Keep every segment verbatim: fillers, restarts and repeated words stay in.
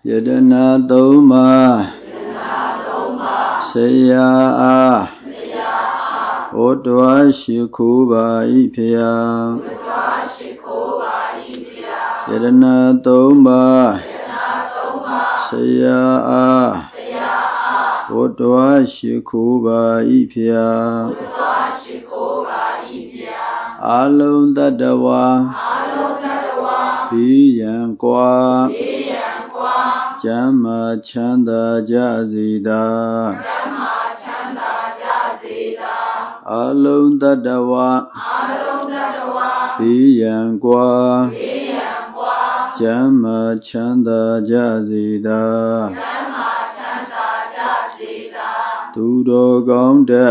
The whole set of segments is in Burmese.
Yadana Doma Saya Odwa Shikuba Ipya Yadana Doma Saya Odwa Shikuba Ipya Alon Dadawa Biyan Kwa Jama Chanda Jazida Alon Dadawa Biyan Kwa Jama Chanda Jazida Tudo Gonda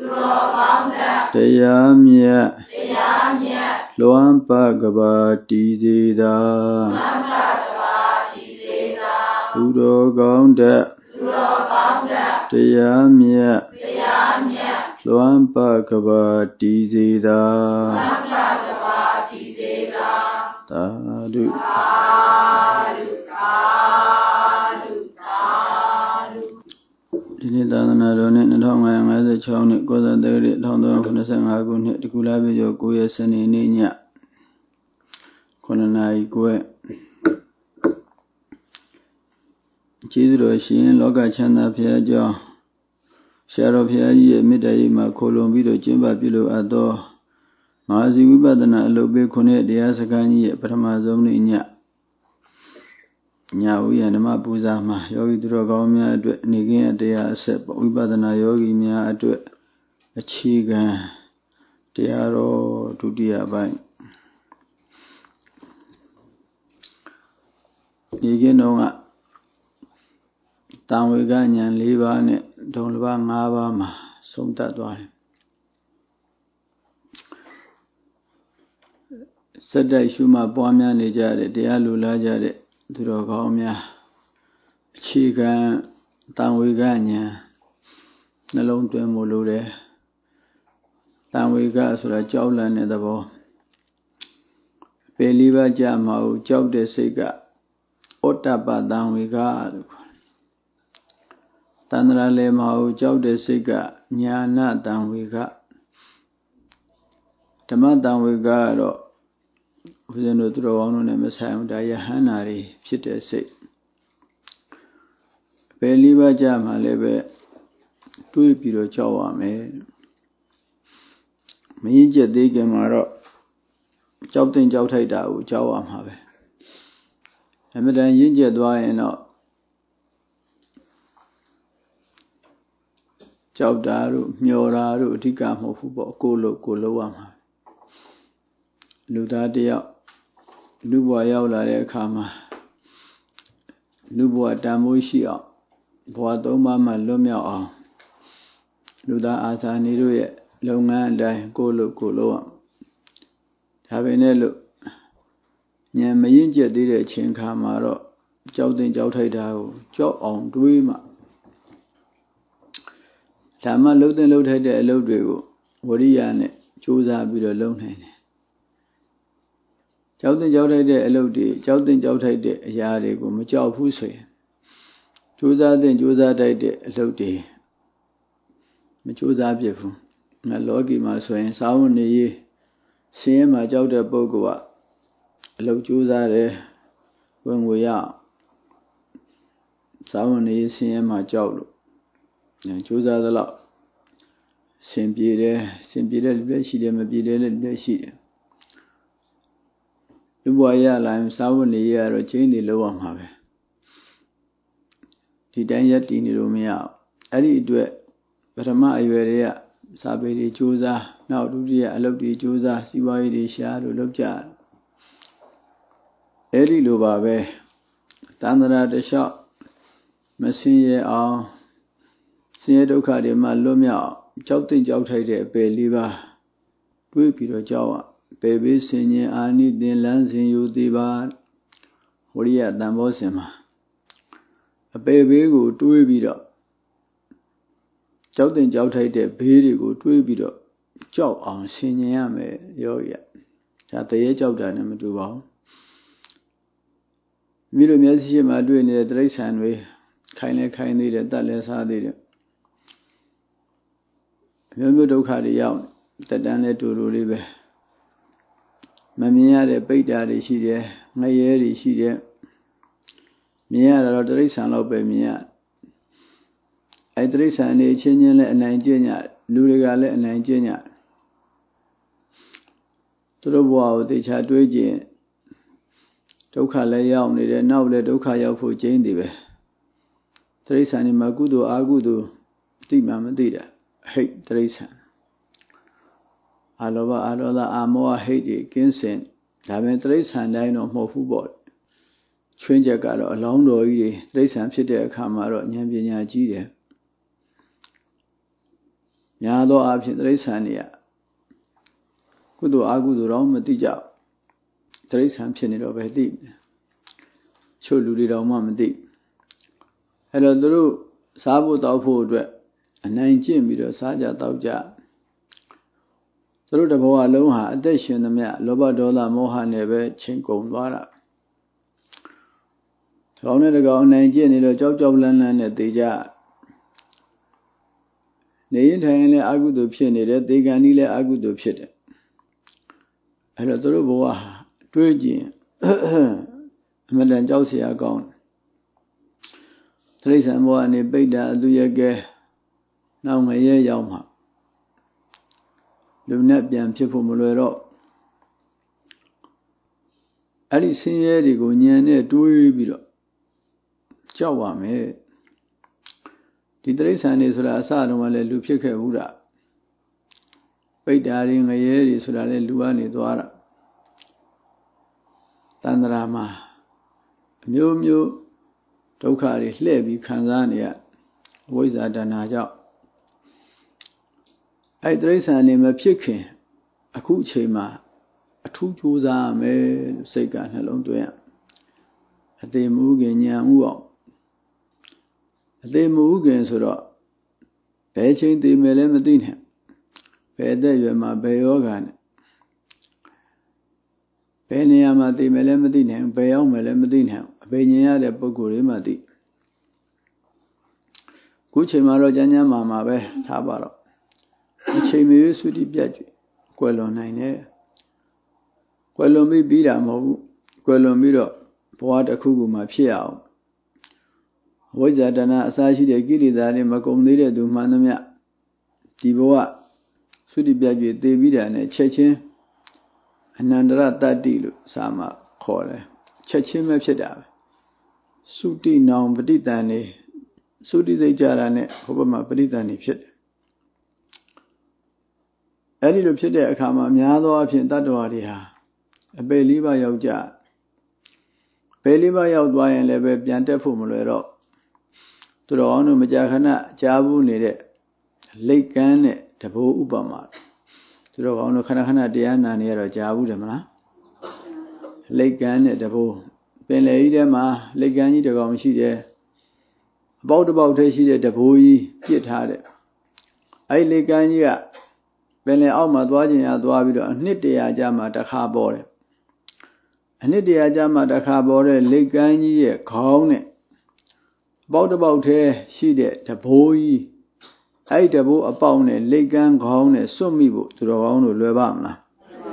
Tayamya Luan Bhagavati Zida Tudo Gonda Tayamya Luan Bhagavati Zida Tadu Dini Tadana Doni Nadhanga Ngasa Chawni Kosa Dagri Thandana Kunasanga Kunhi Tikulabi Jo Kuya Sani Ninya Konanai Kue Chidro Shin Loka Chanda Pia Jo Sharo Pia Ye Midai Ma Kolombido Jimba Pilo Ado Mahasi Vibadana Lobe Kune Diasakani Paramazomni Nya Nyawi and Ma Puzama Yogi Drogomia Nigin Dea Sep Vibadana Yogi Mia Adu a Chiga Dearo to Dia By Nigin Tanwiganyan Livane Donlva Ngavama Sumtatwari Sada Shuma Bomia Nijare Dialula Jare Drogomia Chiga Tanwiganya Nalong to Mulure Tanwiga Sura Jowlan at the ball Beliva Jamau Jow de Siga Otaba Tanwiga Tanra Lemau Jow de Siga Nyana Tanwiga Tamatanwiga within the throne on Messiah Diahanari Pite Sig Beliva Jama Lebe Tui Piro Chawa me Major Digamaro Chopting Jotaida Chawa Have Emidan Yinja Dwayano Chowdaru, Mioraru, Tigamo Fubo, Kolo, Koloama Ludadia Luboya Lare Kama Luboa Damushia Boadoma Malumia Luda Asaniruye Longan Dai Kolo Koloa Havenelo Yamayinja did a chinkamaro, Jowdin Jotaida, Jow on Dreamer Tama load and load had a load river, Wadiane, Josa be alone. Jowdin Jotaida, Elodie, Jowdin Jotaida, Yare, Majow Pussy. Josa then Josa died, Elodie. Majosa beautiful. My logi, my swing, sound ye, see my Jowda Bogoa. Low Josa when we are. Sound ye, see my jowl. Josa the lot. Simply there, simply let me see them, be let me see. The boy alarm sound the year or chain the low on her. The danger in the room out. I did do it, but a my area, Sabby Josa, now do the I love the Josa, see why they shadow love jar. Eddie Lubabe, Tandra the shop, Messia or Siedoka de Malumia, Chowting Jowtaide, Beliva, Duipiro Jawa, Baby Senior Annie Din Lansing you diva, Wodia Dambosima. A baby go to a bit up. Chowting Jowtaide, baby go to a bit up. Jow on Senior me, Yoya. At the age of dynamic to wow. မိတို့မျက်စိရှိမှတွေ့နေတဲ့တိရစ္ဆာန်တွေခိုင်းလဲခိုင်းသေးတယ်တတ်လဲစားသေးတယ်မျိုးမျိုးဒုက္ခတွေရောက်တက်တန်းလဲတူတူလေးပဲမမြင်ရတဲ့ပိဋ္ဌာတွေရှိတယ်ငရဲတွေရှိတယ်မြင်ရတာတော့တိရစ္ဆာန်လောက်ပဲမြင်ရအဲတိရစ္ဆာန်တွေချင်းချင်းလဲအနိုင်ကျင့်ကြလူတွေကလည်းအနိုင်ကျင့်ကြသူတို့ဘဝကိုသိချာတွေးကြည့်ဒုက္ခလည်းရောက်နေတယ်နောက်လည်းဒုက္ခရောက်ဖို့ကျင်းတယ်ပဲတိရစ္ဆာန်တွေမှာကုသိုလ်အကုသိုလ်သိမှမသိတာဟိတ်တိရစ္ဆာန်အာလောဘအာဒေါသအာမောဟဟိတ်တွေကင်းစင်ဒါပေမဲ့တိရစ္ဆာန်တိုင်းတော့မဟုတ်ဘူးပေါ့ချွင်းချက်ကတော့အလောင်းတော်ကြီးတွေတိရစ္ဆာန်ဖြစ်တဲ့အခါမှာတော့ဉာဏ်ပညာကြီးတယ်များသောအားဖြင့်တိရစ္ဆာန်တွေကကုသိုလ်အကုသိုလ်တော့မသိကြတိရစ္ဆာန်ဖြစ်နေတော့ပဲသိချို့လူတွေတော့မှမသိအဲ့တော့သူတို့စားဖို့တောက်ဖို့အတွက်အနိုင်ကျင့်ပြီးတော့စားကြတောက်ကြသူတို့တစ်ဘဝလုံးဟာအသက်ရှင်သမျှလောဘဒေါသမောဟနဲ့ပဲချိန်ကုန်သွားတာထောင်နဲ့တကောင်အနိုင်ကျင့်နေတော့ကြောက်ကြောက်လန့်လန့်နဲ့သေကြနေရင်ထိုင်ရင်လည်းအကုသိုလ်ဖြစ်နေတယ်သေကံကြီးလည်းအကုသိုလ်ဖြစ်တယ်အဲ့တော့သူတို့ဘဝတွေးကြည့်အမှန်တန်ကြောက်เสียကောင်းတိရစ္ဆာန်ဘဝနေပိဋ္ဌာအသူရကဲနောက်ငရဲရောက်မှာလူနဲ့ပြန်ဖြစ်ဖို့မလွယ်တော့အဲ့ဒီဆင်းရဲတွေကိုဉာဏ်နဲ့တွေးပြီးတော့ကြောက်ပါမယ်ဒီတိရစ္ဆာန်တွေဆိုတာအစတုန်းကလည်းလူဖြစ်ခဲ့ဘူးတာပိဋ္ဌာတွေငရဲတွေဆိုတာလည်းလူကနေသွားတာတန္တရာမှာအမျိုးမျိုးဒုက္ခတွေလှည့်ပြီးခံစားနေရအဝိဇ္ဇာတဏှာကြောင့်အဲ့တိရစ္ဆာန်တွေမဖြစ်ခင်အခုအချိန်မှာအထူးကြိုးစားရမယ်လို့စိတ်ကနှလုံးသွင်းရအသေးမူခင်ဉာဏ်ဥအောင်အသေးမူခင်ဆိုတော့ဘယ်ချိန်တည်မယ်လဲမသိနဲ့ဘယ်အသက်အရွယ်မှာဘယ်ယောဂနဲ့ဘယ်နေရာမှာတည်မယ်လဲမသိနိုင်ဘယ်ရောက်မယ်လဲမသိနိုင်အပေဉာဏ်ရတဲ့ပုဂ္ဂိုလ်တွေမှသိခုချိန်မှာတော့ကျမ်းကျမ်းမာမှာပဲထားပါတော့အချိန်မေးသုတိပြတ်ကြွကွယ်လွန်နိုင်တယ်ကွယ်လွန်ပြီးပြီးတာမဟုတ်ဘူးကွယ်လွန်ပြီးတော့ဘဝတစ်ခုခုမှာဖြစ်အောင်ဝိဇ္ဇာတဏှာအစာရှိတဲ့ကိလေသာတွေမကုန်သေးတဲ့သူမှန်သမျှဒီဘဝသုတိပြတ်ကြွသေပြီးတာနဲ့ချက်ချင်းအနန္တရတတ္တိလို့စာမှာခေါ်တယ်ချက်ချင်းပဲဖြစ်တာပဲသုတိနောင်ပဋိသန္ဓေသုတိစိတ်ကြတာနဲ့ဟိုဘက်မှာပဋိသန္ဓေဖြစ်တယ်အဲ့ဒီလိုဖြစ်တဲ့အခါမှာများသောအားဖြင့်တတ္တဝါတွေဟာအပေလေးပါးရောက်ကြပေလေးပါးရောက်သွားရင်လည်းပဲပြန်တက်ဖို့မလွယ်တော့သူတော်အောင်တို့မကြာခဏကြားဘူးနေတဲ့လိတ်ကန်းတဲ့တဘိုးဥပမာသူတော်အောင်တို့ခဏခဏတရားနာနေရတော့ကြားဘူးတယ်မလားလိတ်ကန်းတဲ့တဘိုးပင်လယ်ကြီးထဲမှာလိတ်ကန်းကြီးတစ်ကောင်ရှိတယ်အပေါက်တစ်ပေါက်ထဲရှိတဲ့တဘိုးကြီးပြစ်ထားတယ်အဲ့ဒီလိတ်ကန်းကြီးကပင်လယ်အောက်မှာသွားခြင်းရသွားပြီးတော့အနှစ်တရာကြာမှတစ်ခါပေါ်တယ်အနှစ်တရာကြာမှတစ်ခါပေါ်တဲ့လိတ်ကန်းကြီးရဲ့ခေါင်းနဲ့အပေါက်တစ်ပေါက်ထဲရှိတဲ့တဘိုးကြီးအဲ့ဒီတဘိုးအပေါက်နဲ့လိတ်ကန်းခေါင်းနဲ့စွန့်မိဖို့သူတော်ကောင်းတို့လွယ်ပါမလား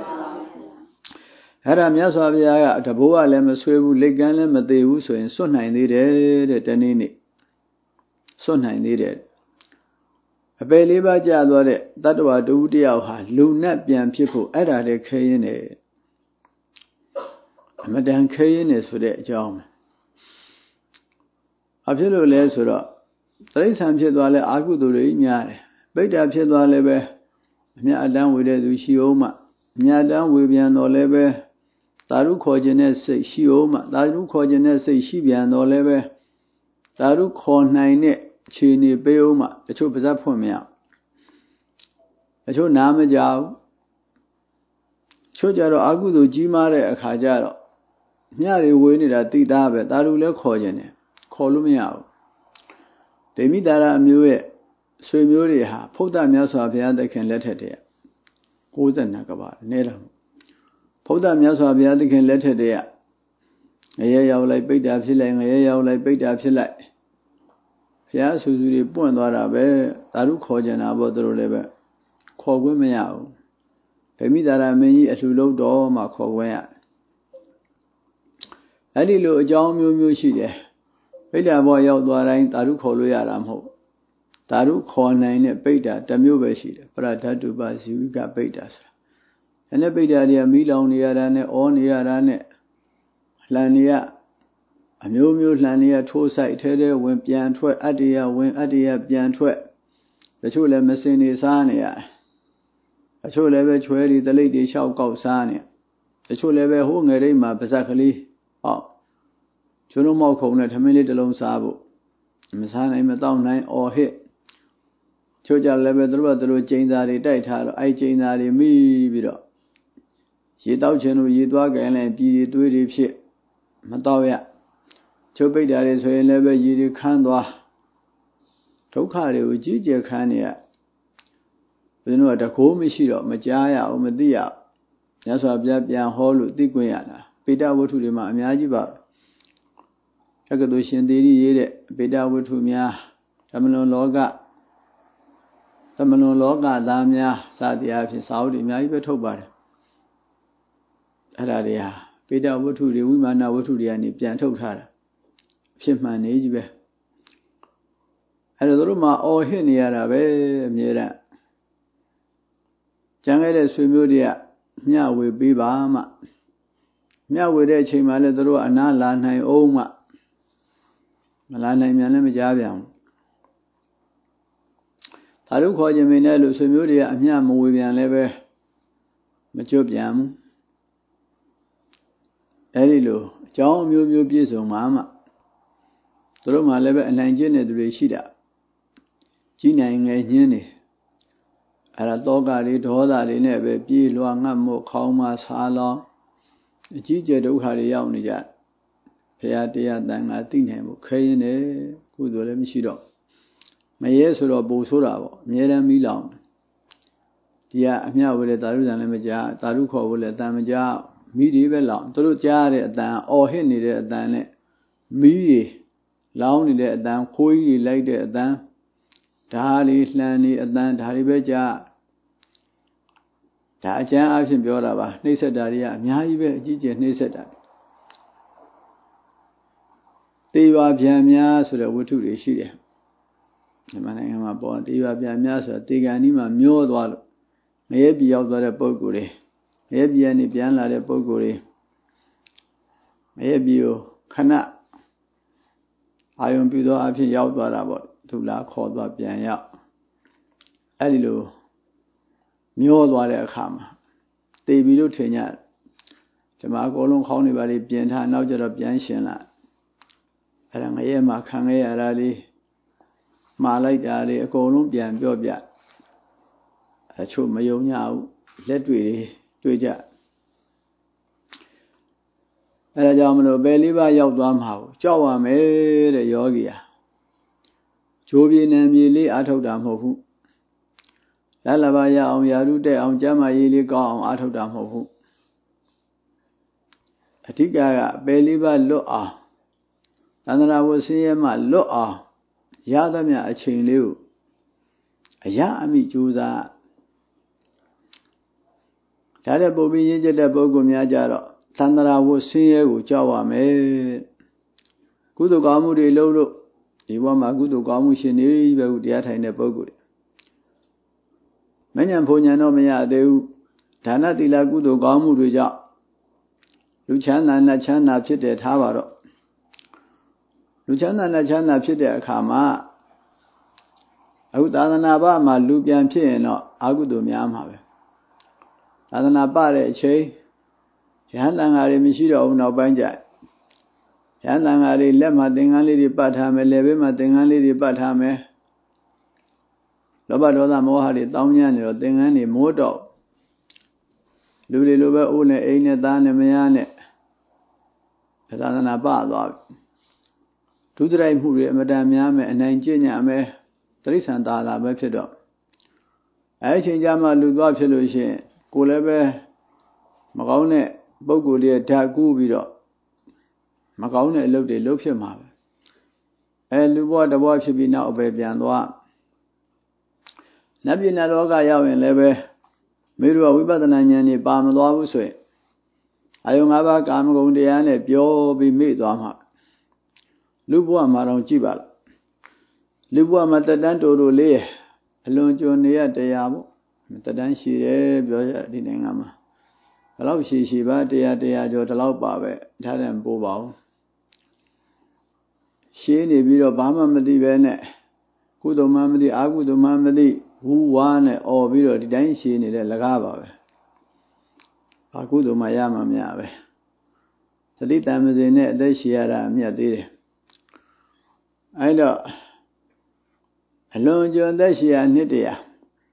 အဲ့ဒါမြတ်စွာဘုရားကတဘိုးကလည်းမဆွဲဘူးလိတ်ကန်းလည်းမသေးဘူးဆိုရင်စွန့်နိုင်သေးတယ်တဲ့တနေ့နေ့စွန့်နိုင်သေးတယ်အပေလေးပါးကြာသွားတဲ့တတ္တဝါတူတယောက်ဟာလူနဲ့ပြန်ဖြစ်ဖို့အဲ့ဒါလည်းခဲရင်တယ်အမတန်ခဲရင်တယ်ဆိုတဲ့အကြောင်းအဖြစ်လို့လဲဆိုတော့တိရစ္ဆာန်ဖြစ်သွားလဲအာဟုသူတွေများတယ်ပိဋ္ဌာဖြစ်သွားလဲပဲအမြတ်အတန်းဝေတဲ့သူရှိအောင်မှအမြတ်အတန်းဝေပြန်တော့လဲပဲသာဓုခေါ်ခြင်းနဲ့စိတ်ရှိအောင်မှသာဓုခေါ်ခြင်းနဲ့စိတ်ရှိပြန်တော့လဲပဲသာဓုခေါ်နိုင်တဲ့ခြေနေပေးအောင်မှတချို့ပါးစပ်ဖွင့်မရတချို့နားမကြောက်ချို့ကြတော့အာဟုသူကြီးမားတဲ့အခါကျတော့မြတ်တွေဝေနေတာတိသားပဲသာဓုလည်းခေါ်ခြင်းတယ်ခေါ်လို့မရဘူးဒိမိတာရအမျိုးရဲ့ဆွေမျိုးတွေဟာဖုဒ္ဓမြတ်စွာဘုရားသခင်လက်ထက်တည်းကိုးဆယ်နှစ်ကဘာနဲလားဖုဒ္ဓမြတ်စွာဘုရားသခင်လက်ထက်တည်းရဲရောက်လိုက်ပိတ်တာဖြစ်လိုက်ငရဲရောက်လိုက်ပိတ်တာဖြစ်လိုက်ဘုရားဆူဆူတွေပွင့်သွားတာပဲသာဓုခေါ်ကြတာပေါ့သူတို့လည်းပဲခေါ်ခွင့်မရဘူးဗိမိသာရမင်းကြီးအလှလုံးတော်မှခေါ်ခွင့်ရအဲ့ဒီလိုအကြောင်းမျိုးမျိုးရှိတယ်ပိဋကဘောရောက်သွားတိုင်းသာဓုခေါ်လို့ရတာမဟုတ်သာဓုခေါ်နိုင်တဲ့ပိဋကတစ်မျိုးပဲရှိတယ်ပရဓတုပဇီဝိကပိဋကဆိုတာအဲ့ဒီပိဋကတွေကမီးလောင်နေရတာနဲ့ဩနေရတာနဲ့လှန်နေရအမျိုးမျိုးလှန်နေရထိုးဆိုင်ထဲထဲဝင်ပြန်ထွက်အတ္တရဝင်အတ္တရပြန်ထွက်တချို့လည်းမစင်နေစားနေရတချို့လည်းပဲချွဲတွေတလိပ်တွေလျှောက်ကောက်စားနေတချို့လည်းပဲဟိုးငယ်တိတ်မှာပါဇက်ကလေးဟောကျွန်းမောက်ခုံနဲ့ထမင်းလေးတစ်လုံးစားဖို့မစားနိုင်မတော့နိုင်အော်ဟစ်ချို့ကြလည်းပဲသူတို့ကသူတို့ကျိန်သားတွေတိုက်ထားတော့အဲ့ကျိန်သားတွေမိပြီးတော့ရေတောက်ချင်လို့ရေသွားကြရင်လည်းပြည်တွေသွေးတွေဖြစ်မတော့ရချို့ပိတ်တာတွေဆိုရင်လည်းပဲရေတွေခမ်းသွားဒုက္ခတွေကိုကြီးကျယ်ခမ်းနေရဘယ်လိုတကိုးမရှိတော့မကြားရအောင်မသိရမြတ်စွာဘုရားပြန်ဟောလို့သိခွင့်ရတာပိဋကဝတ္ထုတွေမှာအများကြီးပါတက္ကသိုလ်ရှင်သေရီရေးတဲ့ပိဋကဝတ္ထုများသမဏလောကသမဏလောကသားများစသည်အဖြစ်စာအုပ်တွေအများကြီးပဲထုတ်ပါတယ်အဲ့ဒါတွေဟာပိဋကဝတ္ထုတွေဝိမာနဝတ္ထုတွေကနေပြန်ထုတ်ထားတာဖြစ်မှန်နေကြီးပဲအဲ့ဒါတို့မှအော်ဟစ်နေရတာပဲအမြဲတမ်းကျန်ခဲ့တဲ့ဆွေမျိုးတွေကမျှဝေပေးပါမှမျှဝေတဲ့အချိန်မှလည်းတို့အနာလာနိုင်အောင်မှမလာနိုင်မြန်လည်းမကြားပြန်ဘူးသာဓုခေါ်ခြင်းမင်းနဲ့လို့ဆွေမျိုးတွေကအမျှမဝေပြန်လည်းပဲမကျွတ်ပြန်ဘူးအဲ့ဒီလိုအကြောင်းမျိုးမျိုးပြည့်စုံမှမှတို့မှလည်းပဲအနိုင်ကျင့်တဲ့သူတွေရှိတာကြီးနိုင်ငယ်ညင်းနေအဲ့ဒါတောကတွေဒေါသတွေနဲ့ပဲပြေးလွှာငတ်မို့ခေါင်းမဆာလောင်အကြီးကျယ်ဒုက္ခတွေရောက်နေကြဘုရားတရားတန်ခါသိနိုင်ဖို့ခဲရင်တယ်ကုသိုလ်လည်းမရှိတော့မရဲဆိုတော့ပို့ဆိုးတာပေါ့အမြဲတမ်းမိလောင်ဒီကအမျှဝေတဲ့သာဓုဇံလည်းမကြားသာဓုခေါ်ဖို့လည်းအတန်မကြားမိတွေပဲလောင်သူတို့ကြားတဲ့အတန်အော်ဟစ်နေတဲ့အတန်နဲ့မိတွေလောင်းနေတဲ့အတန်ခိုးကြီးတွေလိုက်တဲ့အတန်ဓာတ်လေးလှန်နေအတန်ဓာတ်တွေပဲကြားဒါအကျမ်းအဖြစ်ပြောတာပါနှိမ့်ဆက်တာတွေကအများကြီးပဲအကြီးကျယ်နှိမ့်ဆက်တာတေဝဗျံများဆိုတဲ့ဝတ္ထုတွေရှိတယ်မြန်မာနိုင်ငံမှာပေါ်တေဝဗျံများဆိုတာတေဂန်ဒီမှာမျောသွားလို့ငရဲပြည်ရောက်သွားတဲ့ပုဂ္ဂိုလ်တွေငရဲပြည်ကနေပြန်လာတဲ့ပုဂ္ဂိုလ်တွေငရဲပြည်ကိုခဏအာယုံပြုသောအဖြစ်ရောက်သွားတာပေါ့သူလားခေါ်သွားပြန်ရောက်အဲ့ဒီလိုမျောသွားတဲ့အခါမှာတေပြီလို့ထင်ကြတယ်ဒီမှာအကုန်လုံးခေါင်းတွေပါလေးပြင်ထားနောက်ကျတော့ပြန်ရှင်လာအဲ့ဒါငရဲမှာခံခဲ့ရတာလေးမှားလိုက်တာလေးအကုန်လုံးပြန်ပြောပြအချို့မယုံကြဘူးလက်တွေ့တွေ့ကြအဲ့ဒါကြောင့်မလို့ဘယ်လေးပါးရောက်သွားမှာကိုကြောက်ရမယ်တဲ့ယောဂီဟာဂျိုးပြေနံပြေလေးအားထုတ်တာမဟုတ်ဘူးလလဘာရအောင်ယာရုတက်အောင်ကျမ်းမာရေးလေးကောင်းအောင်အားထုတ်တာမဟုတ်ဘူးအဓိကကဘယ်လေးပါလွတ်အောင်သန္တရာဝဆင်းရဲမှလွတ်အောင်ရသမျှအချိန်လေးကိုအရအမိကြိုးစားဒါတဲ့ပုံပြီးရင်းကျက်တဲ့ပုဂ္ဂိုလ်များကြတော့သန္တရာဝဆင်းရဲကိုကြောက်ရမယ်ကုသိုလ်ကောင်းမှုတွေလုပ်လို့ဒီဘဝမှာကုသိုလ်ကောင်းမှုရှင်နေပဲဟုတရားထိုင်တဲ့ပုဂ္ဂိုလ်မဉ္ဇဉ်ဘုံဉဏ်တော့မရသေးဘူးဒါနသီလကုသိုလ်ကောင်းမှုတွေကြောင့်လူချမ်းသာနတ်ချမ်းသာဖြစ်တဲ့ထားပါတော့လူချမ်းသာနတ်ချမ်းသာဖြစ်တဲ့အခါမှာအခုသာသနာ့ဘာမှာလူပြန်ဖြစ်ရင်တော့အကုသိုလ်များမှာပဲသာသနာ့ဘာတဲ့အချိန်ရဟန်းတန်ဃာတွေမရှိတော့ဘူးနောက်ပိုင်းကျရဟန်းတန်ဃာတွေလက်မှာသင်္ကန်းလေးတွေပတ်ထားမယ်လက်ဘေးမှာသင်္ကန်းလေးတွေပတ်ထားမယ်လောဘဒေါသမောဟတွေတောင်းညံ့နေတော့သင်္ကန်းတွေမိုးတော့လူတွေလိုပဲအိုးနဲ့အိမ်နဲ့သားနဲ့မယားနဲ့သာသနာ့ဘာသွားပြီဒုစရိုက်မှုတွေအမတန်များမယ်အနိုင်ကျင့်ညံ့မယ်တိရစ္ဆာန်သားလာပဲဖြစ်တော့အဲဒီအချိန်ကျမှလူသွားဖြစ်လို့ရှိရင်ကိုယ်လည်းပဲမကောင်းတဲ့ပုဂ္ဂိုလ်တွေဓာတ်ကူးပြီးတော့မကောင်းတဲ့အလုပ်တွေလုပ်ဖြစ်မှာပဲအဲလူဘဝတဘဝဖြစ်ပြီးနောက်အပဲပြန်သွားနတ်ပြည်နတ်လောကရောက်ရင်လည်းပဲမိတို့ကဝိပဿနာဉာဏ်นี่ပါမသွားဘူးဆိုရင်အာယုံ၅ပါးကာမဂုဏ်တရားနဲ့ပြောပြီးမေ့သွားမှာလူဘဝမှာတော့ကြည့်ပါလားလူဘဝမှာတတန်းတူတူလေးအလွန်ကျွံနေရတရားပေါ့တတန်းရှိတယ်ပြောရဒီနိုင်ငံမှာဘယ်လောက်ရှိရှိပါတရားတရားကျော်ဒီလောက်ပါပဲဒါတည်းပို့ပါဦးရှင်းနေပြီးတော့ဘာမှမသိပဲနဲ့ကုသိုလ်မှမသိအကုသိုလ်မှမသိဝူဝါနဲ့អော်ပြီးတော့ဒီတိုင်းရှင်းနေတဲ့လကားပါပဲဘာကုသိုလ်မှရမှာမရပဲသတိတမ်းမစင်နဲ့အသက်ရှည်ရတာမြတ်သေးတယ်အဲတော့အလွန်ကျွံသက်ရှည်ရနှစ်တရာ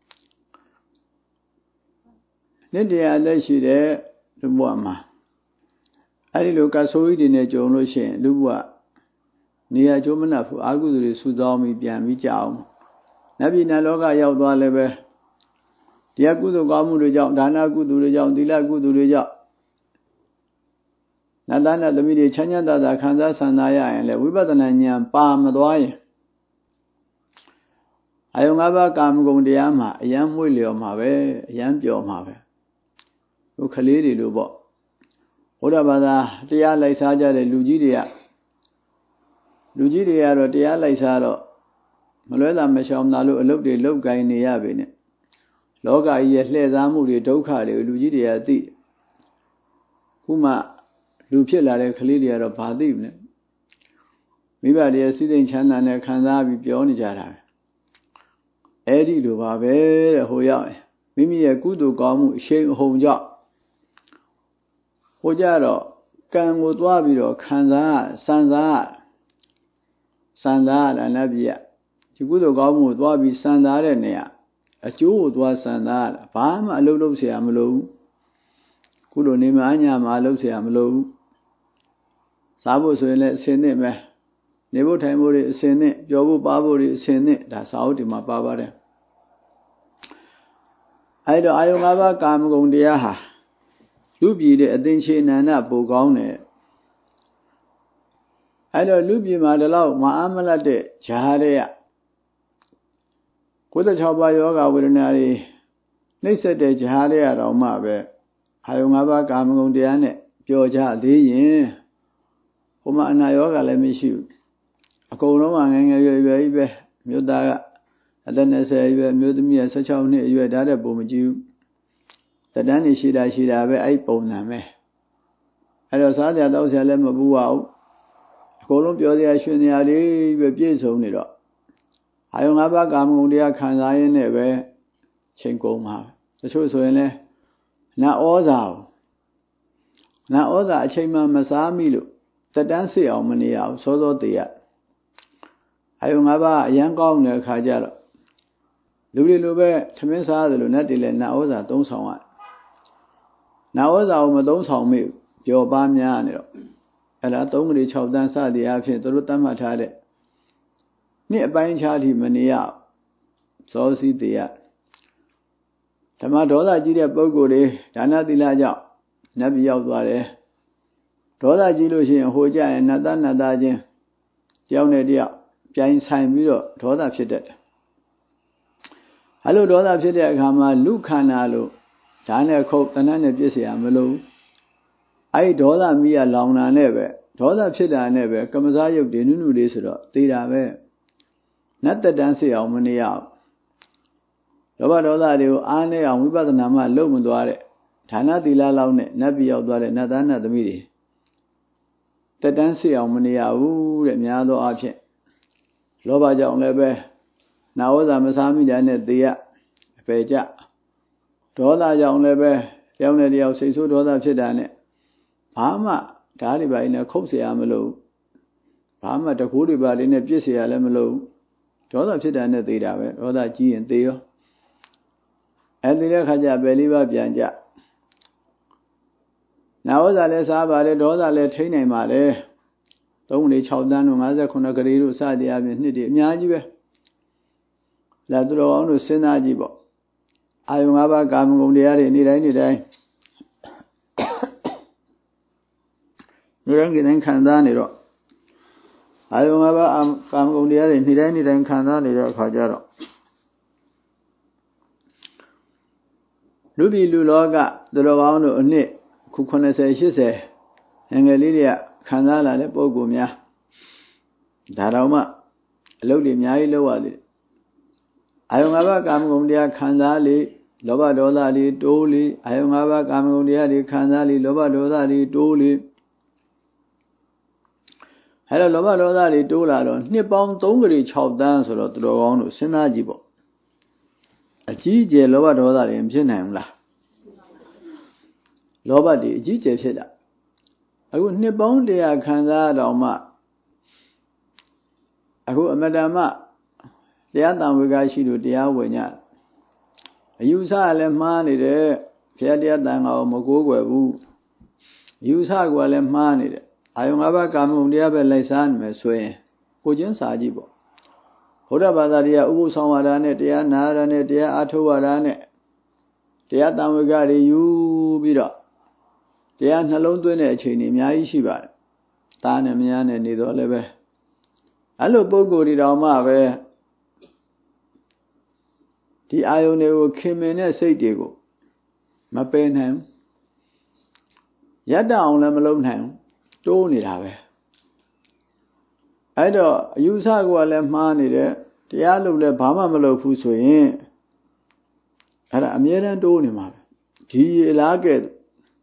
နှစ်တရာအသက်ရှိတဲ့လူဘဝမှာအဲဒီလိုကဆိုးကြီးတွေနဲ့ကြုံလို့ရှိရင်လူဘဝနေရာကျိုးမနှက်ဘူးအာဟုသူတွေဆူတောင်းပြီးပြန်ပြီးကြအောင်နတ်ပြည်နတ်လောကရောက်သွားလည်းပဲတရားကုသိုလ်ကောင်းမှုတွေကြောင့်ဒါနကုသိုလ်တွေကြောင့်သီလကုသိုလ်တွေကြောင့်နတ်သားနတ်သမီးတွေချမ်းချမ်းသာသာခံစားဆန္ဒရရင်လည်းဝိပဿနာဉာဏ်ပါမသွားရင်အာယုံ၅ပါးကာမဂုဏ်တရားမှာအယံမွေ့လျော်မှာပဲအယံပျော်မှာပဲဟိုကလေးတွေလိုပေါ့ဘုရားဘာသာတရားလိုက်စားကြတဲ့လူကြီးတွေကလူကြီးတွေကတော့တရားလိုက်စားတော့မလွဲတာမရှောင်သာလို့အလုပ်တွေလုပ်ကိုင်နေရပြီနဲ့လောကကြီးရဲ့လှည့်စားမှုတွေဒုက္ခတွေလူကြီးတွေကသိခုမှလူဖြစ်လာတဲ့ကလေးတွေကတော့ဘာသိမလဲမိဘတွေရဲ့စိတ်သိချမ်းသာနဲ့ခံစားပြီးပြောနေကြတာအဲ့ဒီလိုပါပဲတဲ့ဟိုရောက်မိမိရဲ့ကုသိုလ်ကောင်းမှုအရှိန်အဟုန်ကြောင့်ဟိုကြတော့ကံကိုသွားပြီးတော့ခံစားစံစားစံစားရနတ်ပြည်ဒီကုသိုလ်ကောင်းမှုကိုသွားပြီးစံစားတဲ့နေရာအကျိုးကိုသွားစံစားရဘာမှအလုပ်လုပ်เสียမလို့ကုလိုနေမအညာမှာလုပ်เสียမလို့စားဖို့ဆိုရင်လည်းအစင်းနဲ့ပဲနေဖို့ထိုင်ဖို့တွေအစင်းနဲ့ကြော်ဖို့ပါဖို့တွေအစင်းနဲ့ဒါစာအုပ်တွေမှာပါပါတယ်အဲ့တော့အာယုံ၅ပါးကာမဂုဏ်တရားဟာလူပြည်တဲ့အသင်္ချေနန္ဒပိုကောင်းတယ်အဲ့တော့လူပြည်မှာဒီလောက်မအားမလတ်တဲ့ဈာတွေကကိုယ်တခြားပါးယောဂဝေဒနာတွေနှိမ့်ဆက်တဲ့ဈာတွေကတော့မှပဲအာယုံ၅ပါးကာမဂုဏ်တရားနဲ့ပျော်ကြသေးရင်ဟိုမှာအနာယောဂလည်းမရှိဘူးအကုန်လုံးကငယ်ငယ်ရွယ်ရွယ်ကြီးပဲမြို့သားကအသက်၂၀ရွယ်မြို့သမီးက၁၆နှစ်အရွယ်ဒါတဲ့ပုံမကြည့်ဘူးတတန်းနေရှိတာရှိတာပဲအဲ့ပုံစံပဲအဲ့တော့စားကြတောက်ကြလည်းမပူပါဘူးအကုန်လုံးပြောစရာရွှင်စရာတွေပဲပြည့်စုံနေတော့အာယုံ၅ပါးကာမဂုဏ်တရားခံစားရင်းနဲ့ပဲချိန်ကုန်ပါတချို့ဆိုရင်လည်းနတ်ဩဇာနတ်ဩဇာအချိန်မှမစားမိလို့တတန်းစစ်အောင်မနေရဘူးစောစောတည်ရအာယုံ၅ပါးအရန်ကောင်းတဲ့အခါကျတော့လူတွေလိုပဲထမင်းစားတယ်လို့နတ်တွေလည်းနတ်ဩဇာသုံးဆောင်ရနတ်ဩဇာကိုမသုံးဆောင်မိကြော်ပါများနေတော့အဲ့ဒါသုံးကလေး၆တန်းစသည်အဖြစ်သူတို့တတ်မှတ်ထားတဲ့နှစ်အပိုင်းခြားထိမနေရစောစီးတည်ရဓမ္မဒေါသကြီးတဲ့ပုဂ္ဂိုလ်တွေဒါနသီလကြောင့်နတ်ပြည်ရောက်သွားတယ်ဒေါသကြီးလို့ရှိရင်ဟိုကြရင်နတ်သားနတ်သားချင်းတယောက်နဲ့တယောက်ပြိုင်ဆိုင်ပြီးတော့ဒေါသဖြစ်တတ်တယ်အဲ့လိုဒေါသဖြစ်တဲ့အခါမှာလူခန္ဓာလို့ဓာတ်နဲ့ခုတ်တဏှတ်နဲ့ပြည့်စရာမလိုအဲ့ဒီဒေါသမီးကလောင်တာနဲ့ပဲဒေါသဖြစ်တာနဲ့ပဲကမ္မဇာယုတ်တွေနုနုလေးဆိုတော့သိတာပဲနတ်တတန်းစစ်အောင်မနေရဘူးလောဘဒေါသတွေကိုအားနဲ့အောင်ဝိပဿနာမှလုပ်မသွားတဲ့ဌာနသီလလောက်နဲ့နတ်ပြည်ရောက်သွားတဲ့နတ်သားနတ်သမီးတွေတတန်းစစ်အောင်မနေရဘူးတဲ့များသောအားဖြင့်လောဘကြောင့်လည်းပဲနာဝဇာမစားမိတဲ့နဲ့တေရအပေကြဒေါသကြောင့်လည်းပဲတယောက်နဲ့တယောက်စိတ်ဆိုးဒေါသဖြစ်တာနဲ့ဘာမှဓာတ်တွေပါနေခုတ်เสียမလို့ဘာမှတကူးတွေပါလေးနဲ့ပြစ်เสียလည်းမလို့ဒေါသဖြစ်တာနဲ့သေးတာပဲဒေါသကြီးရင်သေးရောအဲ့ဒီတဲ့ခါကျပဲလေးပါပြန်ကြနာဝဇာလည်းစားပါတယ်ဒေါသလည်းထိနိုင်ပါတယ်သုံးလေး၆တန်းတို့၅၉ဂရေတို့စသည်အပြင်နှစ်တွေအများကြီးပဲလာသူတော်အောင်တို့စဉ်းစားကြည့်ပေါ့အာယုံ၅ပါးကာမဂုဏ်တရားတွေနေ့တိုင်းနေ့တိုင်းမလူတိုင်းကိတိုင်းခံစားနေတော့အာယုံငါးပါးကာမဂုဏ်တရားတွေနေ့တိုင်းနေ့တိုင်းခံစားနေတဲ့အခါကျတော့လူပြည်လူလောကသူတော်ကောင်းတို့အနှစ်ခုခုနှစ်ဆယ်ရှစ်ဆယ်ငယ်လေးတွေကခံစားလာတဲ့ပုံကိုများဒါတော့မှအလုပ်တွေအများကြီးလုပ်ရသေးတယ်အာယုံငါးပါးကာမဂုဏ်တရားခံစားလေလောဘဒေါသတွေတိုးလေအာယုံငါးပါးကာမဂုဏ်တရားတွေခံစားလေလောဘဒေါသတွေတိုးလေအဲတော့လောဘဒေါသတွေတိုးလာတော့နှစ်ပေါင်းသုံးကလေး၆တန်းဆိုတော့သူတော်ကောင်းတို့စဉ်းစားကြည့်ပေါ့အကြီးကျယ်လောဘဒေါသတွေမဖြစ်နိုင်ဘူးလားလောဘတွေအကြီးကျယ်ဖြစ်တာအခုနှစ်ပေါင်းတရားခံစားတော့မှအခုအမတ္တမတရားတံဝေကရှိလို့တရားဝင်ကြအယူဆလည်းမှားနေတယ်ဘုရားတရားတန်ခါကိုမကိုးကွယ်ဘူးအယူဆကလည်းမှားနေတယ်အာယုံငါးပါးကာမဂုဏ်တရားပဲလိုက်စားနေမယ်ဆိုရင်ကိုချင်းစာကြည့်ပေါ့ဘုရားဘာသာတရားဥပုသ်ဆောင်ရတာနဲ့တရားနာရတာနဲ့တရားအားထုတ်ရတာနဲ့တရားတံဝေကတွေယူပြီးတော့တရားနှလုံးသွင်းတဲ့အချိန်တွေအများကြီးရှိပါတယ်သားနဲ့မယားနဲ့နေတော့လည်းပဲအဲ့လိုပုံကိုယ်တွေတောင်မှပဲဒီအာယုန်တွေကိုခင်မင်တဲ့စိတ်တွေကိုမပယ်နိုင်ဘူးရတ္တအောင်လည်းမလုပ်နိုင်ဘူးတိုးနေတာပဲအဲ့တော့အယူဆကလည်းမှားနေတယ်တရားလုပ်လည်းဘာမှမလုပ်ဘူးဆိုရင်အဲ့ဒါအမြဲတမ်းတိုးနေမှာပဲဒီရေလားကဲ့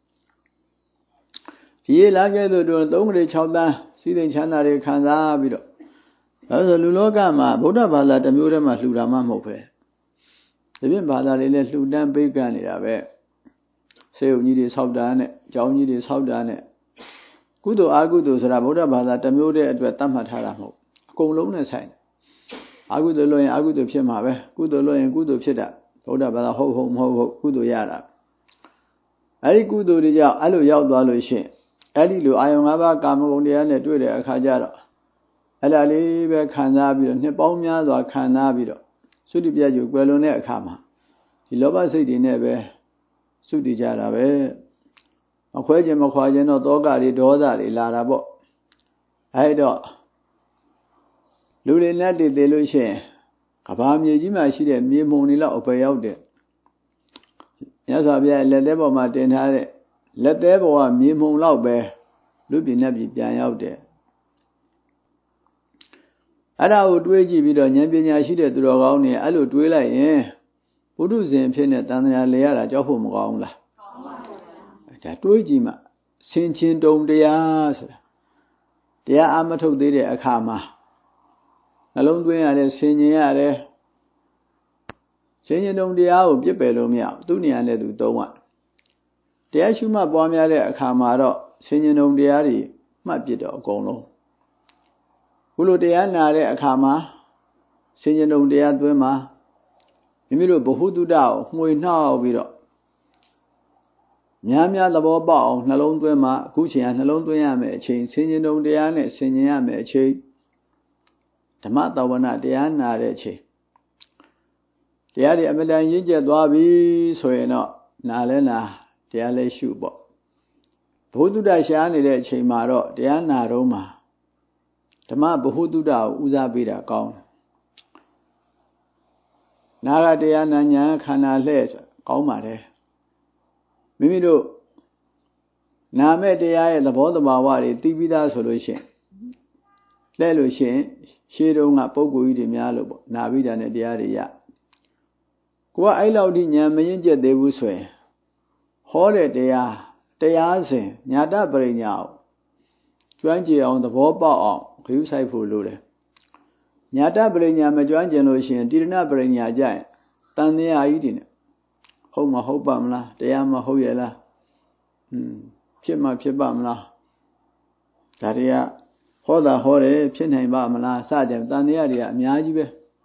ဒီရေလားကဲ့သို့တို့သုံးကလေး၆တန်းစီးစိမ်ချမ်းသာတွေခံစားပြီးတော့အဲဆိုလူလောကမှာဗုဒ္ဓဘာသာတစ်မျိုးတည်းမှာလှူတာမှမဟုတ်ပဲဒီပြင်ဘာသာတွေလည်းလှူဒန်းပေးကမ်းနေတာပဲစေုံကြီးတွေဆောက်တာနဲ့ကျောင်းကြီးတွေဆောက်တာနဲ့ကုသိုလ်အကုသိုလ်ဆိုတာဗုဒ္ဓဘာသာတစ်မျိုးတည်းအတွက်သတ်မှတ်ထားတာမဟုတ်အကုန်လုံးနဲ့ဆိုင်အကုသိုလ်လို့ရင်အကုသိုလ်ဖြစ်မှာပဲကုသိုလ်လို့ရင်ကုသိုလ်ဖြစ်တာဗုဒ္ဓဘာသာဟုတ်ဟုတ်မဟုတ်ဟုတ်ကုသိုလ်ရတာအဲဒီကုသိုလ်တွေကြောင့်အဲ့လိုရောက်သွားလို့ရှိရင်အဲ့ဒီလိုအာယုံ၅ပါးကာမဂုဏ်တရားနဲ့တွေ့တဲ့အခါကျတော့အဲ့ဒါလေးပဲခံစားပြီးတော့နှစ်ပေါင်းများစွာခံစားပြီးတော့သုတိပြတ်ကျုပ်ကွယ်လွန်တဲ့အခါမှာဒီလောဘစိတ်တွေနဲ့ပဲသုတိကြတာပဲမခွဲခြင်းမခွာခြင်းတော့တောကတွေဒေါသတွေလာတာပေါ့အဲ့တော့လူတွေနဲ့တည်တည်လို့ရှိရင်ကဘာမြေကြီးမှာရှိတဲ့မြေမုံတွေလောက်အပယ်ရောက်တဲ့မြတ်စွာဘုရားလက်သေးပေါ်မှာတင်ထားတဲ့လက်သေးပေါ်ကမြေမုံလောက်ပဲလူပြည်နဲ့ပြည်ပြန်ရောက်တယ်အဲ့ဒါကိုတွေးကြည့်ပြီးတော့ဉာဏ်ပညာရှိတဲ့သူတော်ကောင်းတွေအဲ့လိုတွေးလိုက်ရင်ဘုဒ္ဓဇင်ဖြစ်တဲ့တန်ត្រာလေရတာကြောက်ဖို့မကောင်းဘူးလားကောင်းပါဘူးဒါတွေးကြည့်မှဆင်ခြင်တုံတရားဆိုတာတရားအမထုတ်သေးတဲ့အခါမှာနှလုံးသွင်းရတယ်ဆင်ခြင်ရတယ်ဆင်ခြင်တုံတရားကိုပြစ်ပယ်လို့မရဘူးသူ့နေရာနဲ့သူသုံးရတရားရှုမှတ်ပွားများတဲ့အခါမှာတော့ဆင်ခြင်တုံတရားတွေမှတ်ပြစ်တော့အကုန်လုံးခုလိုတရားနာတဲ့အခါမှာဆင်ခြင်တုံတရားသွင်းမှာမိမိတို့ဗဟုသုတကိုမှွေနှောက်ပြီးတော့များများသဘောပေါက်အောင်နှလုံးသွင်းမှာအခုချိန်ကနှလုံးသွင်းရမယ်အချိန်ဆင်ခြင်တုံတရားနဲ့ဆင်ခြင်ရမယ်အချိန်ဓမ္မတဝနာတရားနာတဲ့အချိန်တရားတွေအမတန်ရင့်ကျက်သွားပြီဆိုရင်တော့နာလဲနာတရားလဲရှုပေါ့ဗဟုသုတရှားနေတဲ့အချိန်မှာတော့တရားနာတော့မှာဓမ္မဗဟုသုတကိုဦးစားပေးတာကောင်းနာရတရားနာညာခန္ဓာလှဲ့ဆိုကောင်းပါတယ်မိမိတို့နာမဲ့တရားရဲ့သဘောတဘာဝတွေသိပြီးသားဆိုလို့ရှိရင်လှဲ့လို့ရှိရင်ရှေးတုန်းကပုဂ္ဂိုလ်ကြီးတွေများလို့ပေါ့နာပြီးတာနဲ့တရားတွေရကိုကအဲ့လောက်ထိဉာဏ်မရင်ကျက်သေးဘူးဆိုရင်ဟောတဲ့တရားတရားစဉ်ညာတပရိညာကိုကျွမ်းကျင်အောင်သဘောပေါက်အောင်ခရုစိုက်ဖို့လိုတယ်ညာတပရိညာမကျွမ်းကျင်လို့ရှိရင်တိရဏပရိညာကြရင်တန်တရားကြီးတွေနဲ့ဟုတ်မဟုတ်ပါမလားတရားမဟုတ်ရဲ့လားဟွန်းဖြစ်မှဖြစ်ပါမလားဒါတွေကဟောတာဟောတယ်ဖြစ်နိုင်ပါမလားစကြံတန်တရားတွေကအများကြီးပဲ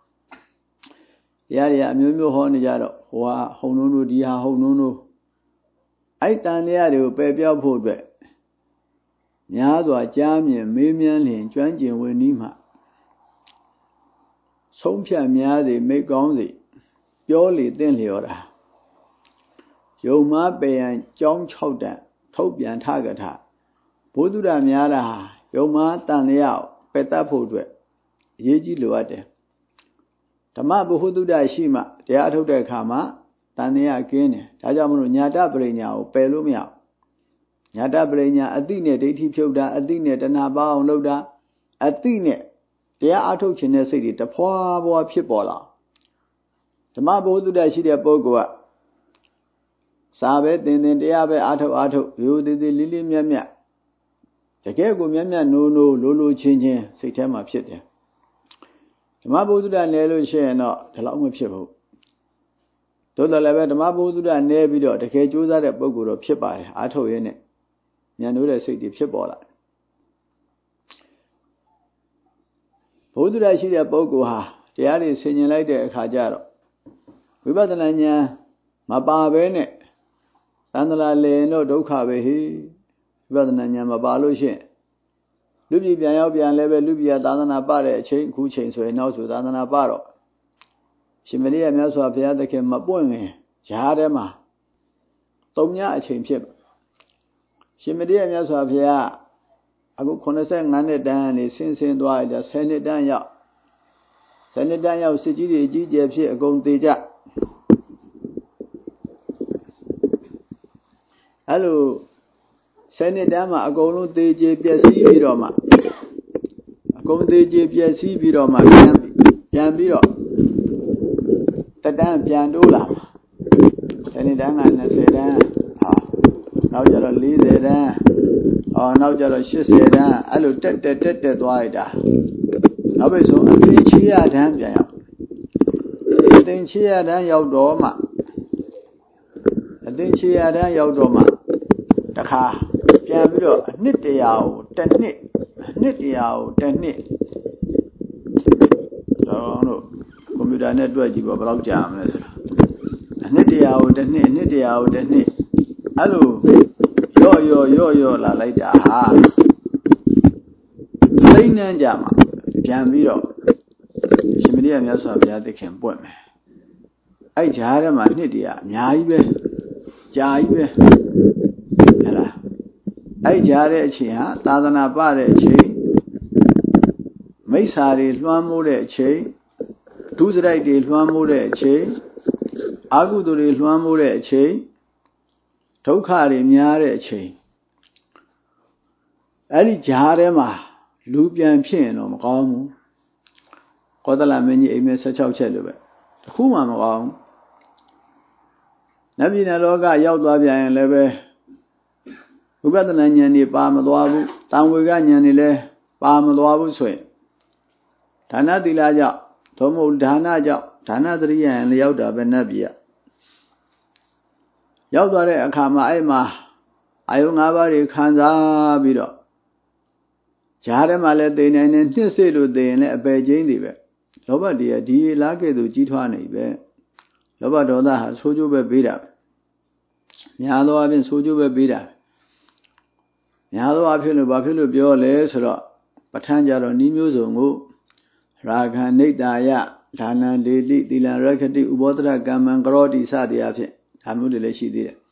တရားတွေကအမျိုးမျိုးဟောနေကြတော့ဟိုဟာဟုံနှုံးတို့ဒီဟာဟုံနှုံးတို့အဲ့တန်တရားတွေကိုပယ်ပြောက်ဖို့အတွက်များစွာကြားမြင်မေးမြန်းလျင်ကျွမ်းကျင်ဝိနည်းမှဆုံးဖြတ်များစေမိတ်ကောင်းစေပြောလေသင့်လျော်တာယုံမှားပယ်ရန်ကြောင်း၆တန်ထုတ်ပြန်ထကထဘုဒ္ဓများတာယုံမှားတန်တရားပယ်တတ်ဖို့အတွက်အရေးကြီးလိုအပ်တယ်ဓမ္မဘုဟုတ္တရှိမှတရားထုတ်တဲ့အခါမှာတန်တရားကင်းတယ်ဒါကြောင့်မလို့ညာတပရိညာကိုပယ်လို့မရညာတပရိညာအတိနဲ့ဒိဋ္ဌိဖြုတ်တာအတိနဲ့တဏှာပါအောင်လုပ်တာအတိနဲ့တရားအထုတ်ခြင်းတဲ့စိတ်တွေတဖွာဖွာဖြစ်ပေါ်လာဓမ္မဘုဟုတ္တရှိတဲ့ပုဂ္ဂိုလ်ကစာပဲသင်သင်တရားပဲအထုတ်အထုတ်ရိုးသေးသေးလေးလေးမြတ်မြတ်တကယ်ကိုမြတ်မြတ်နိုးနိုးလိုလိုချင်းချင်းစိတ်ထဲမှာဖြစ်တယ်ဓမ္မဘုဒ္ဓနယ်လို့ရှိရင်တော့ဒီလောက်မဖြစ်ဘူးသို့တော်လည်းပဲဓမ္မဘုဒ္ဓနယ်ပြီးတော့တကယ်ကြိုးစားတဲ့ပုဂ္ဂိုလ်တော့ဖြစ်ပါတယ်အားထုတ်ရင်းနဲ့ဉာဏ်တို့တဲ့စိတ်တွေဖြစ်ပေါ်လာဘုဒ္ဓရှိတဲ့ပုဂ္ဂိုလ်ဟာတရားတွေဆင်ញင်လိုက်တဲ့အခါကျတော့ဝိပဿနာဉာဏ်မပါဘဲနဲ့သန္တရာလင်တော့ဒုက္ခပဲဟိဝိပဿနာဉာဏ်မပါလို့ရှိရင်လူပြည်ပြန်ရောက်ပြန်လည်းပဲလူပြည်သာသနာပတဲ့အချိန်အခုချိန်ဆိုရင်နောက်ဆိုသာသနာပတော့ရှင်မလေးရမြတ်စွာဘုရားသခင်မပွင့်ခင်ဂျားထဲမှာသုံးညအချိန်ဖြစ်ရှင်မလေးရမြတ်စွာဘုရားအခု85နှစ်တန်းနေဆင်းဆင်းသွားကြ10နှစ်တန်းရောက်10နှစ်တန်းရောက်စစ်ကြီးတွေအကြီးကျယ်ဖြစ်အကုန်သေးကြအဲ့လို10နှစ်တန်းမှာအကုန်လုံးသေးကျေပျက်စီးပြီးတော့မှအကုန်သေးကျေပျက်စီးပြီးတော့မှပြန်ပြန်ပြီးတော့တတန်းပြန်တိုးလာ10နှစ်တန်းက20တန်းဟာနောက်ကျတော့40တန်းဟောနောက်ကျတော့80တန်းအဲ့လိုတက်တက်တက်တက်သွားရတာနောက်ပြီးဆိုအသင်ချေရတန်းပြန်ရောက်အသင်ချေရတန်းရောက်တော့မှအသင်ချေရတန်းရောက်တော့မှတခါပြန်ပြီးတော့အနှစ်တရာကိုတစ်နှစ်အနှစ်တရာကိုတစ်နှစ်တော့တို့ကွန်ပျူတာနဲ့တွက်ကြည့်ပါဘယ်လောက်ကြာမလဲဆိုတော့အနှစ်တရာကိုတစ်နှစ်အနှစ်တရာကိုတစ်နှစ်အဲ့လိုရော့ရော့ရော့ရော့လာလိုက်တာဟာသိနှမ်းကြမှာပြန်ပြီးတော့ရှင်မရိယမြတ်စွာဘုရားသခင်ပွင့်မယ်အဲ့ဂျားထဲမှာနှစ်တရာအများကြီးပဲကြာကြီးပဲဟဲ့လားအဲ့ကြားတဲ့အချိန်ဟာသာသနာပတဲ့အချိန်မိစ္ဆာတွေလွှမ်းမိုးတဲ့အချိန်ဒုစရိုက်တွေလွှမ်းမိုးတဲ့အချိန်အာဟုသူတွေလွှမ်းမိုးတဲ့အချိန်ဒုက္ခတွေများတဲ့အချိန်အဲ့ဒီကြားထဲမှာလူပြန်ဖြစ်ရင်တော့မကောင်းဘူးကောသလမင်းကြီးအိမ်မဲ16ချက်လို့ပဲတခုမှမကောင်းဘူးနတ်ပြည်နယ်လောကရောက်သွားပြန်ရင်လည်းပဲဝိပဿနာဉာဏ်นี่ပါမသွားဘူးတံဝေကဉာဏ်นี่လည်းပါမသွားဘူးဆိုရင်ဒါနသီလကြောင့်သို့မဟုတ်ဒါနကြောင့်ဒါနသရိယာရင်လည်းရောက်တာပဲနတ်ပြည်ကရောက်သွားတဲ့အခါမှာအဲ့မှာအာယုံ၅ပါးတွေခံစားပြီးတော့ဈာထဲမှာလည်းသိနိုင်တယ်နှစ်စိလို့သိရင်လည်းအပယ်ချင်းတွေပဲလောဘတရားဒီလားကဲ့သို့ကြီးထွားနေပဲလောဘဒေါသဟာဆိုးကျိုးပဲပေးတာများသောအားဖြင့်ဆိုးကျိုးပဲပေးတာများသောအားဖြင့်လို့ဘာဖြစ်လို့ပြောလဲဆိုတော့ပဋ္ဌာန်းကြတော့ဤမျိုးစုံကိုရာဂံနိတ္တာယဒါနံဒေတိသီလံရခတိဥဘောဓရကမ္မံကရောတိစသည်အဖြစ်ဒါမျိုးတွေလည်းရှိသေးတယ်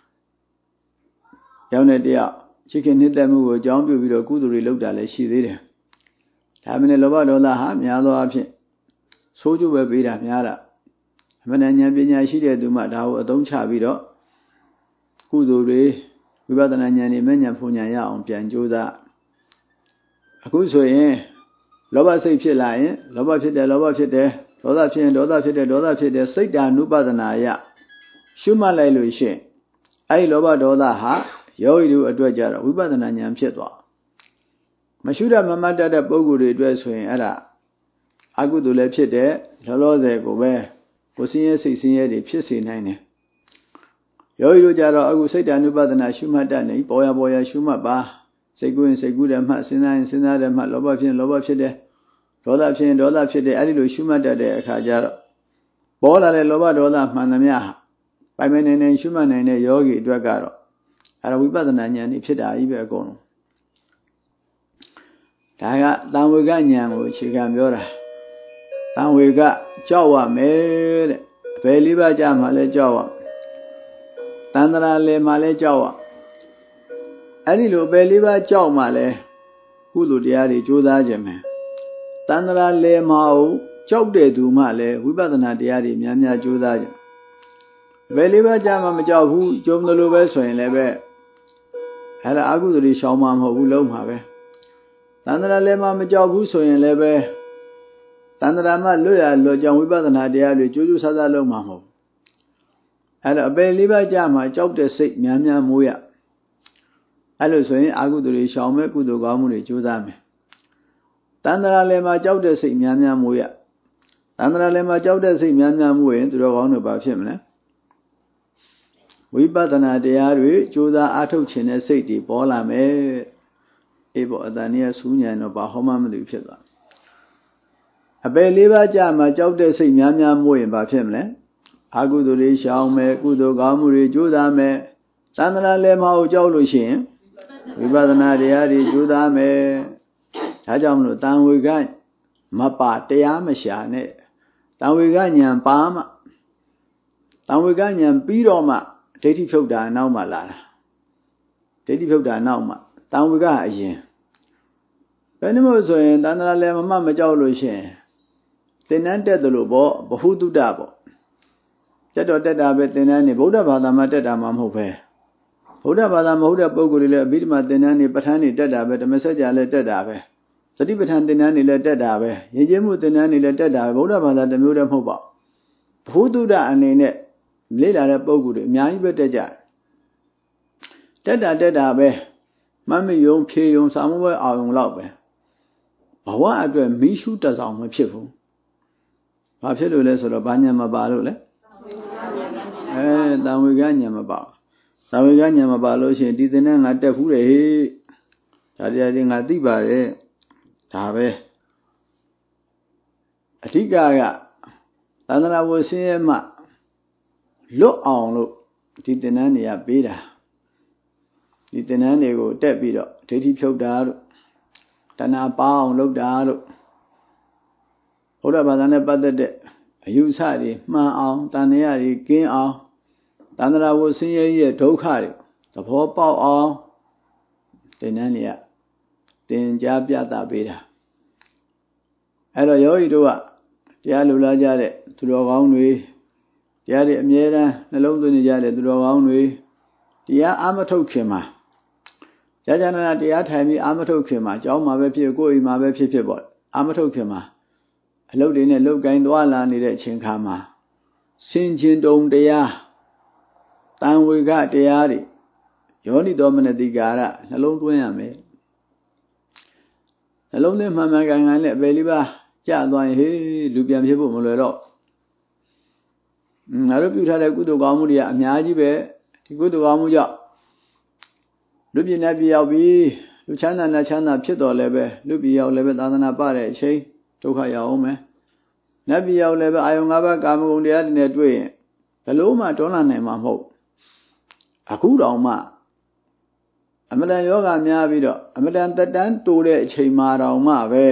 ။ကြောင်းတဲ့တရားချစ်ခင်နှစ်သက်မှုကိုအကြောင်းပြုပြီးတော့ကုသိုလ်တွေလုပ်တာလည်းရှိသေးတယ်။ဒါမှလည်းလောဘဒေါသဟာများသောအားဖြင့်ဆိုးကျိုးပဲပေးတာများတာအမှန်ဉာဏ်ပညာရှိတဲ့သူမှဒါကိုအသုံးချပြီးတော့ကုသိုလ်တွေဝိပဿနာဉာဏ်နဲ့မဲ့ဉာဏ်ဖုန်ဉာဏ်ရအောင်ပြန်ကြိုးစားအခုဆိုရင်လောဘစိတ်ဖြစ်လာရင်လောဘဖြစ်တယ်လောဘဖြစ်တယ်ဒေါသဖြစ်ရင်ဒေါသဖြစ်တယ်ဒေါသဖြစ်တယ်စိတ်ဓာနုပဒနာယရှုမှတ်လိုက်လို့ရှိရင်အဲဒီလောဘဒေါသဟာယောဂီတို့အတွက်ကြတော့ဝိပဿနာဉာဏ်ဖြစ်သွားမရှုရမမှတ်တတ်တဲ့ပုဂ္ဂိုလ်တွေအတွက်ဆိုရင်အဲ့ဒါအကုသိုလ်လည်းဖြစ်တယ်လောလောဆယ်ကိုပဲကိုယ်စင်းရဲစိတ်စင်းရဲတွေဖြစ်စေနိုင်တယ်ယောဂီတို့ကြတော့အခုစိတ်ဓာနုပဒနာရှုမှတ်တတ်နေပေါ်ရပေါ်ရရှုမှတ်ပါစိတ်ကူးရင်စိတ်ကူးတယ်မှစဉ်းစားရင်စဉ်းစားတယ်မှလောဘဖြစ်ရင်လောဘဖြစ်တယ်ဒေါသဖြစ်ရင်ဒေါသဖြစ်တယ်အဲ့ဒီလိုရှုမှတ်တတ်တဲ့အခါကျတော့ပေါ်လာတဲ့လောဘဒေါသမှန်သမျှပိုင်မနေနေရှုမှတ်နိုင်တဲ့ယောဂီအတွက်ကတော့အဲ့ဒါဝိပဿနာဉာဏ်นี่ဖြစ်တာကြီးပဲအကုန်လုံးဒါကတံဝေကဉာဏ်ကိုအခြေခံပြောတာတံဝေကကြောက်ရမယ်တဲ့ဘယ်လေးပါးကြမှာလဲကြောက်ရတန္တရာလေမှာလဲကြောက်ရအဲ့ဒီလိုပဲလေးပါးကြောက်မှလဲကုသိုလ်တရားတွေကြိုးစားခြင်းပဲတဏ္ဍရာလဲမအောင်ကြောက်တဲ့သူမှလဲဝိပဿနာတရားတွေများများကြိုးစားခြင်းဘယ်လေးပါးကြာမှမကြောက်ဘူးကြုံတယ်လို့ပဲဆိုရင်လည်းပဲအဲ့ဒါအကုသိုလ်တွေရှောင်မှာမဟုတ်ဘူးလုံးမှာပဲတဏ္ဍရာလဲမမကြောက်ဘူးဆိုရင်လည်းပဲတဏ္ဍရာမှလွတ်ရလွတ်ကြောင်ဝိပဿနာတရားတွေကြိုးကြိုးစားစားလုံးမှာမဟုတ်အဲ့တော့အပယ်လေးပါးကြာမှကြောက်တဲ့စိတ်များများမိုးရအဲ့လိုဆိုရင်အကုသိုလ်တွေရှောင်မဲ့ကုသိုလ်ကောင်းမှုတွေကြိုးစားမယ်တဏ္ဍရာလည်းမှာကြောက်တဲ့စိတ်များများမိုးရတဏ္ဍရာလည်းမှာကြောက်တဲ့စိတ်များများမိုးရင်သူတော်ကောင်းတို့ဘာဖြစ်မလဲဝိပဿနာတရားတွေကြိုးစားအားထုတ်ခြင်းတဲ့စိတ်တွေပေါ်လာမယ်အေးပေါ့အတန်ကြီးကစူးညံတော့ဘာဟောမှမသိဖြစ်သွားအပယ်လေးပါးကြာမှာကြောက်တဲ့စိတ်များများမိုးရင်ဘာဖြစ်မလဲအကုသိုလ်တွေရှောင်မယ်ကုသိုလ်ကောင်းမှုတွေကြိုးစားမယ်တဏ္ဍရာလည်းမဟုတ်ကြောက်လို့ရှိရင်ဝိပဿနာတရားတွေကြိုးစားမယ်ဒါကြောင့်မလို့တန်ဝေကမပါတရားမရှာနဲ့တန်ဝေကဉာဏ်ပါမှတန်ဝေကဉာဏ်ပြီးတော့မှဒိဋ္ဌိဖြုတ်တာနောက်မှလာတာဒိဋ္ဌိဖြုတ်တာနောက်မှတန်ဝေကအရင်ဘယ်နှမို့ဆိုရင်တဏ္ဍရာလည်းမမမကြောက်လို့ရှိရင်သင်္นานတက်တယ်လို့ပေါ့ဘဟုတုတ္တပေါ့တက်တော့တက်တာပဲသင်္นานနေဗုဒ္ဓဘာသာမှာတက်တာမှမဟုတ်ပဲဗုဒ္ဓဘာသာမဟုတ်တဲ့ပုဂ္ဂိုလ်တွေလည်းအဘိဓမ္မာသင်္นานနေပဋ္ဌာန်းနေတက်တာပဲဓမ္မစကြာလည်းတက်တာပဲသတိပဋ္ဌာန်သင်္นานနေလည်းတက်တာပဲယဉ်ကျေးမှုသင်္นานနေလည်းတက်တာပဲဗုဒ္ဓဘာသာတစ်မျိုးတည်းမဟုတ်ပါဘူးဘုဒ္ဓအနေနဲ့လေ့လာတဲ့ပုဂ္ဂိုလ်တွေအများကြီးပဲတက်ကြတက်တာတက်တာပဲမမယုံဖြေယုံစာမဝဲအောင်ုံလောက်ပဲဘဝအတွက်မိရှုတဆောင်မဖြစ်ဘူးဘာဖြစ်လို့လဲဆိုတော့ဘာညာမပါလို့လဲအဲတံဝေကညာမပါတံဝေကညာမပါလို့ရှိရင်ဒီသင်္นานငါတက်ဘူးတယ်ဟေ့ဒါတရားတွေငါသိပါတယ်ဒါပဲအဓိကကသန္တရာဝဆင်းရဲမှလွတ်အောင်လို့ဒီသင်္นานတွေကပေးတာဒီသင်္นานတွေကိုတက်ပြီးတော့ဒိဋ္ဌိဖြုတ်တာတို့တဏှာပါအောင်လုပ်တာတို့ဘုရားဘာသာနဲ့ပတ်သက်တဲ့အယူဆတွေမှန်အောင်တဏှာတွေကင်းအောင်သန္တရာဝဆင်းရဲရဲ့ဒုက္ခတွေသဘောပေါက်အောင်သင်္นานတွေကသင်ကြားပြသပေးတာအဲ့တော့ယောဂီတို့ကတရားလူလာကြတဲ့သူတော်ကောင်းတွေတရားတွေအမြဲတမ်းနှလုံးသွင်းနေကြတဲ့သူတော်ကောင်းတွေတရားအာမထုတ်ခင်မှာကြာကြာနာနာတရားထိုင်ပြီးအာမထုတ်ခင်မှာကျောင်းမှာပဲဖြစ်ကိုယ်အိမ်မှာပဲဖြစ်ဖြစ်ပေါ့အာမထုတ်ခင်မှာအလုပ်တွေနဲ့လုပ်ကိုင်းသွားလာနေတဲ့အချိန်ခါမှာစင်ကျင်တုံတရားတန်ဝေကတရားတွေယောနိတော်မနတိကာရနှလုံးသွင်းရမယ်နှလုံးသွင်းမှန်မှန်ကန်ကန်နဲ့အပေလေးပါကြာသွားရင်ဟေးလူပြန်ဖြစ်ဖို့မလွယ်တော့ငါတို့ပြုထားတဲ့ကုသိုလ်ကောင်းမှုတွေကအများကြီးပဲဒီကုသိုလ်ကောင်းမှုကြောင့်လူပြည်နဲ့ပြည်ရောက်ပြီးလူချမ်းသာနဲ့ချမ်းသာဖြစ်တော်လည်းပဲလူပြည်ရောက်လည်းပဲသာသနာပတဲ့အချိန်ဒုက္ခရောက်အောင်မယ်နတ်ပြည်ရောက်လည်းပဲအာယုံ၅ပါးကာမဂုဏ်တရားတွေနဲ့တွေ့ရင်ဘယ်လို့မှတွန်းလှန်နိုင်မှာမဟုတ်အခုတောင်မှအမတန်ယောဂများပြီးတော့အမတန်တက်တန်းတိုးတဲ့အချိန်မှာတောင်မှပဲ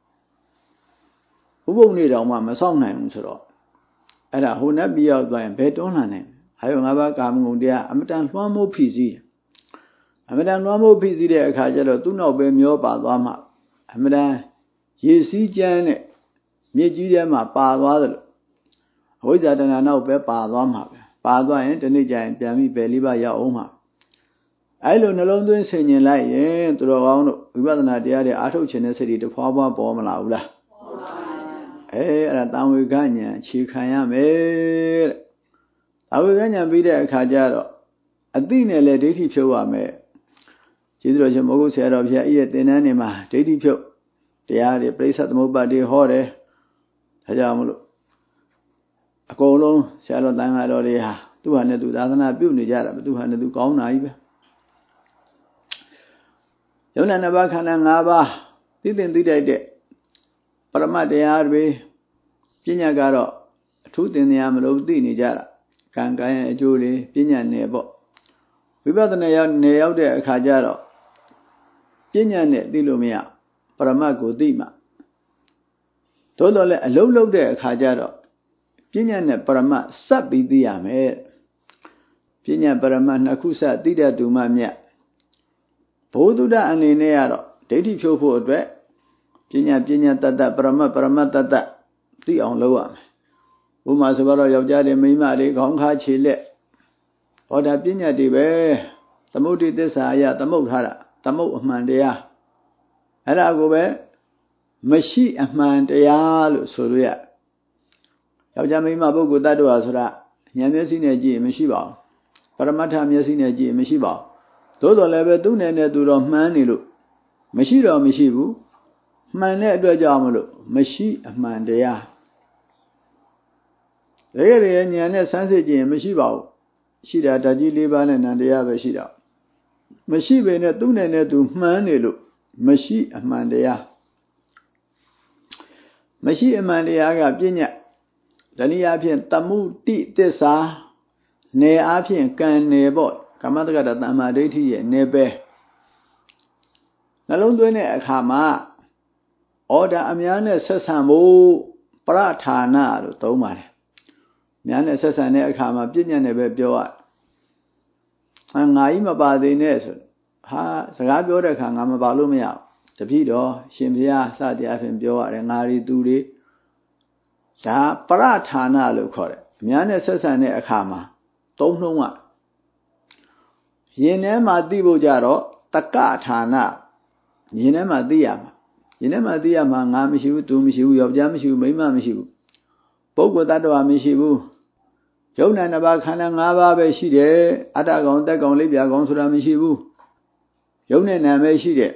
ဥပုပ်နေတောင်မှမဆောင်နိုင်ဘူးဆိုတော့အဲ့ဒါဟိုနတ်ပြည်ရောက်သွားရင်ဘယ်တွန်းလှန်နိုင်အာယုံ၅ပါးကာမဂုဏ်တရားအမတန်လွှမ်းမိုးဖိစီးအမတန်လွှမ်းမိုးဖိစီးတဲ့အခါကျတော့သူ့နောက်ပဲမျောပါသွားမှအမတန်ရေစီးကြမ်းတဲ့မြေကြီးထဲမှာပါသွားတယ်လို့အဝိဇ္ဇာတဏှာနောက်ပဲပါသွားမှာပဲပါသွားရင်ဒီနေ့ကျရင်ပြန်ပြီးပဲလေးပါရောက်အောင်မှာအဲ့လိုနှလုံးသွင်းဆင်ញင်လိုက်ရင်သူတော်ကောင်းတို့ဝိပဿနာတရားတွေအားထုတ်ခြင်းတဲ့စိတ်တွေတဖွာဖွာပေါ်မလာဘူးလားပေါ်ပါဘူးအဲအဲ့ဒါတံဝေကဉာဏ်ခြေခံရမယ်တဲ့တံဝေကဉာဏ်ပြီးတဲ့အခါကျတော့အသိနဲ့လည်းဒိဋ္ဌိဖြုတ်ရမယ်ကျေးဇူးတော်ရှင်မိုးကုတ်ဆရာတော်ဘုရားဤရဲ့သင်္นานနေမှာဒိဋ္ဌိဖြုတ်တရားတွေပရိစ္ဆေသမုပ္ပါဒ်တွေဟောတယ်ဒါကြောင့်မလို့အကုန်လုံးဆရာတော်တန်ခါတော်တွေဟာသူ့ဟာနဲ့သူသာသနာပြုနေကြတာပဲသူ့ဟာနဲ့သူကောင်းတာကြီးပဲယုံနာနှစ်ပါးခန္ဓာ၅ပါးသိသိသိတတ်တဲ့ပရမတ်တရားတွေပညာကတော့အထူးသင်တရားမလို့သိနေကြတာကံကံရဲ့အကျိုးတွေပညာနယ်ပေါ့ဝိပဿနာရောက်နယ်ရောက်တဲ့အခါကျတော့ပညာနဲ့သိလို့မရပရမတ်ကိုသိမှသို့တော်လည်းအလုံးလုံးတဲ့အခါကျတော့ပညာနဲ့ပရမတ်စပ်ပြီးသိရမယ်ပညာပရမတ်နှစ်ခုစသိတတ်သူမှမြတ်ဘုဒ္ဓအနေနဲ့ကတော့ဒိဋ္ဌိဖြုတ်ဖို့အတွက်ပညာပညာတတ္တပရမတ်ပရမတ်တတ္တသိအောင်လုပ်ရမယ်ဥပမာဆိုတော့ယောက်ျားတွေမိန်းမတွေခေါင်းခါခြေလက်ဟောတာပညာတွေပဲသမုဒ္ဒိသစ္စာအရသမုတ်ထားတာသမုတ်အမှန်တရားအဲ့ဒါကိုပဲမရှိအမှန်တရားလို့ဆိုလို့ရယောက်ျားမိန်းမပုဂ္ဂိုလ်တ attva ဆိုတာဉာဏ်မျက်စိနဲ့ကြည့်ရင်မရှိပါဘူးပရမတ္ထမျက်စိနဲ့ကြည့်ရင်မရှိပါဘူးသို့တော်လည်းပဲသူ့နယ်နဲ့သူတော့မှန်းနေလို့မရှိတော့မရှိဘူးမှန်တဲ့အတွက်ကြောင့်မလို့မရှိအမှန်တရားတကယ်တည်းဉာဏ်နဲ့စမ်းစစ်ကြည့်ရင်မရှိပါဘူးရှိတာဓာတ်ကြီး၄ပါးနဲ့နံတရားပဲရှိတာမရှိပေနဲ့သူ့နယ်နဲ့သူမှန်းနေလို့မရှိအမှန်တရားမရှိအမှန်တရားကပညာတနည်းအားဖြင့်တမှုတိသစ္စာနယ်အားဖြင့်ကံနယ်ပေါ့ကမ္မတက္ကတာသမ္မာဒိဋ္ဌိရဲ့နယ်ပယ်နှလုံးသွင်းတဲ့အခါမှာဩဒါအများနဲ့ဆက်ဆံဖို့ပရဌာနလို့သုံးပါတယ်အများနဲ့ဆက်ဆံတဲ့အခါမှာပညာနဲ့ပဲပြောရဟာငါကြီးမပါသေးနဲ့ဆိုဟာစကားပြောတဲ့အခါငါမပါလို့မရဘူးတပည့်တော်ရှင်ဘုရားစသည်အဖြစ်ပြောရတယ်ငါရီသူတွေဒါပရဌာနလို့ခေါ်တယ်အများနဲ့ဆက်ဆံတဲ့အခါမှာသုံးနှုံးကယင်ထဲမှာသိဖို့ကြတော့တက္ကဌာနယင်ထဲမှာသိရမှာယင်ထဲမှာသိရမှာငါမရှိဘူးသူမရှိဘူးယောက်ျားမရှိဘူးမိန်းမမရှိဘူးပုဂ္ဂိုလ်တ attva မရှိဘူးယုံနာနှစ်ပါးခန္ဓာ၅ပါးပဲရှိတယ်အတ္တကောင်တက်ကောင်လိပ်ပြကောင်ဆိုတာမရှိဘူးယုံနဲ့နာမဲရှိတယ်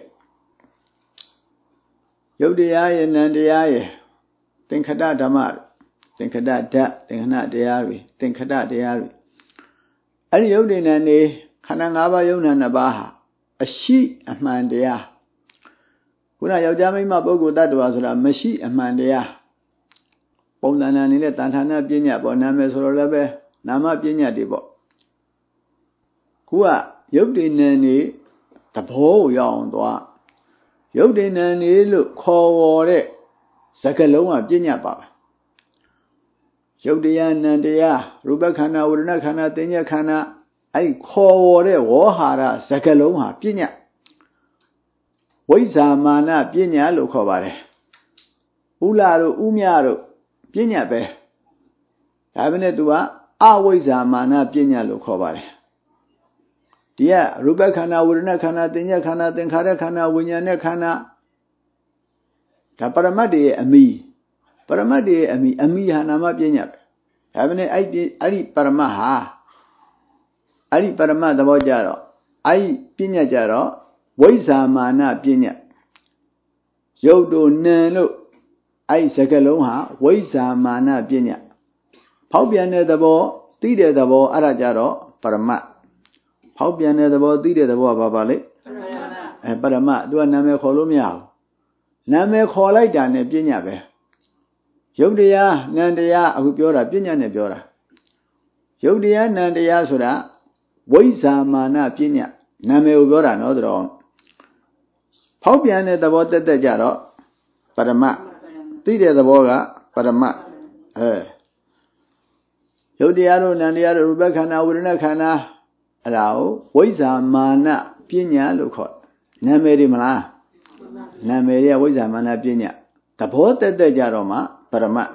ယုတ်တရားရဲ့နံတရားရဲ့သင်္ခတဓမ္မသင်္ခတဓာတ်သင်္ခဏတရားတွေသင်္ခတတရားတွေအဲ့ဒီယုတ်ဉာဏ်နေခန္ဓာ၅ပါးယုံနာနှစ်ပါးဟာအရှိအမှန်တရားခုနယောက်ျားမိန်းမပုဂ္ဂိုလ်တ attva ဆိုတာမရှိအမှန်တရားပုံသဏ္ဍာန်နေတဲ့တဏ္ဌာနပညာပေါ့နာမည်ဆိုတော့လည်းပဲနာမပညာတွေပေါ့ခုကယုတ်ဉာဏ်နေသဘောကိုရောက်အောင်သွားယုတ်ဉာဏ်နေလို့ခေါ်ဝေါ်တဲ့စကားလုံးကပညာပါပဲယုတ်တရားနံတရားရူပခန္ဓာဝေဒနာခန္ဓာသင်ညာခန္ဓာအဲ့ခေါ်ဝေါ်တဲ့ဝေါဟာရစကားလုံးဟာပညာဝိဇ္ဇာမာနပညာလို့ခေါ်ပါတယ်ဥလာတို့ဥမြတို့ပညာပဲဒါပဲနဲ့သူကအဝိဇ္ဇာမာနပညာလို့ခေါ်ပါတယ်ဒီကရူပခန္ဓာဝေဒနာခန္ဓာသင်ညာခန္ဓာသင်္ခါရခန္ဓာဝိညာဉ်နဲ့ခန္ဓာဒါပရမတ်တည်းရဲ့အမိပရမတ်တည်းရဲ့အမိအမိဟာနာမပညာပဲဒါပဲနဲ့အဲ့ဒီအဲ့ဒီပရမတ်ဟာအဲ့ဒီပရမတ်သဘောကြတော့အဲ့ဒီပညာကြတော့ဝိဇ္ဇာမာနပညာယုတ်တို့နံတို့အဲ့ဒီစကားလုံးဟာဝိဇ္ဇာမာနပညာဖောက်ပြန်တဲ့သဘောသိတဲ့သဘောအဲ့ဒါကြတော့ပရမတ်ဖောက်ပြန်တဲ့သဘောသိတဲ့သဘောကဘာပါလဲအဲပရမတ်သူကနာမည်ခေါ်လို့မရဘူးနာမည်ခေါ်လိုက်တာနဲ့ပညာပဲယုတ်တရားနံတရားအခုပြောတာပညာနဲ့ပြောတာယုတ်တရားနံတရားဆိုတာဝိဇ္ဇာမာနပညာနာမည်ကိုပြောတာနော်ဆိုတော့ဖောက်ပြန်တဲ့သဘောတက်တက်ကြတော့ပရမတ်သိတဲ့သဘောကပရမတ်အဲယုတ်တရားတို့နံတရားတို့ရူပခန္ဓာဝေဒနာခန္ဓာအဲ့ဒါကိုဝိဇ္ဇာမာနပညာလို့ခေါ်နာမည်တွေမလားနာမည်တွေကဝိဇ္ဇာမာနပညာသဘောတက်တက်ကြတော့မှပရမတ်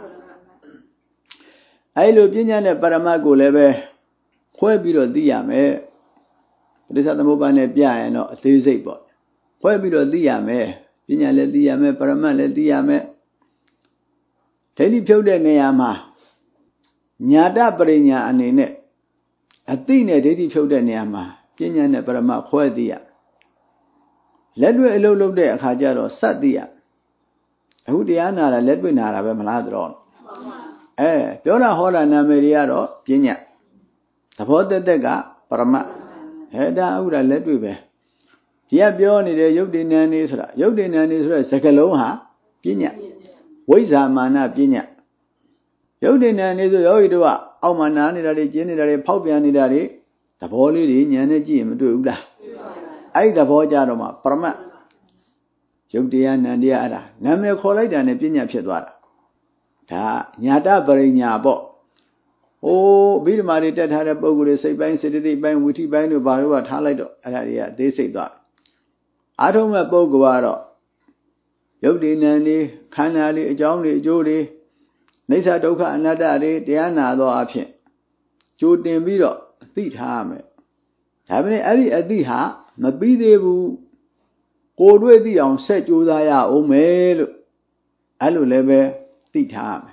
အဲ့လိုပညာနဲ့ပရမတ်ကိုလည်းပဲခွဲပြီးတော့သိရမယ်ပဋိစ္စသမုပ္ပါဒ်နဲ့ပြရင်တော့အသေးစိတ်ပေါ့ခွဲပြီးတော့သိရမယ်ပညာလည်းသိရမယ်ပရမတ်လည်းသိရမယ်ဒိဋ္ဌိဖြုတ်တဲ့နေရာမှာညာတပရိညာအနေနဲ့အသိနဲ့ဒိဋ္ဌိဖြုတ်တဲ့နေရာမှာပညာနဲ့ပရမတ်ခွဲသိရလက်တွေ့အလုပ်လုပ်တဲ့အခါကျတော့စက်သိရအခုတရားနာတာလက်တွေ့နာတာပဲမလားတော့အဲပြောတာဟောတာနာမည်တွေကတော့ပညာသဘောတက်တက်ကပရမတ်ဟဲ့ဒါအခုဒါလက်တွေ့ပဲဒီကပြောနေတဲ့ယုတ်တိနံနေဆိုတာယုတ်တိနံနေဆိုတဲ့စကားလုံးဟာပညာဝိဇ္ဇာမာနပညာယုတ်တိနံနေဆိုယောဂီတို့ကအောက်မှာနားနေတာတွေကျင်းနေတာတွေဖောက်ပြန်နေတာတွေသဘောလေးတွေဉာဏ်နဲ့ကြည့်ရင်မတွေ့ဘူးလားအဲ့ဒီသဘောကြတော့မှပရမတ်ယုတ်တရားနံတရားအဲ့ဒါနာမည်ခေါ်လိုက်တာနဲ့ပညာဖြစ်သွားတာဒါညာတပရိညာပေါ့ဟိုးဗိဓမာတွေတက်ထားတဲ့ပုံကိုယ်တွေစိတ်ပိုင်းစေတသိက်ပိုင်းဝိထိပိုင်းတို့ဘာလို့ကထားလိုက်တော့အဲ့ဒါတွေကအသေးစိတ်သွားအားထုတ်မဲ့ပုဂ္ဂိုလ်ကတော့ယုတ်ဒီနံဒီခန္ဓာတွေအကြောင်းတွေအကျိုးတွေနိစ္စဒုက္ခအနတ္တတွေတရားနာသောအဖြစ်ကြိုတင်ပြီးတော့သိထားရမယ်ဒါပေမဲ့အဲ့ဒီအသိဟာမပြီးသေးဘူးကိုယ်တွေ့သိအောင်ဆက်ကြိုးစားရအောင်မယ်လို့အဲ့လိုလည်းပဲသိထားရမယ်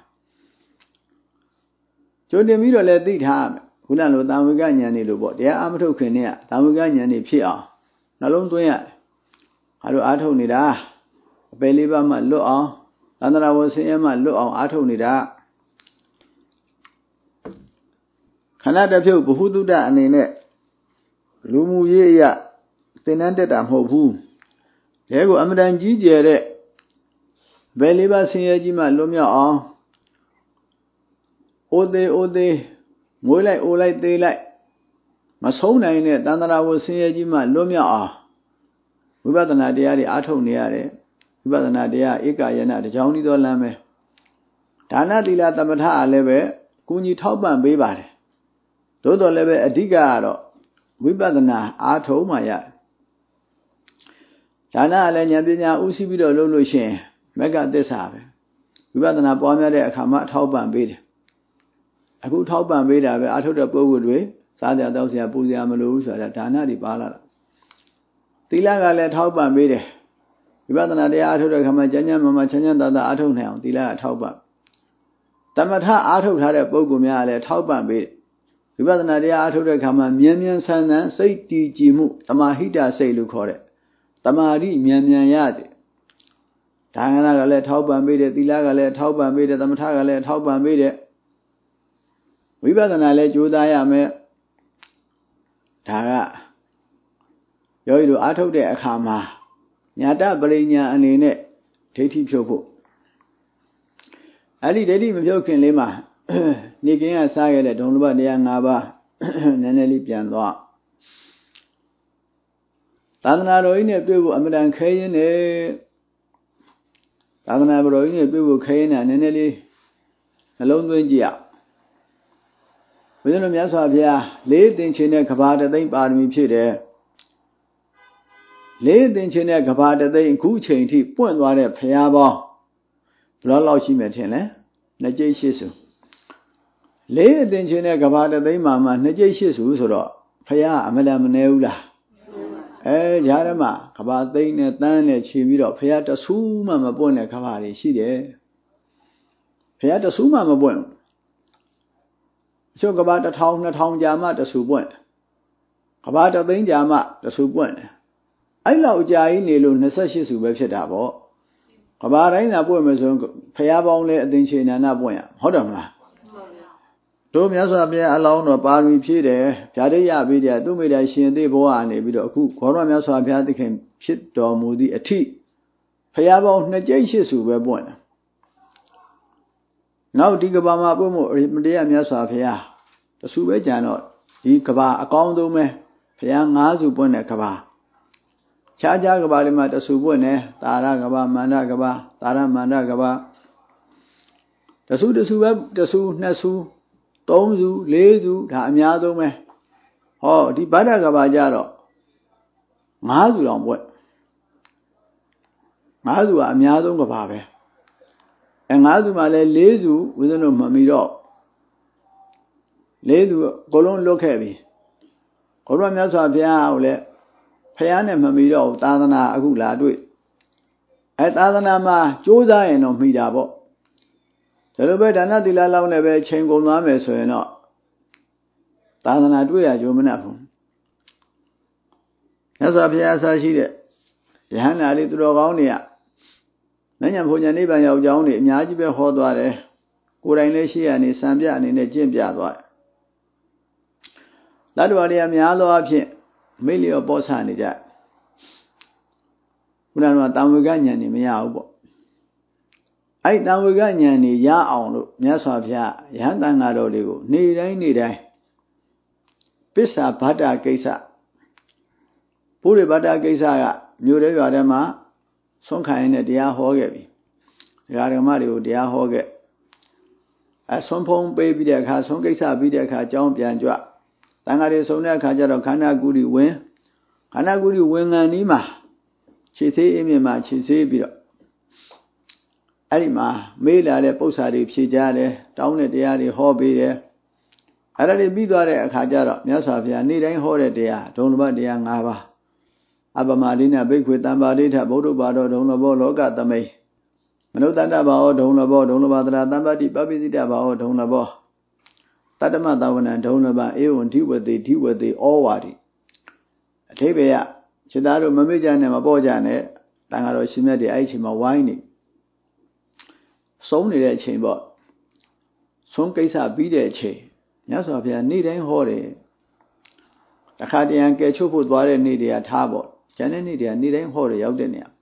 ကြိုတင်ပြီးတော့လည်းသိထားရမယ်ခုနလိုတာဝိကဉာဏ်နေလို့ပေါ့တရားအမထုတ်ခင်နဲ့တာဝိကဉာဏ်နေဖြစ်အောင်နှလုံးသွင်းရတယ်ဟာလို့အားထုတ်နေတာအပယ်လေးပါးမှလွတ်အောင်သန္တရာဝဆင်းရဲမှလွတ်အောင်အားထုတ်နေတာခန္ဓာတစ်ဖြုတ်ဘ ഹു တုတ္တအနေနဲ့လူမှုရေးအရာသင်တန်းတက်တာမဟုတ်ဘူးဒါကိုအမှန်တန်ကြီးကျယ်တဲ့ဘယ်လေးပါးဆင်းရဲကြီးမှလွတ်မြောက်အောင်အိုသေးအိုသေးငွေလိုက်အိုလိုက်သေးလိုက်မဆုံးနိုင်တဲ့တန္တရာဝဆင်းရဲကြီးမှလွတ်မြောက်အောင်ဝိပဿနာတရားတွေအားထုတ်နေရတယ်ဝိပဿနာတရားဧကယနာတကြောင်ဤသောလမ်းပဲဒါနသီလသမထအားလည်းပဲကုညီထောက်ပံ့ပေးပါတယ်သို့တော်လည်းပဲအဓိကကတော့ဝိပဿနာအားထုတ်မှရတယ်ဒါနကလည်းဉာဏ်ပညာဥသိပြီးတော့လုပ်လို့ရှိရင်မဂ္ဂသစ္စာပဲဝိပဿနာပွားများတဲ့အခါမှာထောက်ပံ့ပေးတယ်အခုထောက်ပံ့ပေးတာပဲအားထုတ်တဲ့ပုဂ္ဂိုလ်တွေစားကြတော့ဆရာပူဇော်မလို့ဘူးဆိုတာဒါနတွေပါလာတာသီလကလည်းထောက်ပံ့ပေးတယ်ဝိပဿနာတရားအားထုတ်တဲ့အခါမှာကျမ်းကျမ်းမာမာချမ်းချမ်းသာသာအားထုတ်နိုင်အောင်သီလကထောက်ပံ့သမထအားထုတ်ထားတဲ့ပုဂ္ဂိုလ်များလည်းထောက်ပံ့ပေးတယ်ဝိပဿနာတရားအားထုတ်တဲ့အခါမှာမြန်မြန်ဆန်ဆန်စိတ်တည်ကြည်မှုတမာဟိတစိတ်လို့ခေါ်တဲ့တမာတိမြန်မြန်ရတယ်ဒါနကလည်းထောက်ပံ့ပေးတယ်သီလကလည်းထောက်ပံ့ပေးတယ်သမထကလည်းထောက်ပံ့ပေးတယ်ဝိပဿနာလည်းကြိုးစားရမယ်ဒါကယောဂီတို့အားထုတ်တဲ့အခါမှာညာတပရိညာအနေနဲ့ဒိဋ္ဌိဖြုတ်ဖို့အဲ့ဒီဒိဋ္ဌိမဖြုတ်ခင်လေးမှာနေကင်းကစားခဲ့တဲ့ဒုံလဘတရား၅ပါးနည်းနည်းလေးပြန်သွားသာသနာတော်ကြီးနဲ့တွေ့ဖို့အမှန်တန်ခဲရင်းနဲ့သာသနာတော်ကြီးနဲ့တွေ့ဖို့ခဲရင်းနဲ့နည်းနည်းလေးနှလုံးသွင်းကြည့်ရဘုရားတော်မြတ်စွာဘုရားလေးသင်္ချေနဲ့ကဘာတသိမ့်ပါရမီဖြစ်တယ်လေးသင်္ချေနဲ့ကဘာတသိမ့်အခုချိန်ထိပွင့်သွားတဲ့ဘုရားပေါင်းဘယ်လောက်ရှိမယ်ထင်လဲနှစ်ကျိတ်ရှိစုလေးသင်္ချေနဲ့ကဘာတသိမ့်မှာမှနှစ်ကျိတ်ရှိစုဆိုတော့ဘုရားအမှန်တန်မနေဘူးလားအဲဂျာရမကဘာသိမ့်နဲ့တန်းနဲ့ခြေပြီးတော့ဘုရားတဆူးမှမပွင့်တဲ့ကဘာတွေရှိတယ်ဘုရားတဆူးမှမပွင့်ဘူးအချို့ကဘာတစ်ထောင်နှစ်ထောင်ကြာမှတဆူပွင့်ကဘာတသိန်းကြာမှတဆူပွင့်တယ်အဲ့လောက်အကြာကြီးနေလို့နှစ်ဆယ့်ရှစ်ဆူပဲဖြစ်တာပေါ့ကဘာတိုင်းသာပွင့်မယ်ဆိုရင်ဖျားပေါင်းလဲအသင်္ချေနန္ဒပွင့်ရဟုတ်တယ်မလားတို့မြတ်စွာဘုရားအလောင်းတော်ပါရမီဖြည့်တယ်ဗျာဒိတ်ရပြီးတဲ့သူမိတာရှင်သေးဘဝကနေပြီးတော့အခုခေါတော်မြတ်စွာဘုရားသခင်ဖြစ်တော်မူသည့်အထိဖျားပေါင်းနှစ်ကျိတ်ရှစ်ဆူပဲပွင့်တယ်နောက်ဒီကဘာမှာပွင့်ဖို့မတရားမြတ်စွာဘုရားတဆူပဲကြံတော့ဒီကဘာအကောင်းဆုံးပဲဘုရား၅ဆူပွင့်တဲ့ကဘာခြားခြားကဘာတွေမှာတဆူပွင့်တယ်တာရကဘာမန္တကဘာတာရမန္တကဘာတဆူတဆူပဲတဆူနှစ်ဆူသုံးဆူလေးဆူဒါအများဆုံးပဲဟောဒီဗဒ္ဒကဘာကြတော့၅ဆူတောင်ပွင့်၅ဆူကအများဆုံးကဘာပဲအဲ၅ဆူမှာလဲ၄ဆူဦးဇင်းတို့မမီတော့လေးဆူအကုန်လုံးလွတ်ခဲ့ပြီခေါတော်မြတ်စွာဘုရားကိုလည်းဖះနဲ့မမီတော့သာသနာအခုလာတွေ့အဲသာသနာမှာကြိုးစားရင်တော့မိတာပေါ့ဒါလိုပဲဒါနသီလလောက်နဲ့ပဲချိန်ကုန်သွားမယ်ဆိုရင်တော့သာသနာတွေ့ရကြုံမနှက်ဘူးမြတ်စွာဘုရားအစရှိတဲ့ယဟန္တာလေးသူတော်ကောင်းတွေကမဉ္ဇဉ်ဘုံညာနိဗ္ဗာန်ရောက်ကြောင်းတွေအများကြီးပဲဟောသွားတယ်ကိုယ်တိုင်လည်းရှိရနေစံပြအနေနဲ့ကျင့်ပြသွားတယ်လတ္တဝါတွေကများသောအားဖြင့်မိလျော်ပေါ်ဆနေကြခုနကတံဝေကဉာဏ်နေမရဘူးပေါ့အဲ့တံဝေကဉာဏ်နေရအောင်လို့မြတ်စွာဘုရားယဟန်တန်ဃာတော်တွေကိုနေတိုင်းနေတိုင်းပစ္စာဗတ္တကိစ္စဘုရားဗတ္တကိစ္စကမြို့ရဲရွာထဲမှာဆုံးခံရတဲ့တရားဟောခဲ့ပြီဒကာဒကမတွေကိုတရားဟောခဲ့အဆုံးဖုံးပေးပြီးတဲ့အခါဆုံးကိစ္စပြီးတဲ့အခါအကြောင်းပြန်ကြွတန်ဃာတွေဆုံးတဲ့အခါကျတော့ခန္ဓာကုရီဝင်ခန္ဓာကုရီဝင်ငံနီးမှာခြေသေးအင်းမြမှာခြေသေးပြီးတော့အဲ့ဒီမှာမေးလာတဲ့ပု္ပ္ပာတွေဖြေကြတယ်တောင်းတဲ့တရားတွေဟောပေးတယ်အဲ့ဒါတွေပြီးသွားတဲ့အခါကျတော့မြတ်စွာဘုရားနေ့တိုင်းဟောတဲ့တရားဒုံလဘတရား၅ပါးအပမဒိနဘိက္ခွေတံပါဒိဋ္ဌဗုဒ္ဓဘာတော်ဒုံလဘောလောကသမိတ်မနုဿတ္တဘာဝဒုံလဘောဒုံလဘတရာတမ္ပတိပပိစိတဘာဝဒုံလဘောတတ္တမသဝနံဒုံလဘဧဝံဓိဝတိဓိဝတိဩဝါဒိအထိပ္ပယခြေသားတို့မမေ့ကြနဲ့မပေါ့ကြနဲ့တန်ဃာတော်ရှင်မြတ်တွေအဲ့ဒီအချိန်မှာဝိုင်းနေဆုံးနေတဲ့အချိန်ပေါ့ဆုံးကိစ္စပြီးတဲ့အချိန်မြတ်စွာဘုရားနေ့တိုင်းဟောတယ်တခါတရံကဲချုပ်ဖို့သွားတဲ့နေ့တွေကထားပေါ့ကျန်တဲ့နေ့တွေကနေ့တိုင်းဟောတယ်ရောက်တဲ့နေရာ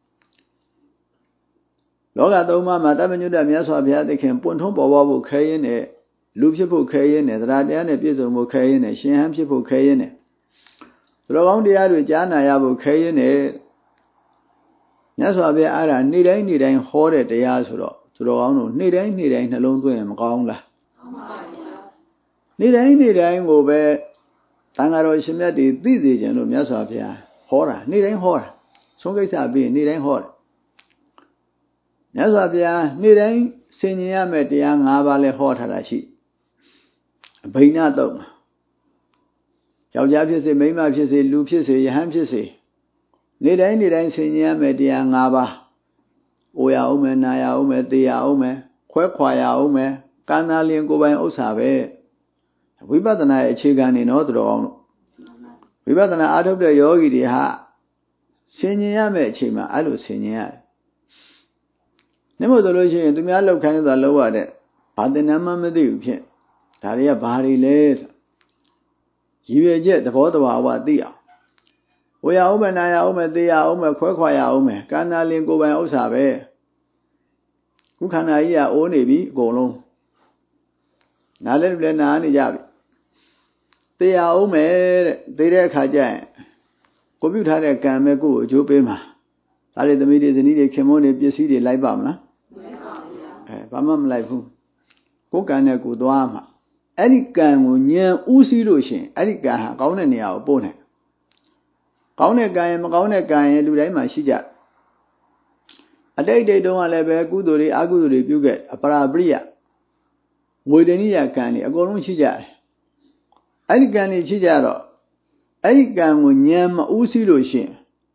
လောကသုံးပါးမှာတပ္ပညုတ္တမြတ်စွာဘုရားသခင်ပွင့်ထုံးပေါ်ပေါက်ဖို့ခဲရင်းနဲ့လူဖြစ်ဖို့ခဲရင်းနဲ့သရတရားနဲ့ပြည့်စုံဖို့ခဲရင်းနဲ့ရှင်ဟန်ဖြစ်ဖို့ခဲရင်းနဲ့သူတော်ကောင်းတရားတွေကြားနာရဖို့ခဲရင်းနဲ့မြတ်စွာဘုရားအဲ့ဒါနေ့တိုင်းနေ့တိုင်းဟောတဲ့တရားဆိုတော့သူတော်ကောင်းတို့နေ့တိုင်းနေ့တိုင်းနှလုံးသွင်းရင်မကောင်းလားမှန်ပါဗျာနေ့တိုင်းနေ့တိုင်းကိုပဲတန်ဃာတော်ရှင်မြတ်တွေသိစေခြင်းလို့မြတ်စွာဘုရားဟောတာနေ့တိုင်းဟောတာဆုံးကိစ္စပြီးနေ့တိုင်းဟောတယ်မြတ်စွာဘုရားနေ့တိုင်းဆင်ញင်ရမယ့်တရား၅ပါးလဲဟောထားတာရှိအဘိနတုတ်ယောက်ျားဖြစ်စေမိန်းမဖြစ်စေလူဖြစ်စေယဟန်ဖြစ်စေနေ့တိုင်းနေ့တိုင်းဆင်ញင်ရမယ့်တရား၅ပါးအိုရအောင်မယ်နာရအောင်မယ်သေရအောင်မယ်ခွဲခွာရအောင်မယ်ကံသာလျင်ကိုယ်ပိုင်ဥစ္စာပဲဝိပဿနာရဲ့အခြေခံနေတော့တော်အောင်လို့ဝိပဿနာအားထုတ်တဲ့ယောဂီတွေဟာဆင်ញင်ရမယ့်အချိန်မှာအဲ့လိုဆင်ញင်ရတယ်။နှမို့ဆိုလို့ရှိရင်သူများလောက်ခိုင်းတာလောက်ရတဲ့ဘာတင်နာမှမသိဘူးဖြစ်ဒါတွေကဘာတွေလဲဆိုရည်ရွယ်ချက်သဘောတဘာဝသိအောင်ဝေယအောင်မနာရအောင်မသေးရအောင်မခွဲခွာရအောင်မကန္နာလင်ကိုယ်ပိုင်ဥစ္စာပဲခုခန္ဓာကြီးကအိုးနေပြီအကုန်လုံးနားလည်းလည်းနားနေကြပြီသေရအောင်မယ်တဲ့သေတဲ့အခါကျရင်ကိုပြုထားတဲ့ကံပဲကိုယ်ကိုအကျိုးပေးမှာဒါလေသမီးတွေဇနီးတွေခင်မွန်းတွေပစ္စည်းတွေလိုက်ပါမလားမလိုက်ပါဘူးဗျာအဲဘာမှမလိုက်ဘူးကိုယ်ကံနဲ့ကိုယ်သွားမှာအဲ့ဒီကံကိုဉာဏ်ဥသိလို့ရှင်အဲ့ဒီကံဟာကောင်းတဲ့နေရာကိုပို့နိုင်ကောင်းတဲ့ကံရင်မကောင်းတဲ့ကံရင်လူတိုင်းမှာရှိကြအတိတ်တိတ်တုန်းကလည်းပဲကုသိုလ်တွေအကုသိုလ်တွေပြုခဲ့အပရာပရိယငွေတဏိယကံတွေအကုန်လုံးရှိကြတယ်အဲ့ဒီကံတွေရှိကြတော့အဲ့ဒီကံကိုဉာဏ်မဥသိလို့ရှင်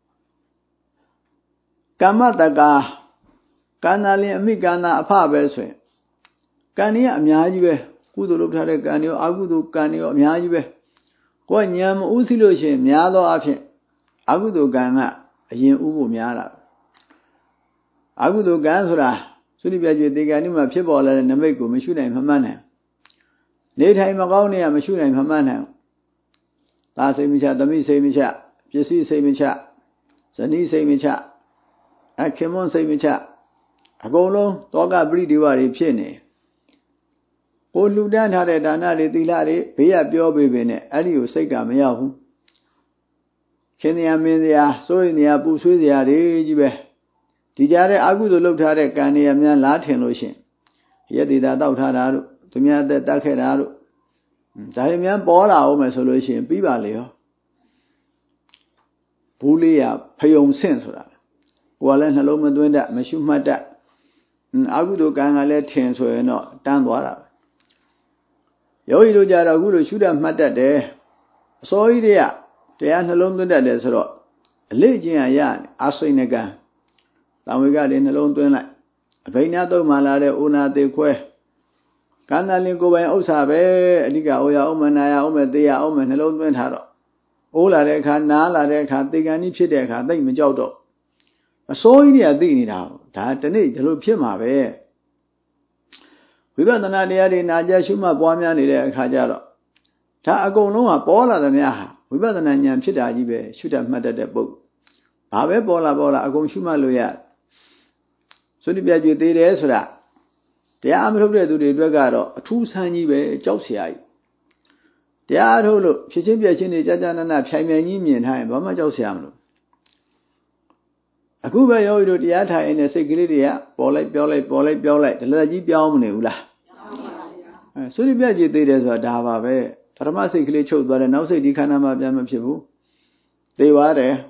ကမ္မတကာကံနာလင်အမိကံနာအဖပဲဆိုရင်ကံတွေကအများကြီးပဲကုသိုလ်လုပ်ထားတဲ့ကံတွေရောအကုသိုလ်ကံတွေရောအများကြီးပဲကိုယ်ဉာဏ်မဥသိလို့ရှင်များသောအားဖြင့်အကုသိုလ်ကံကအရင်ဥဖို့များလာအကုသိုလ်ကံဆိုတာသုတိပြကျွေတေဂာနိမှာဖြစ်ပေါ်လာတဲ့နမိတ်ကိုမရှုနိုင်မမှတ်နိုင်နေထိုင်မကောင်းနေရမရှုနိုင်မမှတ်နိုင်သာစိတ်မချသမီးစိတ်မချပစ္စည်းစိတ်မချဇနီးစိတ်မချအခင်မွန်းစိတ်မချအကုန်လုံးတောကပရိဒီဝတွေဖြစ်နေကိုလှူဒန်းထားတဲ့ဒါနတွေသီလတွေဘေးရပြောပေးပေနဲ့အဲ့ဒီကိုစိတ်ကမရောက်ဘူးရှင်နေရမင်းစရာစိုးရိမ်နေရပူဆွေးစရာတွေကြီးပဲဒီကြားတဲ့အကုသိုလ်လုပ်ထားတဲ့ကံတွေအများလားထင်လို့ရှင်ယက်တိတာတောက်ထားတာတို့သူများအသက်တတ်ခဲ့တာတို့ဒါတွေများပေါ်လာအောင်မယ်ဆိုလို့ရှိရင်ပြီးပါလေရောဘူးလေးရဖယုံဆင့်ဆိုတာကိုယ်ကလည်းနှလုံးမသွင်းတတ်မရှုမှတ်တတ်အကုသိုလ်ကံကလည်းထင်ဆိုရင်တော့တန်းသွားတာယောဂီတို့ကြတော့အခုလိုရှုတတ်မှတ်တတ်တယ်အစောကြီးတွေကတရားနှလုံးသွင်းတတ်တယ်ဆိုတော့အလေးကျင့်ရရအာစိဏကံသံဝေကတွေနှလုံးသွင်းလိုက်အဘိညာတုတ်မှလာတဲ့ဩနာသေးခွဲကန္နာလင်ကိုယ်ပိုင်ဥစ္စာပဲအဓိကဩရဩမနာရဩမသေးရဩမနှလုံးသွင်းထားတော့ဩလာတဲ့အခါနားလာတဲ့အခါသေကံကြီးဖြစ်တဲ့အခါသိမကြောက်တော့အစိုးကြီးတွေကသိနေတာဒါတနေ့ဒီလိုဖြစ်မှာပဲဝိပဿနာတရားတွေနာကြရှုမှတ်ပွားများနေတဲ့အခါကျတော့ဒါအကုန်လုံးကပေါ်လာသမျှဟာဝိပဿနာဉာဏ်ဖြစ်တာကြီးပဲရှုတတ်မှတ်တတ်တဲ့ပုဂ္ဂိုလ်ဘာပဲပေါ်လာပေါ်လာအကုန်ရှုမှတ်လို့ရသုတိပြကျွေသေးတယ်ဆိုတာတရားအမထုတ်တဲ့သူတွေအတွက်ကတော့အထူးဆန်းကြီးပဲကြောက်เสียကြီးတရားအထုတ်လို့ဖြစ်ချင်းပြက်ချင်းတွေကြာကြာနာနာဖြိုင်မြိုင်ကြီးမြင်ထားရင်ဘာမှကြောက်เสียမလို့အခုပဲယောဂီတို့တရားထိုင်နေတဲ့စိတ်ကလေးတွေကပေါ်လိုက်ပြောလိုက်ပေါ်လိုက်ပြောလိုက်ဒလကြီးပြောင်းမနေဘူးလားအဲသုတိပြကျွေသေးတယ်ဆိုတာဒါပါပဲပထမစိတ်ကလေးချုပ်သွားတယ်နောက်စိတ်ဒီခန္ဓာမှာပြန်မဖြစ်ဘူးသေသွားတယ်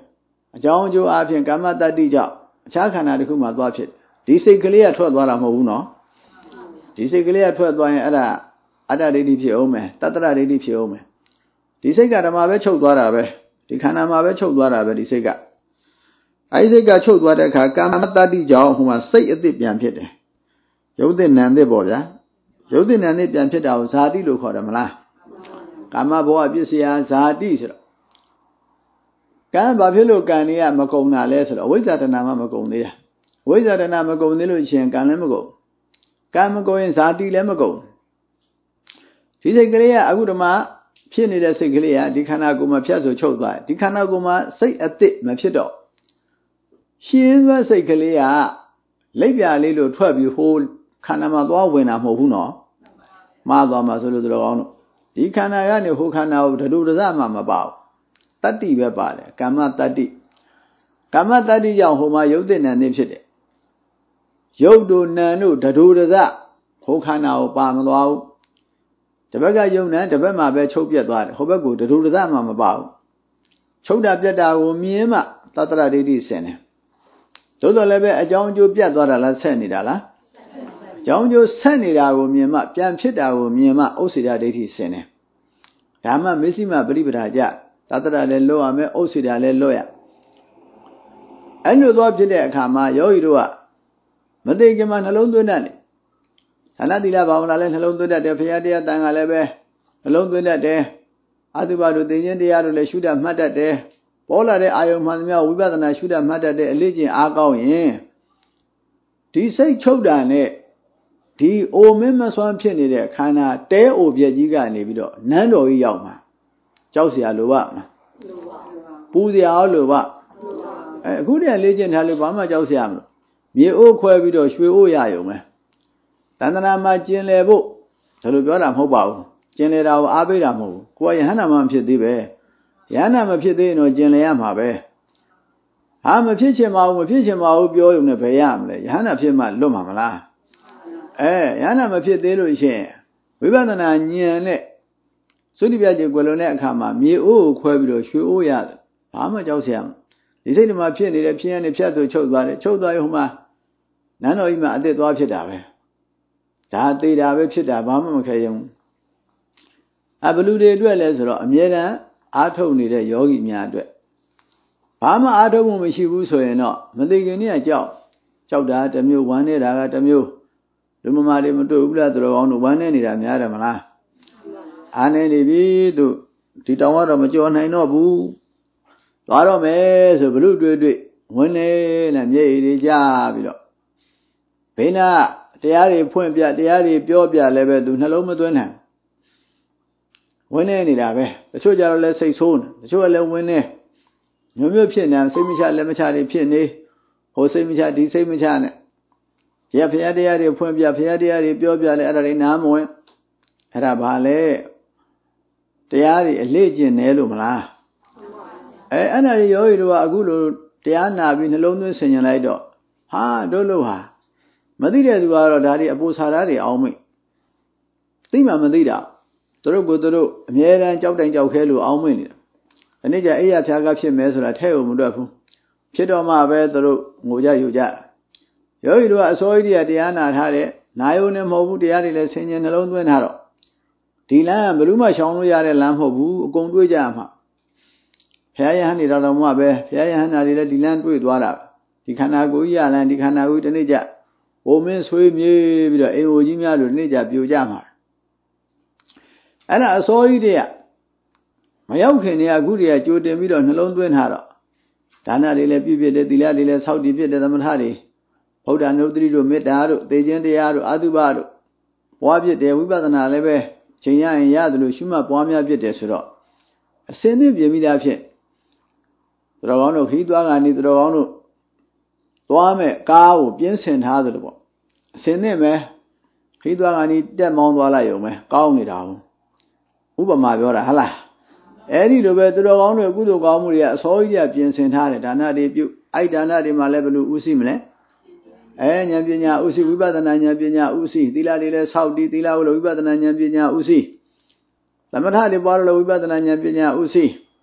အကြောင်းအကျိုးအပြင်ကာမတတ္တိကြောင့်အခြားခန္ဓာတစ်ခုမှသွားဖြစ်ဒီစိတ်ကလေးကထွက်သွားတာမဟုတ်ဘူးနော်ဒီစိတ်ကလေးကထွက်သွားရင်အဲ့ဒါအတ္တဒိဋ္ဌိဖြစ်အောင်မယ်တတ္တရဒိဋ္ဌိဖြစ်အောင်မယ်ဒီစိတ်ကဓမ္မပဲချုပ်သွားတာပဲဒီခန္ဓာမှာပဲချုပ်သွားတာပဲဒီစိတ်ကအဲဒီစိတ်ကချုပ်သွားတဲ့အခါကာမတတ္တိကြောင့်ဟိုမှာစိတ်အသစ်ပြန်ဖြစ်တယ်ယုတ်တဲ့နံသစ်ပေါ့ဗျာယုတ်တဲ့နံသစ်ပြန်ဖြစ်တာကိုဇာတိလို့ခေါ်တယ်မလားကာမဘောပစ္စယဇာတိဆိုတော့ကံဘာဖြစ်လို့ကံတွေကမကုန်တာလဲဆိုတော့ဝိဇ္ဇာတဏမှမကုန်သေးတာဝိဇ္ဇာတဏမကုန်သေးလို့ရှိရင်ကံလည်းမကုန်ကံမကုန်ရင်ဇာတိလည်းမကုန်ဒီစိတ်ကလေးကအခုဓမ္မဖြစ်နေတဲ့စိတ်ကလေးကဒီခန္ဓာကိုယ်မှာဖြတ်ဆိုချုပ်သွားတယ်ဒီခန္ဓာကိုယ်မှာစိတ်အသစ်မဖြစ်တော့ရှင်းသွားစိတ်ကလေးကလက်ပြလေးလို့ထွက်ပြီးဟိုခန္ဓာမှာသွားဝင်တာမဟုတ်ဘူးနော်မှားသွားမှာဆိုလို့တော်ကောင်းတို့ဒီခန္ဓာကနေဟိုခန္ဓာကိုဓတုတစမှမပါဘူးတတ္တိပဲပါတယ်ကာမတတ္တိကာမတတ္တိကြောင့်ဟိုမှာယုတ်တဲ့နံနေဖြစ်တယ်ယုတ်တို့နံတို့ဓတုတစဟိုခန္ဓာကိုပါမသွားဘူးတပတ်ကယုံနံတပတ်မှာပဲချုပ်ပြတ်သွားတယ်ဟိုဘက်ကိုဓတုတစမှမပါဘူးချုပ်တာပြတ်တာကိုမြင်မှတတ္တရဒိဋ္ဌိဆင်တယ်သို့တော်လည်းပဲအကြောင်းအကျိုးပြတ်သွားတာလားဆက်နေတာလားအကြောင်းအကျိုးဆက်နေတာကိုမြင်မှပြန်ဖြစ်တာကိုမြင်မှဥစ္စေတဒိဋ္ဌိဆင်တယ်ဒါမှမစ္စည်းမပရိပဒါကြတတ္တရလည်းလွတ်ရမယ်ဥစ္စေတလည်းလွတ်ရအဲ့လိုသွားဖြစ်တဲ့အခါမှာယောဂီတို့ကမသိခင်မှာနှလုံးသွင်းတတ်တယ်ဌာနသီလဘာဝနာလည်းနှလုံးသွင်းတတ်တယ်ဘုရားတရားတန်ခါလည်းပဲနှလုံးသွင်းတတ်တယ်အတုပတို့သိခြင်းတရားတို့လည်းရှုတတ်မှတ်တတ်တယ်ပေါ်လာတဲ့အာယုံမှန်သမျှဝိပဿနာရှုတတ်မှတ်တတ်တဲ့အလေးကျင့်အားကောင်းရင်ဒီစိတ်ချုပ်တာနဲ့ဒီအိုမင်းမစွမ်းဖြစ်နေတဲ့ခန္ဓာတဲအိုပြက်ကြီးကနေပြီးတော့နန်းတော်ကြီးရောက်မှာကြောက်เสียလိုပါမလားလိုပါပူเสียအောင်လိုပါအဲအခုတည်းလေးကျင့်ထားလို့ဘာမှကြောက်เสียမလို့မြေအိုးခွဲပြီးတော့ရွှေအိုးရရုံပဲတဏ္ဍာမှာကျင်လည်ဖို့ဒါလိုပြောတာမဟုတ်ပါဘူးကျင်လည်တာကိုအားပေးတာမဟုတ်ဘူးကိုယ်ကယဟန္တာမှမဖြစ်သေးပဲယဟန္တာမဖြစ်သေးရင်တော့ကျင်လည်ရမှာပဲဟာမဖြစ်ချင်ပါဘူးမဖြစ်ချင်ပါဘူးပြောရုံနဲ့ဘယ်ရမလဲယဟန္တာဖြစ်မှလွတ်မှာမလားအဲယဟန္တာမဖြစ်သေးလို့ရှိရင်ဝိပဿနာဉာဏ်နဲ့သုတိပြကျေကွယ်လွန်တဲ့အခါမှာမြေအိုးကိုခွဲပြီးတော့ရွှေအိုးရတယ်ဘာမှကြောက်เสียမဒီစိတ်ဓမ္မဖြစ်နေတဲ့ဖြစ်ရနေဖြတ်ဆိုချုပ်သွားတယ်ချုပ်သွားရင်ဟိုမှာနန်းတော်ကြီးမှာအသက်သွားဖြစ်တာပဲဒါသေးတာပဲဖြစ်တာဘာမှမခဲရင်အဘလူတွေအတွက်လဲဆိုတော့အမြဲတမ်းအားထုတ်နေတဲ့ယောဂီများအတွက်ဘာမှအားထုတ်မှုမရှိဘူးဆိုရင်တော့မသိခင်နဲ့ကြောက်ကြောက်တာတစ်မျိုးဝမ်းနေတာကတစ်မျိုးလူမမာတွေမတွေ့ဘူးလားတော်ကောင်းတို့ဝမ်းနေနေတာများတယ်မလားအားနေနေပြီသူဒီတောင်ကတော့မကြော်နိုင်တော့ဘူးသွားတော့မယ်ဆိုဘလူတွေ့တွေ့ဝင်နေနဲ့မျက်ရည်တွေကျပြီးတော့ဘေးနာတရားတွေဖွင့်ပြတရားတွေပြောပြလည်းပဲသူနှလုံးမသွင်းနိုင်ဝင်နေနေတာပဲတချို့ကြတော့လဲစိတ်ဆိုးနေတချို့ကလည်းဝင်နေမျိုးမျိုးဖြစ်နေစိတ်မချလက်မချတွေဖြစ်နေဟိုစိတ်မချဒီစိတ်မချနဲ့ရဖရာတရားတွေဖွင့်ပြဖရာတရားတွေပြောပြလဲအဲ့ဒါတွေနားမဝင်အဲ့ဒါဘာလဲတရားတွေအလေးကျင့်နေလို့မလားအဲအဲ့ဒါတွေယောဂီတို့ကအခုလိုတရားနာပြီးနှလုံးသွင်းဆင်ញင်လိုက်တော့ဟာတို့လို့ဟာမသိတဲ့သူကတော့ဒါတွေအပူစာသားတွေအောင်မိသိမှမသိတာသူတို့ကိုသူတို့အမြဲတမ်းကြောက်တိုင်ကြောက်ခဲလို့အောင်မိနေတာဒီနေ့ကျအိယာဖြာကဖြစ်မယ်ဆိုတာထဲ့ုံမတွက်ဘူးဖြစ်တော့မှပဲသူတို့ငိုကြယူကြယောဂီတို့ကအစောကြီးတွေကတရားနာထားတဲ့နာယုံနဲ့မဟုတ်ဘူးတရားတွေလည်းဆင်ញင်နှလုံးသွင်းထားတော့ဒီလမ်းကဘယ်သူမှရှောင်လို့ရတဲ့လမ်းမဟုတ်ဘူးအကုန်တွေးကြရမှာဘုရားယဟန်နေတော်မှပဲဘုရားယဟန်နာတွေလည်းဒီလမ်းတွေးသွားတာဒီခန္ဓာကိုယ်ကြီးရလမ်းဒီခန္ဓာကိုယ်ဒီနေ့ကျဟိုမင်းဆွေးမြေးပြီးတော့အိမ်ဟိုကြီးများလို့ဒီနေ့ကျပြိုကြမှာအဲ့ဒါအစောကြီးတွေကမရောက်ခင်တည်းကအခုတည်းကကြိုတင်ပြီးတော့နှလုံးသွင်းထားတော့ဒါနတွေလည်းပြည့်ပြည့်တယ်သီလတွေလည်းစောင့်တည်ပြည့်တယ်သမထတွေဗုဒ္ဓနုဒ္ဓတိတို့မေတ္တာတို့သေခြင်းတရားတို့အာသုဘတို့ပွားပြည့်တယ်ဝိပဿနာလည်းပဲချိန်ရရင်ရတယ်လို့ရှုမှတ်ပွားများပြည့်တယ်ဆိုတော့အစင်းသင့်ပြမိတာဖြစ်တော်ကောင်းတို့ခီးသွားကနေတော်ကောင်းတို့သွားမဲ့ကားကိုပြင်းဆင်ထားသလိုပေါ့အစင်းသင့်ပဲခီးသွားကနေတက်မောင်းသွားလိုက်ရုံပဲကောင်းနေတာဟုတ်ဥပမာပြောတာဟုတ်လားအဲ့ဒီလိုပဲသူတော်ကောင်းတွေကုသိုလ်ကောင်းမှုတွေကအစောကြီးကပြင်ဆင်ထားတယ်ဒါနတွေပြုအဲ့ဒါနတွေမှာလည်းဘယ်လိုဥသိမလဲအဲဉာဏ်ပညာဥသိဝိပဿနာဉာဏ်ပညာဥသိသီလတွေလည်းစောင့်တည်သီလဝိပဿနာဉာဏ်ပညာဥသိသမထတွေပွားလို့ဝိပဿနာဉာဏ်ပညာဥသိ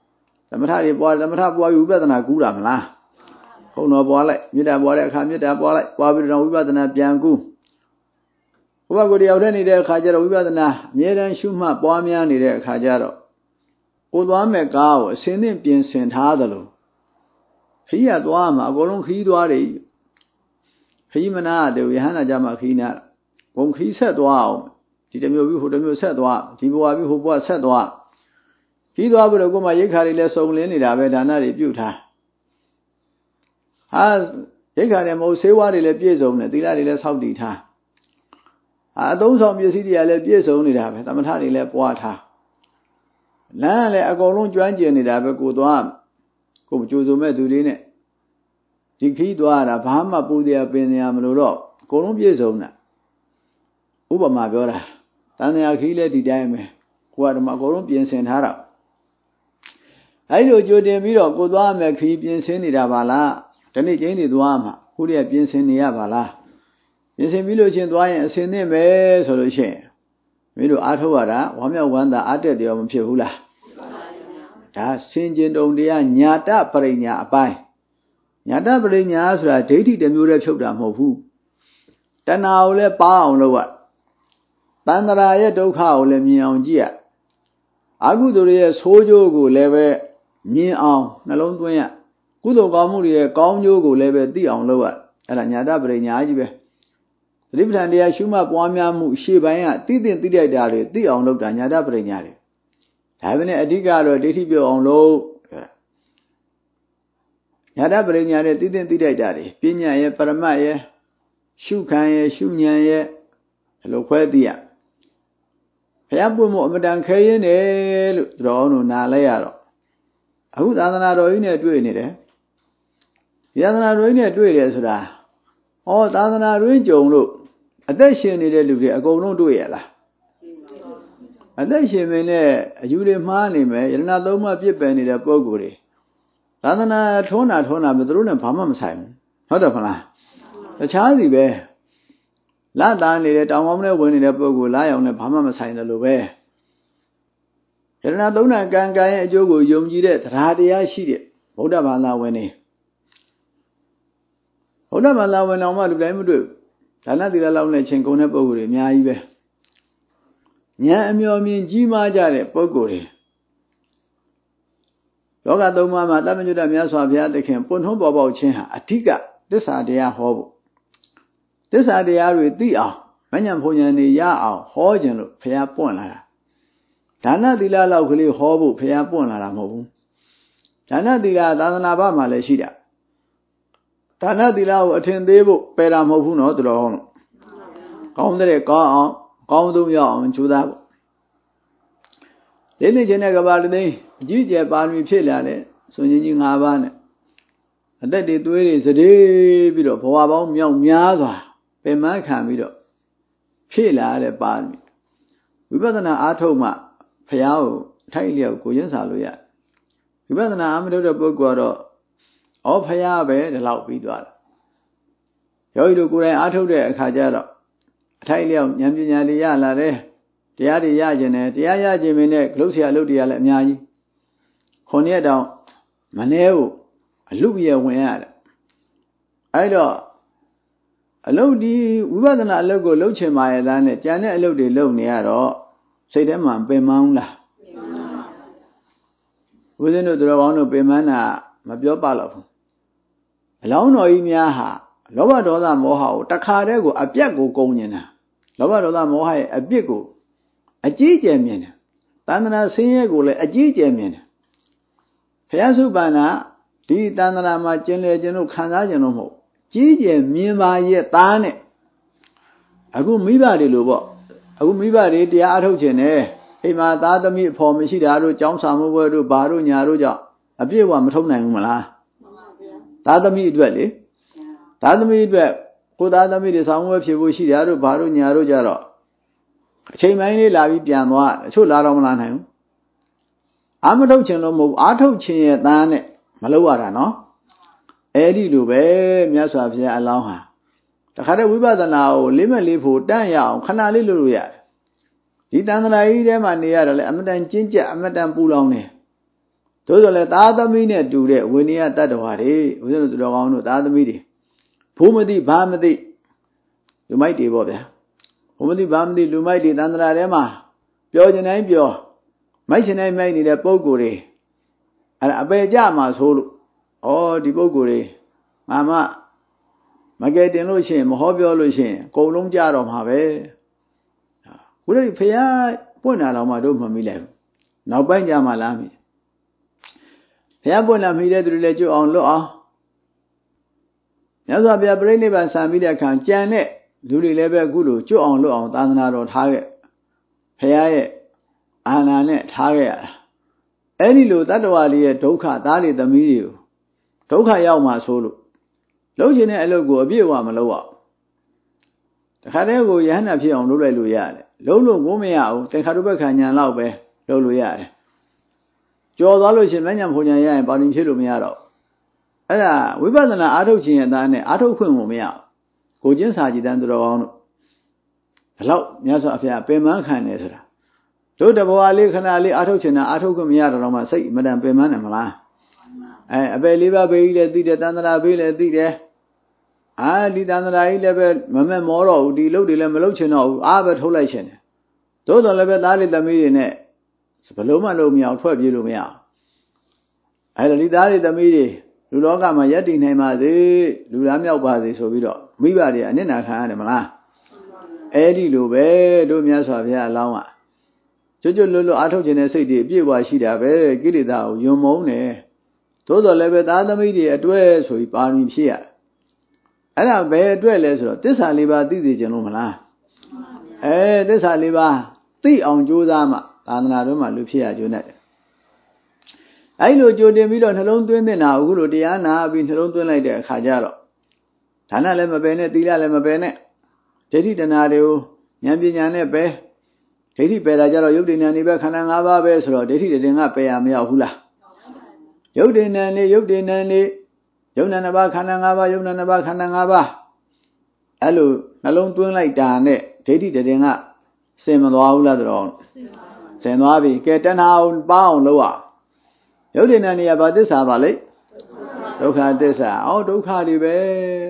သမထတွေပွားသမထပွားပြီးဝိပဿနာကူးတာမလားခုံတော်ပွားလိုက်မေတ္တာပွားတဲ့အခါမေတ္တာပွားလိုက်ပွားပြီးတော့ဝိပဿနာပြန်ကူးဘုရားကိုယ်တယောက်တည်းနေတဲ့အခါကျတော့ဝိပဿနာအမြဲတမ်းရှုမှတ်ပွားများနေတဲ့အခါကျတော့ကိုသွားမဲ့ကားကိုအစင်းနဲ့ပြင်ဆင်ထားသလိုခီးရသွားမှာအကုန်လုံးခီးသွားတယ်ခီးမနာတယ်ယဟန္တာကြမှာခီးနာဘုံခီးဆက်သွားအောင်ဒီတစ်မျိုးပြီးဟိုတစ်မျိုးဆက်သွားဒီဘဝပြီးဟိုဘဝဆက်သွားခီးသွားပြီးတော့ကိုယ်မှရိတ်ခါတွေလည်းစုံလင်းနေတာပဲဒါနတွေပြုထားဟာရိတ်ခါတွေမဟုတ်ဆေးဝါးတွေလည်းပြည့်စုံတယ်သီလတွေလည်းစောင့်တည်ထားအသုံးဆောင်ပစ္စည်းတွေကလည်းပြည့်စုံနေတာပဲသမထတွေလည်းပွားထားလမ်းလည်းအကုန်လုံးကျွမ်းကျင်နေတာပဲကိုသွားကိုကြိုးစုံမဲ့သူလေးနဲ့ဒီခီးသွားတာဘာမှပူတရားပင်တရားမလို့တော့အကုန်လုံးပြည့်စုံတာဥပမာပြောတာတန်တရားခီးလည်းဒီတိုင်းပဲကိုကဓမ္မအကုန်လုံးပြင်ဆင်ထားတာအဲ့လိုကြိုတင်ပြီးတော့ကိုသွားမယ်ခီးပြင်ဆင်နေတာပါလားဒီနေ့ကျင်းနေသွားမှာခုတည်းပြင်ဆင်နေရပါလားပြင်ဆင်ပြီးလို့ချင်းသွားရင်အစင်သင့်ပဲဆိုလို့ရှိရင်မင်းတို့အားထုတ်ရတာဝမ်းမြောက်ဝမ်းသာအားတက်တယ်မဖြစ်ဘူးလားဒါစင်ကျင်တုံတရားညာတပရိညာအပိုင်းညာတပရိညာဆိုတာဒိဋ္ဌိတစ်မျိုးတည်းဖြုတ်တာမဟုတ်ဘူးတဏှာကိုလည်းပါအောင်လုပ်ရတဏ္ဍရာရဲ့ဒုက္ခကိုလည်းမြင်အောင်ကြည့်ရအကုသိုလ်ရဲ့ဆိုးကျိုးကိုလည်းပဲမြင်အောင်နှလုံးသွင်းရကုသိုလ်ကောင်းမှုတွေရဲ့ကောင်းကျိုးကိုလည်းပဲသိအောင်လုပ်ရအဲ့ဒါညာတပရိညာကြီးပဲသတိပဋ္ဌာန်တရားရှုမှတ်ပွားများမှုရှေ့ပိုင်းကသိသိသိတိုက်တာတွေသိအောင်လုပ်တာညာတပရိညာတွေဒါပဲနဲ့အဓိကတော့ဒိဋ္ဌိပြုတ်အောင်လုပ်ညာတပရိညာတွေသိသိသိတိုက်တာတွေပညာရဲ့ပရမတ်ရဲ့ရှုခံရဲ့ရှုဉဏ်ရဲ့ဘယ်လိုခွဲသိရဘုရားပွင့်မှုအမတန်ခဲရင်းတယ်လို့တော်အောင်လို့နားလဲရတော့အခုသာသနာတော်ကြီးနဲ့တွေ့နေတယ်သာသနာတော်ကြီးနဲ့တွေ့တယ်ဆိုတာဩသာသနာတွင်ကြုံလို့အသက်ရှင်နေတဲ့လူတွေအကုန်လုံးတွေ့ရလားအသက်ရှင်မင်းနဲ့အယူတွေမှားနေမယ်ယရဏသုံးပါးပြစ်ပယ်နေတဲ့ပုဂ္ဂိုလ်တွေသာသနာထုံးတာထုံးတာမသူတို့နဲ့ဘာမှမဆိုင်ဘူးဟုတ်တယ်မလားတခြားစီပဲလာတာနေတဲ့တောင်ပေါင်းနဲ့ဝင်နေတဲ့ပုဂ္ဂိုလ်လာရောက်နဲ့ဘာမှမဆိုင်တယ်လို့ပဲယရဏသုံးနာကံကံရဲ့အကျိုးကိုယုံကြည်တဲ့တရားတရားရှိတဲ့ဗုဒ္ဓဘာသာဝင်တွေဗုဒ္ဓဘာသာဝင်တော်မှလူတိုင်းမတွေ့ဒါနသီလလောက်နဲ့ချိန်ကုန်တဲ့ပုဂ္ဂိုလ်တွေအများကြီးပဲဉာဏ်အမျှော်မြင်ကြီးမားကြတဲ့ပုဂ္ဂိုလ်တွေလောကသုံးပါးမှာတမညုတမြတ်စွာဘုရားသခင်ပွင့်ထွန်းပေါ်ပေါက်ခြင်းဟာအဓိကသစ္စာတရားဟောဖို့သစ္စာတရားတွေသိအောင်မဉ္ဇဉ်ဘုံဉာဏ်တွေရအောင်ဟောခြင်းလို့ဘုရားပွင့်လာတာဒါနသီလလောက်ကလေးဟောဖို့ဘုရားပွင့်လာတာမဟုတ်ဘူးဒါနသီလသာသနာ့ဘာမှာလည်းရှိတာဒါနသီလကိုအထင်သေးဖို့ပယ်တာမဟုတ်ဘူးနော်သူတော်ဟောလို့ကောင်းတဲ့ကောင်းအောင်ကောင်းဆုံးရအောင်ကြိုးစားဖို့လေးနှစ်ချင်းတဲ့ကဘာလေးသိအကြီးကျယ်ပါရမီဖြစ်လာတဲ့ဆိုရင်ကြီး၅ပါးနဲ့အသက်တွေသွေးတွေစတေးပြီးတော့ဘဝပေါင်းမြောက်များစွာပင်မခံပြီးတော့ဖြစ်လာတဲ့ပါရမီဝိပဿနာအားထုတ်မှဘုရားကိုအထိုက်လျောက်ကိုရင်းစားလို့ရဝိပဿနာအားမထုတ်တဲ့ပုဂ္ဂိုလ်ကတော့ဩဘုရားပဲဒီလောက်ပြီးသွားတာယောဂီတို့ကိုယ်တိုင်အားထုတ်တဲ့အခါကျတော့အထိုက်လျောက်ဉာဏ်ပညာတွေရလာတယ်တရားတွေရခြင်းနဲ့တရားရခြင်းမင်းနဲ့ဂလုတ်ဆရာအလုပ်တရားလည်းအများကြီးခုနှစ်ရက်တောင်မနှဲကိုအလုပြည့်ဝင်ရတယ်အဲ့တော့အလုပ်ဒီဝိပဿနာအလုပ်ကိုလုပ်ချင်ပါရဲ့သားနဲ့ကြံတဲ့အလုပ်တွေလုပ်နေရတော့စိတ်ထဲမှာပင်မန်းလားဘုရားတို့တော်ကောင်းတို့ပင်မန်းတာမပြောပါတော့ဘူးအလောင်းတော်ကြီးများဟာလောဘဒေါသမောဟကိုတခါတည်းကိုအပြတ်ကိုကုန်ညင်တာလောဘဒေါသမောဟရဲ့အပြစ်ကိုအကြီးကျယ်မြင်တယ်တဏ္ဍာဆင်းရဲကိုလည်းအကြီးကျယ်မြင်တယ်ဘုရားစုပန္နာဒီတဏ္ဍာမှာကျင်လေခြင်းတို့ခံစားခြင်းတို့မဟုတ်ကြီးကျယ်မြင်ပါရဲ့သားနဲ့အခုမိဘတွေလိုပေါ့အခုမိဘတွေတရားအထုတ်ခြင်းနဲ့အိမ်မှာသားသမီးအဖော်မရှိတာတို့ကြောင်းစာမဘွဲတို့ဘာတို့ညာတို့ကြောင့်အပြည့်အဝမထုတ်နိုင်ဘူးမလားသားသမီးအတွက်လေသားသမီးအတွက်ကိုသားသမီးတွေဆောင်ဝဲဖြစ်ဖို့ရှိတယ်တို့ဘာတို့ညာတို့ကြတော့အချိန်ပိုင်းလေးလာပြီးပြန်သွားအချို့လာတော့မလာနိုင်ဘူးအာမထုတ်ခြင်းလို့မဟုတ်အာထုတ်ခြင်းရဲ့သားနဲ့မလုပ်ရတာနော်အဲ့ဒီလိုပဲမြတ်စွာဘုရားအလောင်းဟာတခါတည်းဝိပဿနာကိုလေးမဲ့လေးဖို့တန့်ရအောင်ခဏလေးလုပ်လို့ရတယ်ဒီတန်ត្រာကြီးထဲမှာနေရတယ်လေအမတန်ကျဉ်းကျက်အမတန်ပူလောင်နေတတို့ဆိုလည်းသာသမီနဲ့တူတဲ့ဝိနည်းတတ္တဝါတွေဦးဇင်းတို့သူတော်ကောင်းတို့သာသမီတွေဘုမတိဘာမတိလူမိုက်တွေပေါ့ဗျာဘုမတိဘာမတိလူမိုက်တွေတန်ត្រာထဲမှာပြောချင်တိုင်းပြောမိုက်ချင်တိုင်းမိုက်နေတဲ့ပုံကိုယ်တွေအဲ့ဒါအပေကြမှာဆိုလို့ဩဒီပုံကိုယ်တွေငါမမကယ်တင်လို့ရှိရင်မဟောပြောလို့ရှိရင်အကုန်လုံးကြတော့မှာပဲခုတည်းဖះပွင့်လာတော့မှတို့မမိလိုက်ဘူးနောက်ပိုင်းကြမှာလားမိဖះပွင့်လာမိတဲ့သူတွေလည်းကြွအောင်လွတ်အောင်မြတ်စွာဘုရားပြိဋိဘံဆံပြီးတဲ့အခါကြံတဲ့လူတွေလည်းပဲအခုလိုကြွအောင်လွတ်အောင်သာသနာတော်ထားခဲ့ဖះရဲ့အာဏာနဲ့ထားခဲ့ရတာအဲ့ဒီလိုတတ္တဝါတွေရဲ့ဒုက္ခသားတွေသမီးတွေကိုဒုက္ခရောက်မှဆိုလို့လုပ်ချင်တဲ့အလုပ်ကိုအပြည့်အဝမလုပ်အောင်တခါတည်းကိုယဟန္တာဖြစ်အောင်လုပ်လိုက်လို့ရတယ်လုံးလို့ကိုမရဘူးသင်္ခါရုပ္ပခဏ်ညာလောက်ပဲလုပ်လို့ရတယ်ကြော်သွားလို့ရှင်မဉ္ဇဉ်ဘုံညာရရင်ပါဠိဖြစ်လို့မရတော့အဲ့ဒါဝိပဿနာအားထုတ်ခြင်းရဲ့အသားနဲ့အားထုတ်ခွင့်ကိုမရဘူးကိုချင်းစာကြည်တန်းသူတော်ကောင်းတို့ဘလောက်မြတ်စွာဘုရားပင်မခံတယ်ဆိုတာတို့တဘဝလေးခဏလေးအားထုတ်ခြင်းနဲ့အားထုတ်ခွင့်မရတော့မှစိတ်အမတန်ပင်မတယ်မလားအဲအပေလေးပါးဘေးကြီးလည်းသိတယ်တန်ត្រာဘေးလည်းသိတယ်အာဒီတန်ត្រာကြီးလည်းပဲမမက်မောတော့ဘူးဒီလုတ်တွေလည်းမလုတ်ချင်တော့ဘူးအားပဲထုတ်လိုက်ချင်တယ်သို့တော်လည်းပဲသားလေးသမီးတွေနဲ့ဘလို့မှလို့မရအောင်ထွက်ပြေးလို့မရအောင်အဲဒါဒီသားလေးသမီးတွေလူလောကမှာယက်တည်နိုင်ပါစေလူသားမြောက်ပါစေဆိုပြီးတော့မိဘတွေအနစ်နာခံရတယ်မလားအဲ့ဒီလိုပဲတို့မြတ်စွာဘုရားအလောင်းကကျွတ်ကျွတ်လွတ်လွတ်အားထုတ်ခြင်းနဲ့စိတ်တွေအပြည့်အဝရှိတာပဲကိလေသာကိုယွံမုန်းတယ်သို့တော်လည်းပဲသားသမီးတွေအတွဲဆိုပြီးပါရမီဖြစ်ရအဲ့ဒါဘယ်အတွက်လဲဆိုတော့သစ္စာလေးပါးသိသိကြလို့မလားအဲသစ္စာလေးပါးသိအောင်ကြိုးစားမှသာသနာတော်မှာလူဖြစ်ရကြိုးနဲ့အဲ့လိုကြိုတင်ပြီးတော့နှလုံးသွင်းနေတာအခုလိုတရားနာပြီးနှလုံးသွင်းလိုက်တဲ့အခါကျတော့ဒါနလည်းမပယ်နဲ့သီလလည်းမပယ်နဲ့ဒိဋ္ဌိတဏှာတွေကိုဉာဏ်ပညာနဲ့ပယ်ဒိဋ္ဌိပယ်တာကြတော့ယုတ်တိဉာဏ်နေပဲခန္ဓာ၅ပါးပဲဆိုတော့ဒိဋ္ဌိတည်ငါပယ်ရမရောက်ဘူးလားယုတ်တိဉာဏ်နေယုတ်တိဉာဏ်နေယုတ်နာနှစ်ပါးခန္ဓာ၅ပါးယုတ်နာနှစ်ပါးခန္ဓာ၅ပါးအဲ့လိုနှလုံးသွင်းလိုက်တာနဲ့ဒိဋ္ဌိတည်ငါစင်မသွားဘူးလားတော့စင်သွားပြီကဲတဏှာအောင်ပါအောင်လုပ်ရယုတ်တိဉာဏ်နေရဘာသစ္စာပါလဲဒုက္ခသစ္စာအော်ဒုက္ခတွေပဲ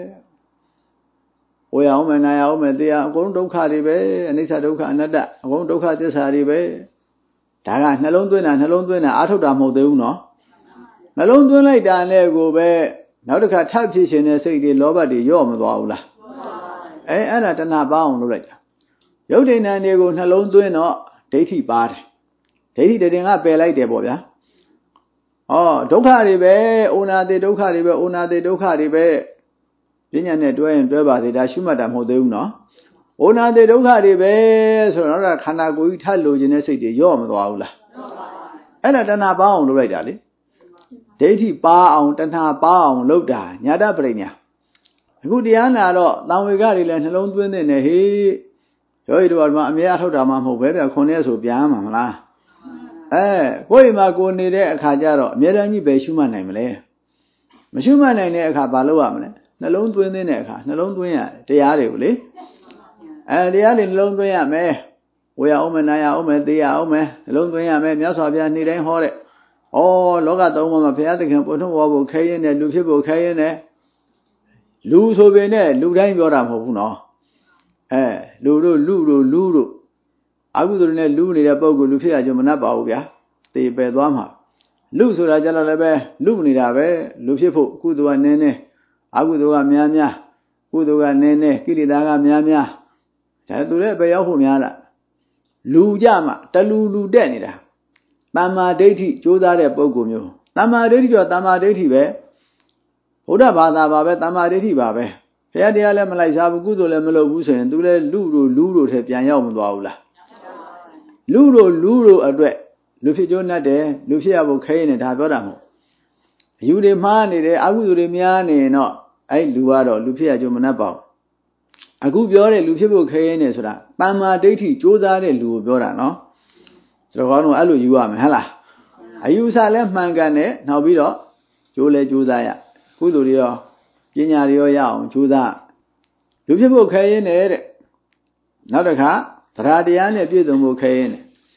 ဝေယအောင်မနာယအောင်မတရားအကုန်ဒုက္ခတွေပဲအနိစ္စဒုက္ခအနတ္တအကုန်ဒုက္ခသစ္စာတွေပဲဒါကနှလုံးသွင်းတာနှလုံးသွင်းတာအာထုတ်တာမဟုတ်သေးဘူးနော်နှလုံးသွင်းလိုက်တာနဲ့ကိုပဲနောက်တစ်ခါထပ်ဖြစ်ရှင်တဲ့စိတ်တွေလောဘတွေညော့မသွားဘူးလားအဲအဲ့ဒါတဏှာပါအောင်လုပ်လိုက်တာယုတ်တိဏ္ဏတွေကိုနှလုံးသွင်းတော့ဒိဋ္ဌိပါတယ်ဒိဋ္ဌိတည်ငါပယ်လိုက်တယ်ပေါ့ဗျာဩဒုက္ခတွေပဲအိုနာတိဒုက္ခတွေပဲအိုနာတိဒုက္ခတွေပဲပညာနဲ့တွဲရင်တွဲပါသေးဒါရှုမှတ်တာမဟုတ်သေးဘူးနော်။အိုနာတိဒုက္ခတွေပဲဆိုတော့ခန္ဓာကိုယ်ကြီးထပ်လိုချင်တဲ့စိတ်တွေရော့မသွားဘူးလား။အဲ့ဒါတဏှာပါအောင်လုပ်လိုက်တာလေ။ဒိဋ္ဌိပါအောင်တဏှာပါအောင်လုပ်တာညာတပရိညာ။အခုတရားနာတော့တံဝေကတွေလည်းနှလုံးသွင်းနေတယ်ဟေး။ယောဂီတို့ကမှအများအထောက်တာမှမဟုတ်ပဲဗျခွန်နဲ့ဆိုပြန်မှာမလား။အဲကိုယ့်အိမ်မှာကိုနေတဲ့အခါကျတော့အများတန်းကြီးပဲရှုမှတ်နိုင်မလဲ။မရှုမှတ်နိုင်တဲ့အခါဘာလုပ်ရမလဲ။နှလုံးသွင်းတဲ့အခါနှလုံးသွင်းရတရားတွေကိုလေအဲတရားတွေနှလုံးသွင်းရမယ်ဝေယအောင်မနာယအောင်မသိရအောင်မယ်နှလုံးသွင်းရမယ်မြတ်စွာဘုရားနေ့တိုင်းဟောတဲ့ဩလောကသုံးပါးမှာဘုရားသခင်ပုထုံဝါဖို့ခဲရင်နဲ့လူဖြစ်ဖို့ခဲရင်နဲ့လူဆိုပေနဲ့လူတိုင်းပြောတာမဟုတ်ဘူးနော်အဲလူတို့လူတို့လူတို့အကုသိုလ်နဲ့လူနေတဲ့ပုံကိုလူဖြစ်ရကြမနှပ်ပါဘူးဗျာတေပယ်သွားမှာလူဆိုတာကြတော့လည်းပဲလူနေတာပဲလူဖြစ်ဖို့ကုသိုလ်ကနည်းနည်းအကုသိုလ်ကများများကုသိုလ်ကနည်းနည်းကိလေသာကများများဒါသူလည်းပဲရောက်ဖို့များလားလူကြမှာတလူလူတက်နေတာတမ္မာဒိဋ္ဌိကြိုးစားတဲ့ပုဂ္ဂိုလ်မျိုးတမ္မာဒိဋ္ဌိကျော်တမ္မာဒိဋ္ဌိပဲဘုရားဘာသာပါပဲတမ္မာဒိဋ္ဌိပါပဲဘုရားတရားလည်းမလိုက်စားဘူးကုသိုလ်လည်းမလုပ်ဘူးဆိုရင်သူလည်းလူတို့လူတို့ထဲပြန်ရောက်မသွားဘူးလားလူတို့လူတို့အတွက်လူဖြစ်ကြိုးနဲ့တယ်လူဖြစ်ရဖို့ခဲနေဒါပြောတာမဟုတ်အယူတွေမှားနေတယ်အကုသိုလ်တွေများနေရင်တော့အဲ့လူကတော့လူဖြစ်ရကြိုးမနှက်ပါဘူးအခုပြောတဲ့လူဖြစ်ဖို့ခဲရင်းနေဆိုတာတမ္မာဒိဋ္ဌိကြိုးစားတဲ့လူကိုပြောတာနော်ဆိုတော့ကောင်းတော့အဲ့လိုယူရမယ်ဟဟလားအယူဆလည်းမှန်ကန်တယ်နောက်ပြီးတော့ကြိုးလဲကြိုးစားရကုသိုလ်တွေရောပညာတွေရောရအောင်ကြိုးစားလူဖြစ်ဖို့ခဲရင်းနေတဲ့နောက်တစ်ခါတရားတရားနဲ့ပြည့်စုံဖို့ခဲရင်းနေဟ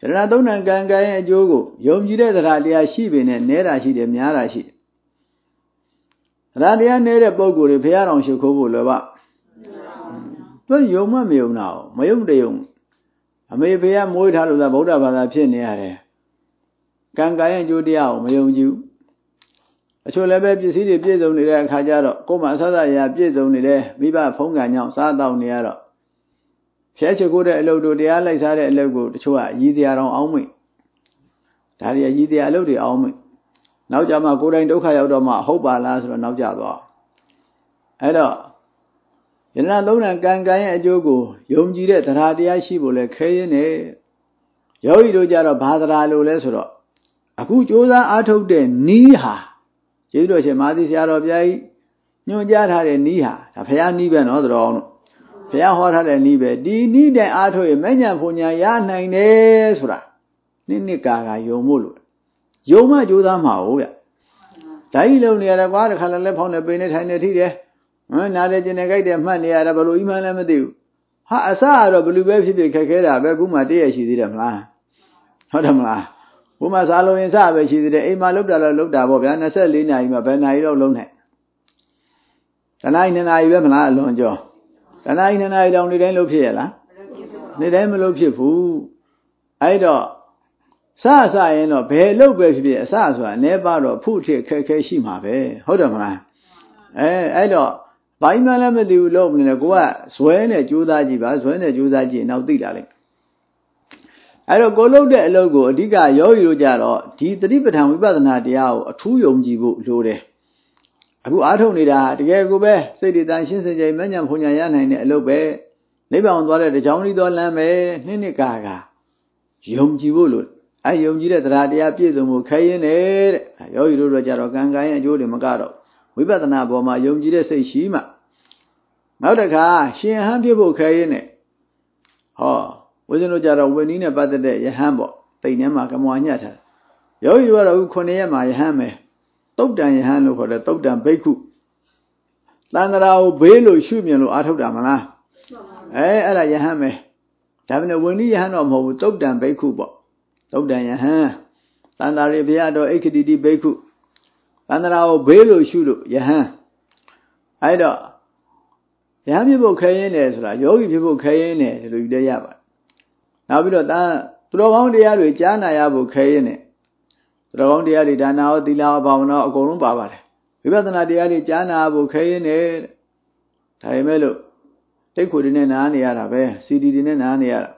ယရဏသုံးဏကံကံရဲ့အကျိုးကိုယုံကြည်တဲ့တရားတရားရှိပေနဲ့နဲတာရှိတယ်များတာရှိတယ်တရားတရားနဲတဲ့ပုဂ္ဂိုလ်တွေဘုရားတော်ရှိခိုးဖို့လွယ်ပါသူယုံမှမယုံတာမယုံတယုံအမေဖေကမွေးထားလို့သာဗုဒ္ဓဘာသာဖြစ်နေရတယ်ကံကံရဲ့အကျိုးတရားကိုမယုံကြည်ဘူးအချို့လည်းပဲပစ္စည်းတွေပြည့်စုံနေတဲ့အခါကျတော့ကိုယ်မှအစစအရာပြည့်စုံနေတယ်မိဘဖုံးကံကြောင့်စားတော့နေရတော့ဖျက်ချကိုတဲ့အလုပ်တို့တရားလိုက်စားတဲ့အလုပ်ကိုတချို့ကရည်တရားတော်အောင်မိဒါတွေရည်တရားအလုပ်တွေအောင်မိနောက်ကြမှာကိုယ်တိုင်ဒုက္ခရောက်တော့မှဟုတ်ပါလားဆိုတော့နောက်ကြသွားအဲ့တော့ယန္တနာသုံးဏကံကံရဲ့အကျိုးကိုယုံကြည်တဲ့တရားတရားရှိဖို့လဲခဲရင်းနဲ့ယောဂီတို့ကြတော့ဘာတရားလို့လဲဆိုတော့အခုကြိုးစားအားထုတ်တဲ့နီးဟာကျေးဇူးတော်ရှင်မာသီဆရာတော်ဘုရားကြီးညွှန်ကြားထားတဲ့နီးဟာဒါဘုရားနီးပဲနော်တော်တို့ဘုရားဟောထားတဲ့နီးပဲဒီနီးတဲ့အားထုတ်ရင်မဲ့ညာဘုံညာရနိုင်တယ်ဆိုတာနှစ်နှစ်ကာကယုံမို့လို့ယုံမှကြိုးစားမှာဟုတ်ဗျဓာကြီးလုံနေရတယ်ကွာတခါလည်းလက်ဖောင်းနဲ့ပိန်နဲ့ထိုင်နေထိတယ်ဟမ်နားတယ်ကျင်နေကြိုက်တယ်မှတ်နေရတယ်ဘယ်လိုအိမ်မှလည်းမသိဘူးဟာအစကတော့ဘယ်လိုပဲဖြစ်ဖြစ်ခက်ခဲတာပဲခုမှတည့်ရရှိသေးတယ်မလားဟုတ်တယ်မလားဘုမစားလို့ရင်စပဲရှိသေးတယ်အိမ်မှာလုတ်တာလည်းလုတ်တာပေါ့ဗျာနှစ်ဆယ့်လေးနာရီမှဘယ်နာရီတော့လုံးနိုင်တနားရီနှစ်နာရီပဲမလားအလွန်ကျော်တနားရီနှစ်နာရီတောင်နေ့တိုင်းလုတ်ဖြစ်ရလားနေ့တိုင်းမလုတ်ဖြစ်ဘူးအဲ့တော့စစရင်တော့ဘယ်လုတ်ပဲဖြစ်ဖြစ်အစဆိုတာအနေပါတော့ဖုထစ်ခက်ခဲရှိမှာပဲဟုတ်တယ်မလားအဲအဲ့တော့ဘာမှလည်းမသိဘူးလို့မနေနဲ့ကိုကဇွဲနဲ့ကြိုးစားကြည့်ပါဇွဲနဲ့ကြိုးစားကြည့်နောက်သိလာလိမ့်အဲ့တော့ကိုလုပ်တဲ့အလုပ်ကိုအဓိကယောဂီတို့ကြတော့ဒီတတိပဋ္ဌာန်ဝိပဿနာတရားကိုအထူးယုံကြည်ဖို့လိုတယ်အခုအားထုတ်နေတာတကယ်ကိုပဲစိတ်တည်တန်ရှင်းစင်ကြယ်မဉ္ဇဉ်ဖွညာရနိုင်တဲ့အလုပ်ပဲနိဗ္ဗာန်သွားတဲ့ကြောင်းဤတော်လမ်းပဲနှစ်နှစ်ကာကယုံကြည်ဖို့လိုအဲယုံကြည်တဲ့တရားတရားပြည့်စုံဖို့ခဲရင်းနေတဲ့ယောဂီတို့တော့ကြတော့ကံကံရဲ့အကျိုးတွေမကတော့ဝိပဿနာပေါ်မှာယုံကြည်တဲ့စိတ်ရှိမှနောက်တစ်ခါရှင်ဟန်ဖြစ်ဖို့ခဲရင်းနဲ့ဟောဝိဇ္ဇနုကြတော့ဝိနည်းနဲ့ပတ်သက်တဲ့ယဟန်ပေါ့တိတ်ထဲမှာကမွာညှတ်ထားယောဂီတို့ကတော့ခုနှစ်ရက်မှာယဟန်ပဲတုတ်တန်ယဟန်လို့ခေါ်တယ်တုတ်တန်ဘိက္ခုသန္တရာကိုဘေးလို့ရှုမြင်လို့အားထုတ်တာမလားအဲအဲ့ဒါယဟန်ပဲဒါပေမဲ့ဝိနည်းယဟန်တော့မဟုတ်ဘူးတုတ်တန်ဘိက္ခုပေါ့တုတ်တန်ယဟန်သန္တာရိဘုရားတော်ဣက္ခတိတိဘိက္ခုသန္တရာကိုဘေးလို့ရှုလို့ယဟန်အဲ့တော့ယဟန်ဖြစ်ဖို့ခဲရင်းတယ်ဆိုတာယောဂီဖြစ်ဖို့ခဲရင်းတယ်ဒီလိုယူတဲ့ရပါတယ်နောက်ပြီးတော့ဒါသူတော်ကောင်းတရားတွေကြားနာရဖို့ခဲရင်းတယ်သူတော်ကောင်းတရားတွေဒါနာဟောသီလဟောဘာဝနာအကုန်လုံးပါပါတယ်ဝိပဿနာတရားတွေကြားနာဖို့ခဲရင်းတယ်ဒါပေမဲ့လို့တိတ်ခွေတွေနဲ့နားနေရတာပဲစီဒီတွေနဲ့နားနေရတာ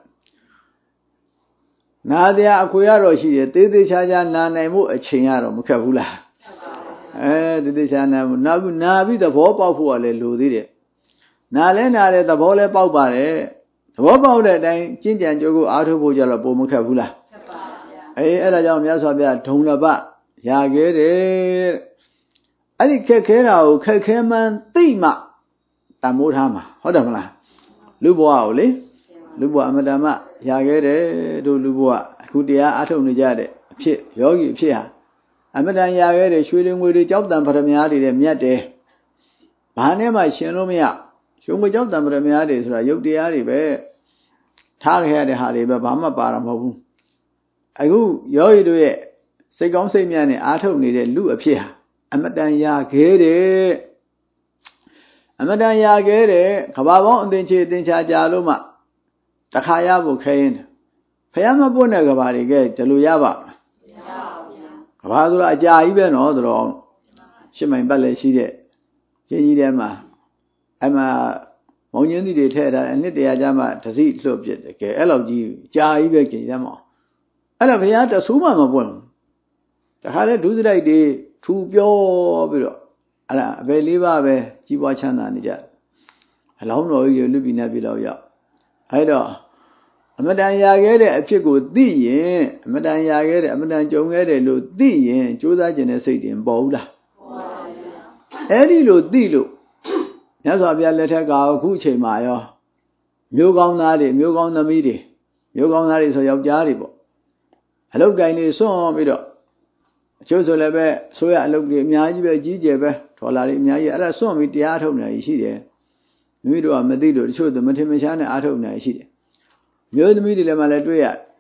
နာတရားအခွေရတော့ရှိတယ်သေးသေးချာချာနာနိုင်မှုအချိန်ရတော့မခက်ဘူးလားအဲသေးသေးချာနာမှုနောက်ပြီးနာပြီးသဘောပေါက်ဖို့ကလည်းလိုသေးတယ်နာလဲနာတယ်သဘောလဲပေါက်ပါတယ်သဘောပေါက်တဲ့အတိုင်းကျင့်ကြံကြိုးကိုအားထုတ်ဖို့ကြတော့ပုံမခက်ဘူးလားခက်ပါဗျာအေးအဲ့ဒါကြောင့်မြတ်စွာဘုရားဒုံလပရခဲ့တယ်အဲ့ဒီခက်ခဲတာကိုခက်ခဲမှန်းသိမှတမိုးထားမှာဟုတ်တယ်မလားလူဘဝကိုလေလူဘဝအမတမရခဲ့တယ်တို့လူဘဝအခုတရားအားထုတ်နေကြတဲ့အဖြစ်ယောဂီအဖြစ်ဟာအမတန်ရခဲ့တယ်ရွှေတွေငွေတွေကြောက်တံပရမများတွေမြတ်တယ်ဘာနဲ့မှရှင်လို့မရရွှေငွေကြောက်တံပရမများတွေဆိုတာရုပ်တရားတွေပဲထားခဲ့ရတဲ့ဟာတွေပဲဘာမှပါတာမဟုတ်ဘူးအခုယောဂီတို့ရဲ့စိတ်ကောင်းစိတ်မြတ်နဲ့အားထုတ်နေတဲ့လူအဖြစ်ဟာအမတန်ရခဲ့တယ်အမတန်ရခဲ့တယ်ကဘာပေါင်းအသင်ချေအသင်ချာကြာလို့မှတခါရဖို့ခဲရင်ဖះမပွတ်တဲ့ကဘာတွေကဒီလိုရပါမလားမရပါဘူးဗျာကဘာဆိုတာအကြာကြီးပဲနော်ဆိုတော့ရှစ်မိုင်ပတ်လည်းရှိတဲ့ကျင်းကြီးထဲမှာအဲ့မှာမုံညင်းသီးတွေထည့်ထားတယ်အနှစ်တရာကြာမှတစိလွတ်ပြစ်တယ်ကဲအဲ့လောက်ကြီးကြာကြီးပဲကျင်းထဲမှာအဲ့ဒါဘုရားတဆူးမှမပွင့်ဘူးတခါလေဒုစရိုက်တွေထူပြောပြီးတော့အဲ့ဒါအပေလေးပါပဲကြီးပွားချမ်းသာနေကြအလောင်းတော်ကြီးလူပြည်နေပြီတော့ရောက်အဲ့တော့အမတန်ရခဲ့တဲ့အဖြစ်ကိုသိရင်အမတန်ရခဲ့တဲ့အမတန်ကြုံခဲ့တယ်လို့သိရင်ကြိုးစားခြင်းနဲ့စိတ်တင်ပေါ်ဘူးလားပေါ်ပါဗျာအဲ့ဒီလိုသိလို့မြတ်စွာဘုရားလက်ထက်ကအခုအချိန်မှာရောမျိုးကောင်းသားတွေမျိုးကောင်းသမီးတွေမျိုးကောင်းသားတွေဆိုယောက်ျားတွေပေါ့အလုတ်ကိုင်းတွေစွန့်ပြီးတော့အချို့ဆိုလည်းပဲဆိုရအလုတ်တွေအများကြီးပဲကြီးကျယ်ပဲထော်လာတွေအများကြီးအဲ့ဒါစွန့်ပြီးတရားထုတ်နေရရှိတယ်မိမိတို့ကမသိလို့တချို့သမထင်မရှားနဲ့အားထုတ်နေရှိတယ်မျိုးသမီးတွေလည်းမှလည်းတွေ့ရ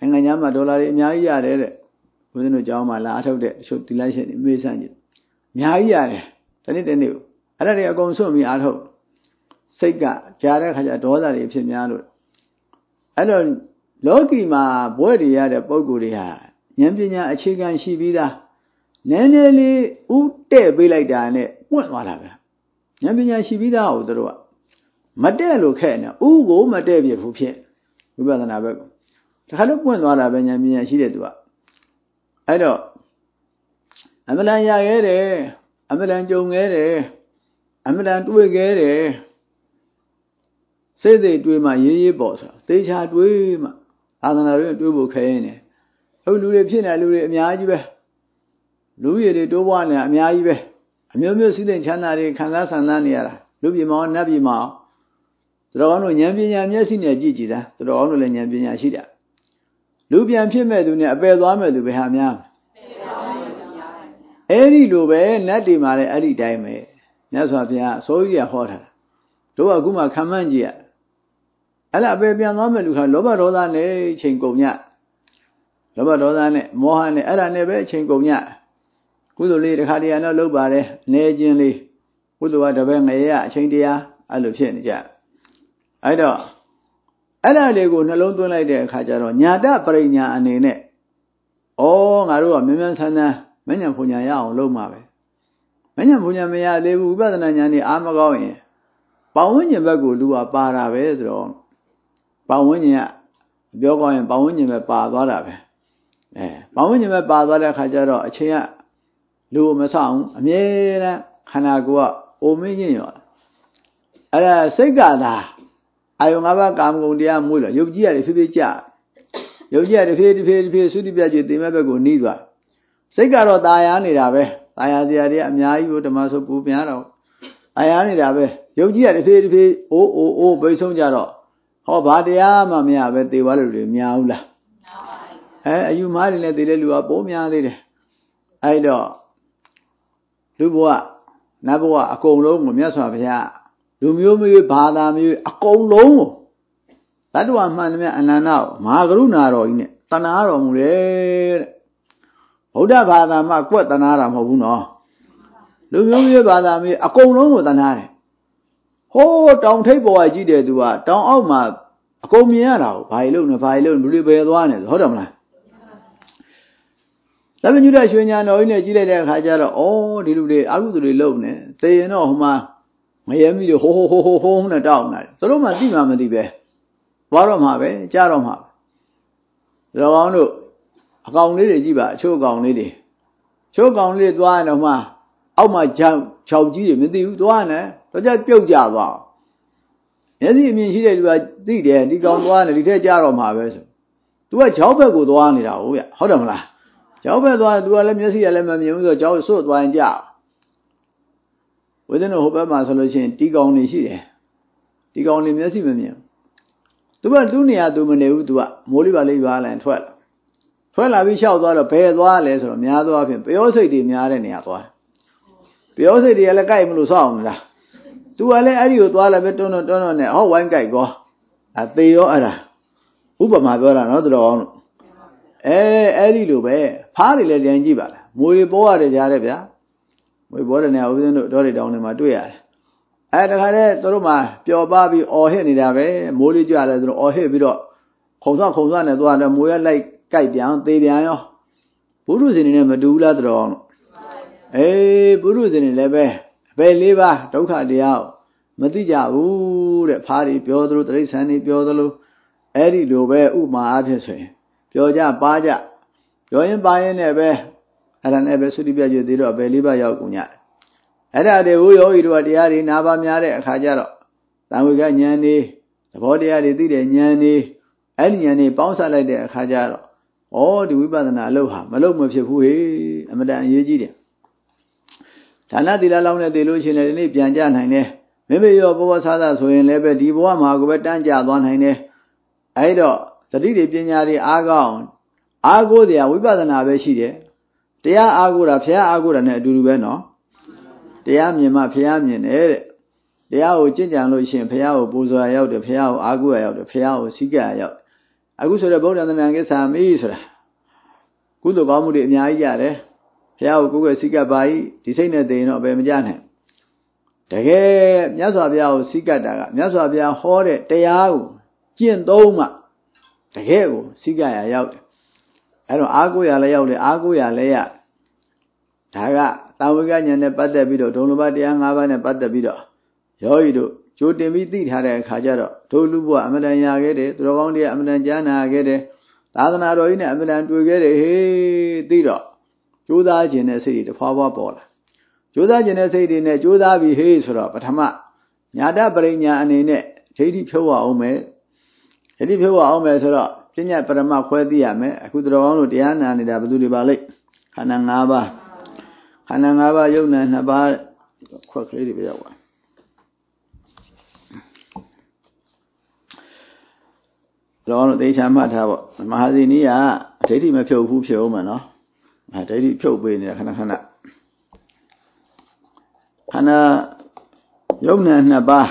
နိုင်ငံခြားမှာဒေါ်လာတွေအများကြီးရတယ်တဲ့ဘုရားတို့ကြောင်းမှာလာအထုတ်တဲ့တချို့ဒီလိုက်ရှင်မေးဆန်းကြည့်အများကြီးရတယ်တနေ့တနေ့အဲ့ဒါတွေအကုန်စွန့်ပြီးအထုတ်စိတ်ကကြားတဲ့ခါကျဒေါသတွေဖြစ်များလို့အဲ့တော့လောကီမှာဘွဲ့တွေရတဲ့ပုဂ္ဂိုလ်တွေဟာဉာဏ်ပညာအခြေခံရှိပြီးသားနည်းနည်းလေးဥတဲ့ပေးလိုက်တာနဲ့ပွင့်သွားတာပဲဉာဏ်ပညာရှိပြီးသားကိုတို့ကမတဲ့လို့ခဲ့နေဥကိုမတဲ့ပြဘူးဖြစ်ဝိပဿနာဘက်ကိုတခါလို့ပွင့်သွားတာပဲဉာဏ်ပညာရှိတဲ့သူကအဲ့တော့အမှန်တန်ရရဲတယ်အမှန်တန်ကြုံရဲတယ်အမှန်တန်တွေ့ရဲတယ်စိတ်စိတ်တွေးမှရေးရေးပေါ့ဆိုတာသေချာတွေးမှအာသနာတွေတွေးဖို့ခဲရင်တယ်အခုလူတွေဖြစ်နေလူတွေအများကြီးပဲလူရည်တွေတိုးပွားနေတာအများကြီးပဲအမျိုးမျိုးစိတ်ချမ်းသာတွေခံစားဆန္ဒနေရတာလူပြည်မောနတ်ပြည်မောတော်ကောင်းတို့ဉာဏ်ပညာမျက်စိနဲ့ကြည့်ကြည့်တာတော်ကောင်းတို့လည်းဉာဏ်ပညာရှိတာလူပြန်ဖြစ်မဲ့သူနဲ့အပယ်သွားမဲ့သူပဲဟာများအဲ့ဒီလိုပဲနတ်တွေမှာလည်းအဲ့ဒီတိုင်းပဲမြတ်စွာဘုရားအစိုးရဟောထားတာတို့ကအခုမှခံမှန်းကြည့်ရအဲ့ဒါအပယ်ပြန်သွားမဲ့လူခါလောဘဒေါသနဲ့ချိန်ကုန်ညလောဘဒေါသနဲ့မောဟနဲ့အဲ့ဒါနဲ့ပဲချိန်ကုန်ညကုသိုလ်လေးတစ်ခါတည်းကတော့လုပ်ပါတယ်အနေချင်းလေးကုသိုလ်ကတပည့်ငရေရအချိန်တရားအဲ့လိုဖြစ်နေကြအဲ့တော့အဲ့ဒါလေးကိုနှလုံးသွင်းလိုက်တဲ့အခါကျတော့ညာတပရိညာအနေနဲ့ဩငါတို့ကမြဲမြဲဆန်းဆန်းမဉ္ဇဉ်ပူညာရအောင်လုပ်မှာပဲမဉ္ဇဉ်ပူညာမရသေးဘူးဝိပဿနာဉာဏ်นี่အားမကောင်းရင်ပေါဝန်းကျင်ဘက်ကိုလူကပါတာပဲဆိုတော့ပေါဝန်းကျင်ကပြောကောင်းရင်ပေါဝန်းကျင်ပဲပါသွားတာပဲအဲပေါဝန်းကျင်ပဲပါသွားတဲ့အခါကျတော့အချိန်ကလူမဆောင်အမြဲတမ်းခန္ဓာကိုယ်ကအိုမင်းချင်းရောအဲ့ဒါစိတ်ကသာအာယုံ၅ပါးကာမဂုဏ်တရားမွေးလို့ယုတ်ကြီးရတယ်ဖြည်းဖြည်းကြယုတ်ကြီးရတယ်ဖြည်းဖြည်းဖြည်းသုတိပြည့်တိမဲ့ဘက်ကိုနှီးသွားစိတ်ကတော့ตายရနေတာပဲตายရစရာတွေအများကြီးကိုဓမ္မဆိုပူပြန်တော့ตายရနေတာပဲယုတ်ကြီးရတယ်ဖြည်းဖြည်းအိုးအိုးအိုးပိတ်ဆုံးကြတော့ဟောဘာတရားမှမရပဲသေသွားလို့တွေများဘူးလားအဲအယူမားတွေနဲ့သေတဲ့လူကပိုများသေးတယ်အဲ့တော့လူဘဝနတ်ဘဝအကုန်လုံးကိုမြတ်စွာဘုရားလူမျိုးမျိုးဘာသာမျိုးအကုန်လုံးကိုတတ္တဝမှန်သမျှအနန္တကိုမဟာကရုဏာတော်ကြီးနဲ့တဏှာတော်မူတယ်တဲ့ဗုဒ္ဓဘာသာမှာကွက်တဏှာတာမဟုတ်ဘူးနော်လူမျိုးမျိုးဘာသာမျိုးအကုန်လုံးကိုတဏှာတယ်ဟိုးတောင်ထိပ်ပေါ်ကကြည့်တဲ့သူကတောင်အောက်မှာအကုန်မြင်ရတာကိုဘာလို့လဲဘာလို့လူတွေပဲသွားနေဟုတ်တယ်မလားသမညုတရွှေညာတော်ကြီးနဲ့ကြည့်လိုက်တဲ့အခါကျတော့ဩဒီလူတွေအကုသိုလ်တွေလုပ်နေသေရင်တော့ဟိုမှာမယမိတွေဟိုးဟိုးဟိုးဟိုးဟိုးနဲ့တောင်းနေတယ်သူတို့မှသိမှမသိပဲသွားတော့မှာပဲကြားတော့မှာပဲတော်ကောင်းတို့အကောင်လေးတွေကြည့်ပါအချို့အကောင်လေးတွေချို့အကောင်လေးသွားရင်တော့မှအောက်မှာချောင်ချောင်ကြီးတွေမသိဘူးသွားနေတော့ကြပြုတ်ကြသွားမျက်စိအမြင်ရှိတဲ့လူကသိတယ်ဒီကောင်သွားနေဒီထက်ကြားတော့မှာပဲဆို तू ကချောက်ဘက်ကိုသွားနေတာဟုတ်ဗျဟုတ်တယ်မလားချောက်ဘက်သွား तू ကလည်းမျက်စိကလည်းမမြင်ဘူးဆိုတော့ချောက်ဆွတ်သွားရင်ကြဝိသင်းတို့ဟိုဘက်မှာဆိုလို့ရှိရင်တီကောင်နေရှိတယ်တီကောင်နေမျက်စိမမြင် तू ကသူ့နေရာ तू မနေဘူး तू ကမိုးလေးပါလေးရွာလိုက်ထွက်လာထွက်လာပြီးလျှောက်သွားတော့ဘယ်သွားလဲဆိုတော့များသောအားဖြင့်ပျောစိတ်တွေများတဲ့နေရာသွားပျောစိတ်တွေကလည်းကြိုက်မလို့စောင့်နေတာ तू ကလည်းအဲ့ဒီကိုသွားလာပဲတွန်းတွန်းတွန်းတွန်းနဲ့ဟောဝိုင်းကြိုက်ကောအသေးရောအဲ့ဒါဥပမာပြောတာနော်တော်အောင်လို့အဲအဲ့ဒီလိုပဲဖားတွေလည်းကြံကြည့်ပါလားမွေတွေပေါ်ရတယ်ကြားတယ်ဗျာမွေပေါ်တဲ့နေရာဦးဇင်းတို့တော်တွေတောင်းနေမှာတွေ့ရတယ်အဲတခါတည်းတို့မှပျော်ပါပြီးအော်ဟစ်နေတာပဲမိုးလေးကြတယ်ဆိုတော့အော်ဟစ်ပြီးတော့ခုံဆွခုံဆွနဲ့သွားတယ်မွေရလိုက်ကြိုက်ပြန်သေးပြန်ရောဘုရုဇင်နေနဲ့မတူဘူးလားတော်အောင်လို့အေးဘုရုဇင်နေလည်းပဲအပေလေးပါဒုက္ခတရားမသိကြဘူးတဲ့ဖားတွေပြောသလိုတိရစ္ဆာန်တွေပြောသလိုအဲ့ဒီလိုပဲဥမာအဖြစ်ဆိုရင်ပြောကြပါကြပြောရင်ပါရင်လည်းပဲအဲ့ဒါနဲ့ပဲသုတိပြည့်သေးတော့အပေလေးပါရောက်ကုန်ကြတယ်အဲ့ဒါတွေဟိုယောဂီတို့ကတရားတွေနာပါများတဲ့အခါကျတော့သံဝေကဉာဏ်တွေသဘောတရားတွေသိတဲ့ဉာဏ်တွေအဲ့ဒီဉာဏ်တွေပေါင်းစပ်လိုက်တဲ့အခါကျတော့ဩဒီဝိပဿနာအလုပ်ဟာမလုပ်မဖြစ်ဘူးဟေ့အမတန်အရေးကြီးတယ်ဌာနသီလလောင်းနဲ့သိလို့ရှိရင်လည်းဒီနေ့ပြန်ကြနိုင်တယ်မိမိရောဘဝဆာသာဆိုရင်လည်းပဲဒီဘဝမှာကိုပဲတန်းကြသွားနိုင်တယ်အဲ့တော့သတိတွေပညာတွေအားကောင်းအားကိုးတရားဝိပဿနာပဲရှိတယ်တရားအားကိုးတာဘုရားအားကိုးတာနဲ့အတူတူပဲနော်တရားမြင်မှဘုရားမြင်တယ်တဲ့တရားကိုကြင်ကြံလို့ရှိရင်ဘုရားကိုပူဇော်ရရောက်တယ်ဘုရားကိုအားကိုးရရောက်တယ်ဘုရားကိုစိတ်ကရရောက်အခုဆိုတော့ဗုဒ္ဓံတဏံကိစ္ဆာမိဆိုတာကုသိုလ်ကောင်းမှုတွေအများကြီးရတယ်ဘုရားကိုကိုယ်ကစိတ်ကပ်ပါ၏ဒီစိတ်နဲ့သိရင်တော့အပယ်မကြနိုင်တကယ်မြတ်စွာဘုရားကိုစိတ်ကပ်တာကမြတ်စွာဘုရားဟောတဲ့တရားကိုကျင့်သုံးမှတကယ်ကိုစိတ်ကပ်ရရောက်တယ်အဲ့တော့အာကိုရလည်းရောက်တယ်အာကိုရလည်းရဒါကတာဝိကဉာဏ်နဲ့ပတ်သက်ပြီးတော့ဒုံလဘတရား၅ပါးနဲ့ပတ်သက်ပြီးတော့ယောဂီတို့ကြိုတင်ပြီးသိထားတဲ့အခါကျတော့ဒုလူဘုရားအမတန်ရခဲ့တယ်သူတော်ကောင်းတွေအမတန်ကြားနာခဲ့တယ်သာသနာတော်ကြီးနဲ့အမတန်တွေ့ခဲ့တယ်ဟေးသိတော့ကြိုးစားခြင်းနဲ့စိတ်တွေတဖွာဖွာပေါ်လာကြိုးစားခြင်းနဲ့စိတ်တွေနဲ့ကြိုးစားပြီးဟေးဆိုတော့ပထမညာတပရိညာအနေနဲ့ဒိဋ္ဌိဖြုတ်အောင်မယ်ဒိဋ္ဌိဖြုတ်အောင်မယ်ဆိုတော့ပညာပရမခွဲသိရမယ်အခုသူတော်ကောင်းတို့တရားနာနေတာဘယ်သူတွေပါလိမ့်ခန္ဓာ၅ပါးခန္ဓာ၅ပါးယုံနာ၂ပါးခွက်ကလေးတွေပဲရောက်ပါတော်လို့သေချာမှတ်ထားပေါ့မဟာဇီနီးကဒိဋ္ဌိမဖြုတ်ဘူးဖြုတ်အောင်မယ်နော်အဲဒိဋ္ဌိဖြုတ်ပေးနေတာခဏခဏခန္ဓာယုံနာနှစ်ပါး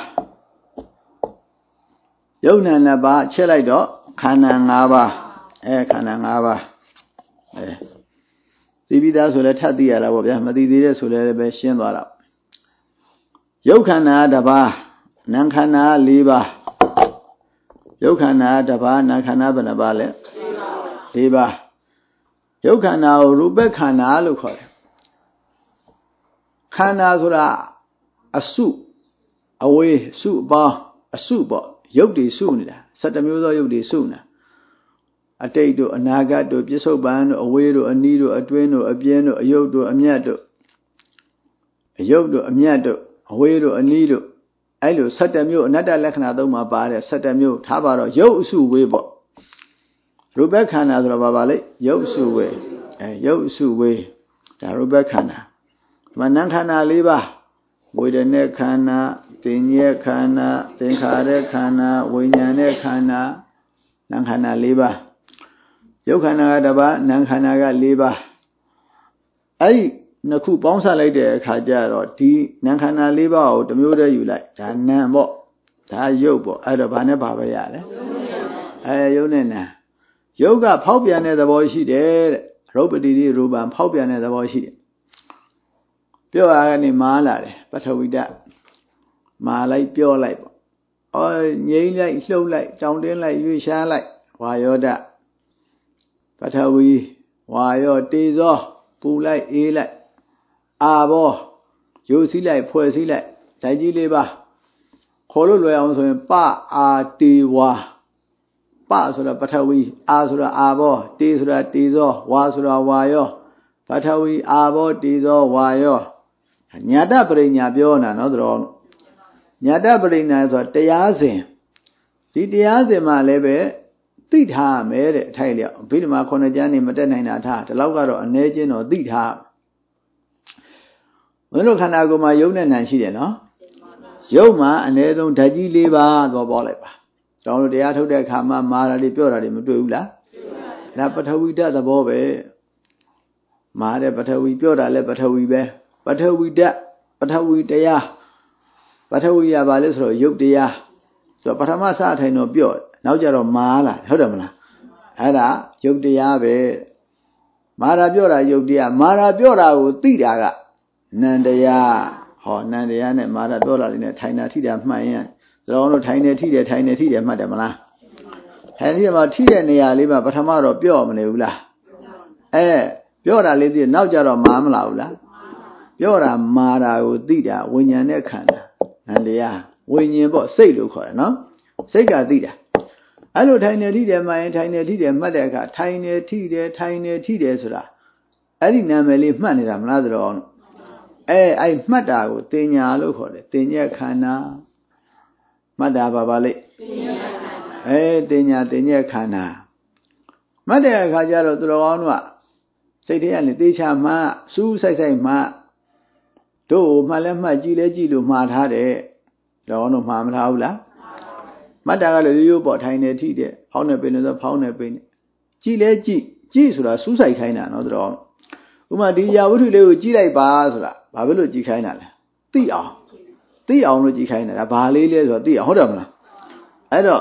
ယုံနာနှစ်ပါးချက်လိုက်တော့ခန္ဓာ၅ပါးအဲခန္ဓာ၅ပါးအဲသိပြီးသားဆိုလဲထပ်သိရတာပေါ့ဗျာမသိသေးတဲ့ဆိုလဲပဲရှင်းသွားတာယုတ်ခန္ဓာတစ်ပါးနာမ်ခန္ဓာ၄ပါးယုတ်ခန္ဓာတစ်ပါးနာမ်ခန္ဓာဘယ်နှပါးလဲ၄ပါးယုတ်ခန္ဓာကိုရူပခန္ဓာလို့ခေါ်တယ်ခန္ဓာဆိုတာအစုအဝေးစုအပေါင်းအစုပေါ့ယုတ်တွေစုနေတာ၁၇မျိုးသောယုတ်တွေစုနေတာအတိတ်တို့အနာဂတ်တို့ပြစ္ဆုတ်ပန်တို့အဝေးတို့အနီးတို့အတွင်းတို့အပြင်းတို့အယုတ်တို့အမြတ်တို့အယုတ်တို့အမြတ်တို့အဝေးတို့အနီးတို့အဲ့လို၁၇မျိုးအနတ္တလက္ခဏာသုံးပါပါတဲ့၁၇မျိုးထားပါတော့ယုတ်အစုဝေးပေါ့ရူပခန္ဓာဆိုတော့ဘာပါလဲယုတ်စုဝေးအဲယုတ်စုဝေးဒါရူပခန္ဓာဒီမှာနာမ်ခန္ဓာ၄ပါးဝေဒနာခန္ဓာသင်ညေခန္ဓာသင်္ခါရခန္ဓာဝိညာဉ်နဲ့ခန္ဓာနာမ်ခန္ဓာ၄ပါးယုတ်ခန္ဓာကတစ်ပါးနာမ်ခန္ဓာက၄ပါးအဲ့ဒီနှစ်ခုပေါင်းစပ်လိုက်တဲ့အခါကျတော့ဒီနာမ်ခန္ဓာ၄ပါးကိုတစ်မျိုးတည်းယူလိုက်ဒါနာမ်ပေါ့ဒါယုတ်ပေါ့အဲ့တော့ဘာနဲ့ဘာပဲရလဲအဲယုတ်နဲ့နာမ်ယုတ်ကဖောက်ပြန်တဲ့သဘောရှိတယ်တဲ့ရုပ်ပတိတိရူပံဖောက်ပြန်တဲ့သဘောရှိတယ်ပြောရကနေမာလာတယ်ပထဝီဓာတ်မာလိုက်ပြောလိုက်ပေါ့အော်ငြိမ့်လိုက်လှုပ်လိုက်တောင်းတင်းလိုက်ရွေ့ရှားလိုက်ဝါယောဓာတ်ပထဝီဝါယောတေဇောပူလိုက်အေးလိုက်အာဘောယိုစီးလိုက်ဖွဲ့စည်းလိုက်ဓာတ်ကြီးလေးပါခေါ်လို့လွယ်အောင်ဆိုရင်ပအာတေဝါပဆိုတာပထဝီအာဆိုတာအာဘောတေဆိုတာတေဇောဝါဆိုတာဝါယောပထဝီအာဘောတေဇောဝါယောညာတပရိညာပြောတာနော်တော်ညာတပရိညာဆိုတာတရားစဉ်ဒီတရားစဉ်မှာလည်းပဲသိထားရမယ်တဲ့အထိုက်လျောက်ဘိဓမ္မာခုနှစ်ကျမ်းနေမတက်နိုင်တာထားဒီလောက်ကတော့အနည်းချင်းတော့သိထားမင်းတို့ခန္ဓာကိုယ်မှာယုံနဲ့နံရှိတယ်နော်ယုံမှာအနည်းဆုံးဓာတ်ကြီး၄ပါးသွားပေါ်လိုက်ပါတောင်းလို့တရားထုတ်တဲ့အခါမှာမာတာတွေပြောတာတွေမတွေ့ဘူးလားဒါပထဝီဓာတ်သဘောပဲမာတဲ့ပထဝီပြောတာလည်းပထဝီပဲပထဝီဓာတ်ပထဝီတရားပထဝီရပါလဲဆိုတော့ယုတ်တရားဆိုတော့ပထမစထိုင်တော့ပြော့နောက်ကြတော့မာလာဟုတ်တယ်မလားအဲ့ဒါယုတ်တရားပဲမာတာပြောတာယုတ်တရားမာတာပြောတာကိုသိတာကနန္တရားဟောနန္တရားနဲ့မာတာပြောတာလေးနဲ့ထိုင်တာထိတာမှတ်ရင်ဒါတော့တို့ထိုင်နေထိတယ်ထိုင်နေထိတယ်မှတ်တယ်မလားထိုင်နေမှာထိတဲ့နေရာလေးမှာပထမတော့ပြော့မနေဘူးလားအဲပြောတာလေးသိနောက်ကြတော့မာမလာဘူးလားပြောတာမာတာကိုသိတာဝိညာဉ်နဲ့ခန္ဓာနန္တရားဝိညာဉ်ပေါ့စိတ်လို့ခေါ်တယ်နော်စိတ်ကသိတာအဲ့လိုထိုင်နေထိတယ်မှရင်ထိုင်နေထိတယ်မှတ်တဲ့အခါထိုင်နေထိတယ်ထိုင်နေထိတယ်ဆိုတာအဲ့ဒီနာမည်လေးမှတ်နေတာမလားဆိုတော့အဲအဲ့မှတ်တာကိုတင်ညာလို့ခေါ်တယ်တင်ညက်ခန္ဓာမှတ်တာပါပါလိမ့်အဲတင်ညာတင်ညက်ခန္ဓာမှတ်တဲ့အခါကျတော့သူတော်ကောင်းတို့ကစိတ်ထဲကနေသေချာမှစူးဆိုင်ဆိုင်မှတို့မှလည်းမှတ်ကြည့်လဲကြည့်လို့မှားထားတယ်တော်ကောင်းတို့မှားမထားဘူးလားမှတ်တာကလည်းရိုးရိုးပေါ်ထိုင်နေထိတယ်ဖောင်းနေပင်နေဆိုဖောင်းနေပင်နေကြည့်လဲကြည့်ကြည့်ဆိုတာစူးဆိုင်ခိုင်းတာနော်တော်ဥမာဒီရာဝတ္ထုလေးကိုကြည့်လိုက်ပါဆိုတာဘာဖြစ်လို့ကြည့်ခိုင်းတာလဲသိအောင်သိအောင်လို့ကြည့်ခိုင်းတာဒါဘာလေးလဲဆိုတော့သိအောင်ဟုတ်တယ်မလားအဲ့တော့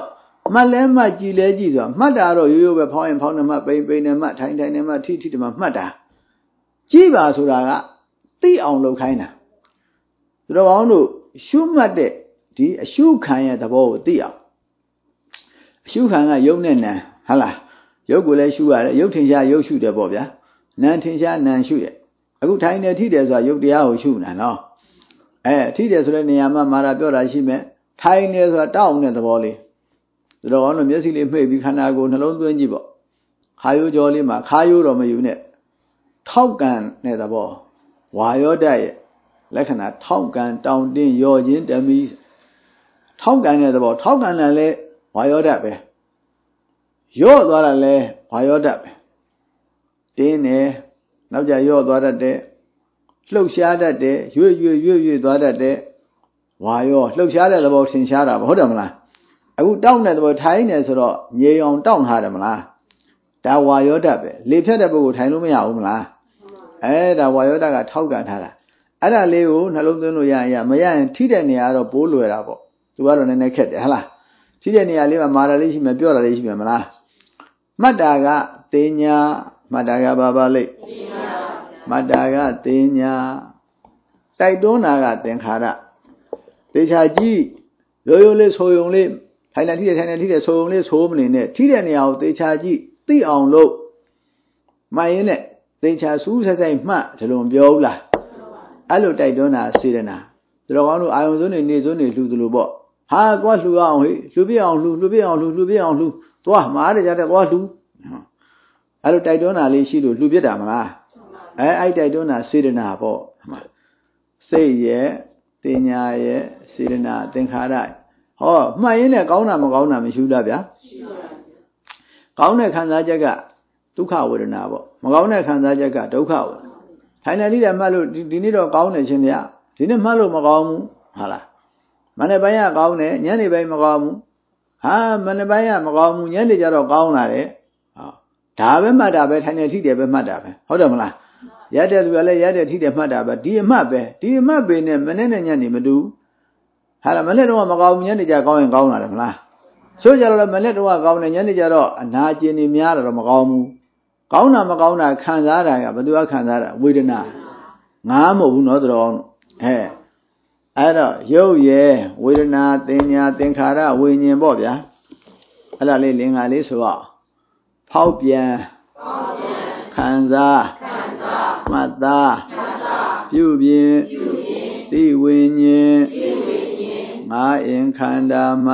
မှတ်လဲမှတ်ကြည်လဲကြည်ဆိုမှတ်တာတော့ရိုးရိုးပဲဖောင်းရင်ဖောင်းနေမှပိန်ပိန်နေမှထိုင်ထိုင်နေမှထိထိနေမှမှတ်တာကြည်ပါဆိုတာကသိအောင်လုပ်ခိုင်းတာသူတော်ကောင်းတို့ရှုမှတ်တဲ့ဒီအရှုခံရဲ့သဘောကိုသိအောင်အရှုခံကယုတ်နဲ့နံဟုတ်လားယုတ်ကိုလည်းရှုရတယ်ယုတ်ထင်ရှားယုတ်ရှုတယ်ပေါ့ဗျာနံထင်ရှားနံရှုတယ်အခုထိုင်နေထိတယ်ဆိုတာယုတ်တရားကိုရှုနေတာနော်အဲထိတယ်ဆိုတဲ့နေရာမှာမာရာပြောတာရှိမယ်ထိုင်နေဆိုတာတောင်းတဲ့သဘောလေးသူတော်ကောင်းတို့မျက်စိလေးမှိတ်ပြီးခန္ဓာကိုယ်နှလုံးသွင်းကြည့်ပေါ့ခါယိုးကြောလေးမှာခါယိုးတော့မယူနဲ့ထောက်ကန်တဲ့သဘောဝါယောဓာတ်ရဲ့လက္ခဏာထောက်ကန်တောင်းတင်းရော့ခြင်းတမီထောက်ကန်တဲ့သဘောထောက်ကန်တယ်လဲဝါယောဓာတ်ပဲရော့သွားတာလဲဝါယောဓာတ်ပဲတင်းနေနောက်ကြရော့သွားတတ်တယ်လှုပ်ရှားတတ်တယ်ရွေ့ရွေ့ရွေ့ရွေ့သွားတတ်တယ်ဝါယောလှုပ်ရှားတဲ့သဘောထင်ရှားတာဟုတ်တယ်မလားအခုတောင်းတဲ့သဘောထိုင်နေဆိုတော့ငြိမ်အောင်တောင်းထားတယ်မလားဒါဝါယောဓာတ်ပဲလေဖြတ်တဲ့ပုဂ္ဂိုလ်ထိုင်လို့မရဘူးမလားအဲဒါဝါယောဓာတ်ကထောက်ကန်ထားတာအဲ့ဒါလေးကိုနှလုံးသွင်းလို့ရရင်ရမရရင်ထိတဲ့နေရာတော့ပိုးလွယ်တာပေါ့သူကတော့နည်းနည်းခက်တယ်ဟုတ်လားထိတဲ့နေရာလေးမှာမာတာလေးရှိမယ်ပြောတာလေးရှိမယ်မလားမှတ်တာကသေးညာမှတ်တာကဘာပါလိမ့်မှတ်တာကသေးညာတိုက်တွန်းတာကသင်္ခါရသေချာကြည့်ရိုးရိုးလေးဆိုယုံလေးထိုင်နေထိတယ်ထိုင်နေထိတယ်ဆိုယုံလေးဆိုမနေနဲ့ထိတဲ့နေရာကိုသေချာကြည့်သိအောင်လို့မှတ်ရင်းနဲ့သေချာစူးစိုက်စိုက်မှတ်ဒီလိုပြောဘူးလားအဲ့လိုတိုက်တွန်းတာစေတနာသူတော်ကောင်းတို့အာယုံစွန်းနေနေစွန်းနေလှူသလိုပေါ့ဟာသွားလှူအောင်ဟိလှူပြအောင်လှူလှူပြအောင်လှူလှူပြအောင်လှူသွားမှားတယ်ကြတဲ့သွားလှူအဲ့လိုတိုက်တွန်းတာလေးရှိလို့လှူပြတာမလားအဲအဲ့တိုက်တွန်းတာစေတနာပေါ့စိတ်ရဲ့တင်ညာရဲ့စေတနာသင်္ခါရဟောမှတ်ရင်းနဲ့ကောင်းတာမကောင်းတာမရှိဘူးလားဗျာကောင်းတဲ့ခံစားချက်ကဒုက္ခဝေဒနာပေါ့မကောင်းတဲ့ခံစားချက်ကဒုက္ခဝေဒနာထိုင်နေလိတဲ့မှတ်လို့ဒီနေ့တော့ကောင်းတယ်ရှင်ဗျာဒီနေ့မှတ်လို့မကောင်းဘူးဟာလားမနေ့ပိုင်းကကောင်းတယ်ညနေပိုင်းမကောင်းဘူးဟာမနေ့ပိုင်းကမကောင်းဘူးညနေကျတော့ကောင်းလာတယ်ဟောဒါပဲမှတ်တာပဲထိုင်နေထိတယ်ပဲမှတ်တာပဲဟုတ်တယ်မလားရတဲ့သူကလည်းရတဲ့ထိတယ်မှတ်တာပဲဒီအမှတ်ပဲဒီအမှတ်ပဲနဲ့မနေ့နဲ့ညနေမတူဟာလားမနေ့တော့မကောင်းဘူးညနေကျကောင်းရင်ကောင်းလာတယ်မလားဆိုကြတော့လည်းမနေ့တော့ကောင်းတယ်ညနေကျတော့အနာကျင်နေများတော့မကောင်းဘူးကောင်းတာမကောင်းတာခံစားတာကဘယ်သူကခံစားတာဝေဒနာငါမဟုတ်ဘူးနော်တော်ဟဲ့အဲ့တော့ရုပ်ရယ်ဝေဒနာသင်ညာသင်္ခါရဝိညာဉ်ပေါ့ဗျာအဲ့ဒါလေးလင်္ကာလေးဆိုတော့ဖောက်ပြန်ခံစားမှတ်သားပြုပြင်သိဝိညာဉ်ငါအင်ခန္ဓာမှ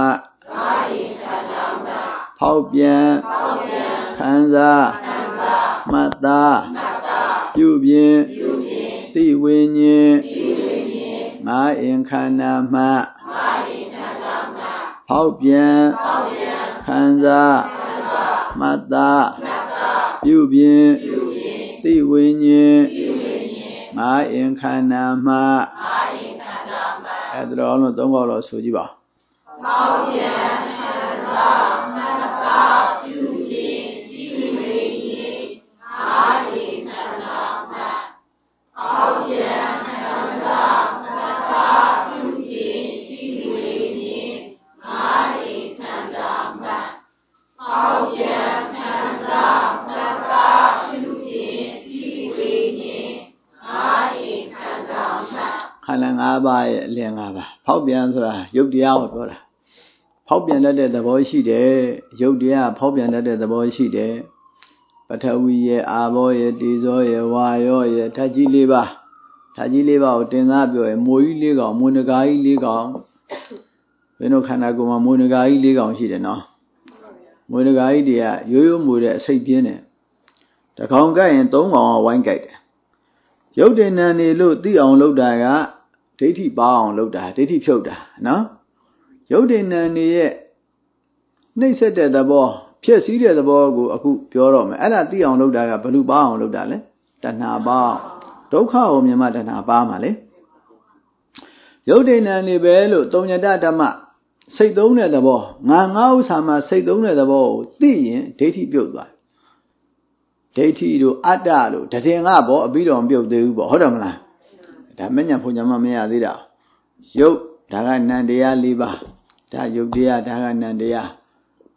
ဖောက်ပြန်ခံစားမှတ်သားပြုပြင်သိဝိညာဉ်ငါအင်ခန္ဓာမှဖောက်ပြန်ခံစားမှတ်သားပြုပြင်သိဝိညာဉ်ငါအင်ခန္ဓာမှအဲ့ဒါတော့လုံးသုံးခေါက်တော့ဆိုကြည့်ပါဖောက်ပြန်ခံစားမှတ်သားပြုပြင်သိဝိညာဉ်ငါအင်ခန္ဓာမှဖောက်ပြန်ခံစားမှတ်သားပြုပြင်သိဝိညာဉ်ငါအင်ခန္ဓာမှဖောက်ပြန်ခံစားမှတ်သားပြုပြင်သိဝိညာဉ်ငါအင်ခန္ဓာမှခန္ဓာ၅ပါးရဲ့အလင်၅ပါးဖောက်ပြန်ဆိုတာယုတ်တရားကိုပြောတာဖောက်ပြန်တတ်တဲ့သဘောရှိတယ်ယုတ်တရားဖောက်ပြန်တတ်တဲ့သဘောရှိတယ်ပထဝီရဲ့အာဘောရဲ့တေဇောရဲ့ဝါယောရဲ့ဓာတ်ကြီး၄ပါးဓာတ်ကြီး၄ပါးကိုတင်စားပြောရင်မိုးကြီး၄ကောင်မွေနဂါကြီး၄ကောင်ဘယ်လိုခန္ဓာကိုယ်မှာမွေနဂါကြီး၄ကောင်ရှိတယ်နော်မွေနဂါကြီးတွေကရိုးရိုးမွေတဲ့အစိတ်ပြင်းတယ်တကောင်ကပ်ရင်၃ကောင်ကဝိုင်းကြိုက်တယ်ရုပ်တဏ္ဏနေလို့သိအောင်လုပ်တာကဒိဋ္ဌိပါအောင်လုပ်တာဒိဋ္ဌိဖြုတ်တာနော်ရုပ်တဏ္ဏနေရဲ့နှိမ့်ဆက်တဲ့သဘောဖြစ်စည်းတဲ့သဘောကိုအခုပြောတော့မယ်အဲ့ဒါသိအောင်လုပ်တာကဘယ်လိုပါအောင်လုပ်တာလဲတဏှာပါဒုက္ခကိုမြင်မှတဏှာပါမှာလေရုပ်တဏ္ဏနေပဲလို့သုံးညတဓမ္မစိတ်သုံးတဲ့သဘောငါငါဥစ္စာမှာစိတ်သုံးတဲ့သဘောကိုသိရင်ဒိဋ္ဌိပြုတ်သွားဒိဋ္ဌိတို့အတ္တတို့တည်ငါဘောအပြီးတော်ပြုတ်သေးဘူးပေါ့ဟုတ်တယ်မလားဒါမညာဖုန်ညာမမရသေးတာရုပ်ဒါကနံတရား၄ပါးဒါရုပ်တရားဒါကနံတရား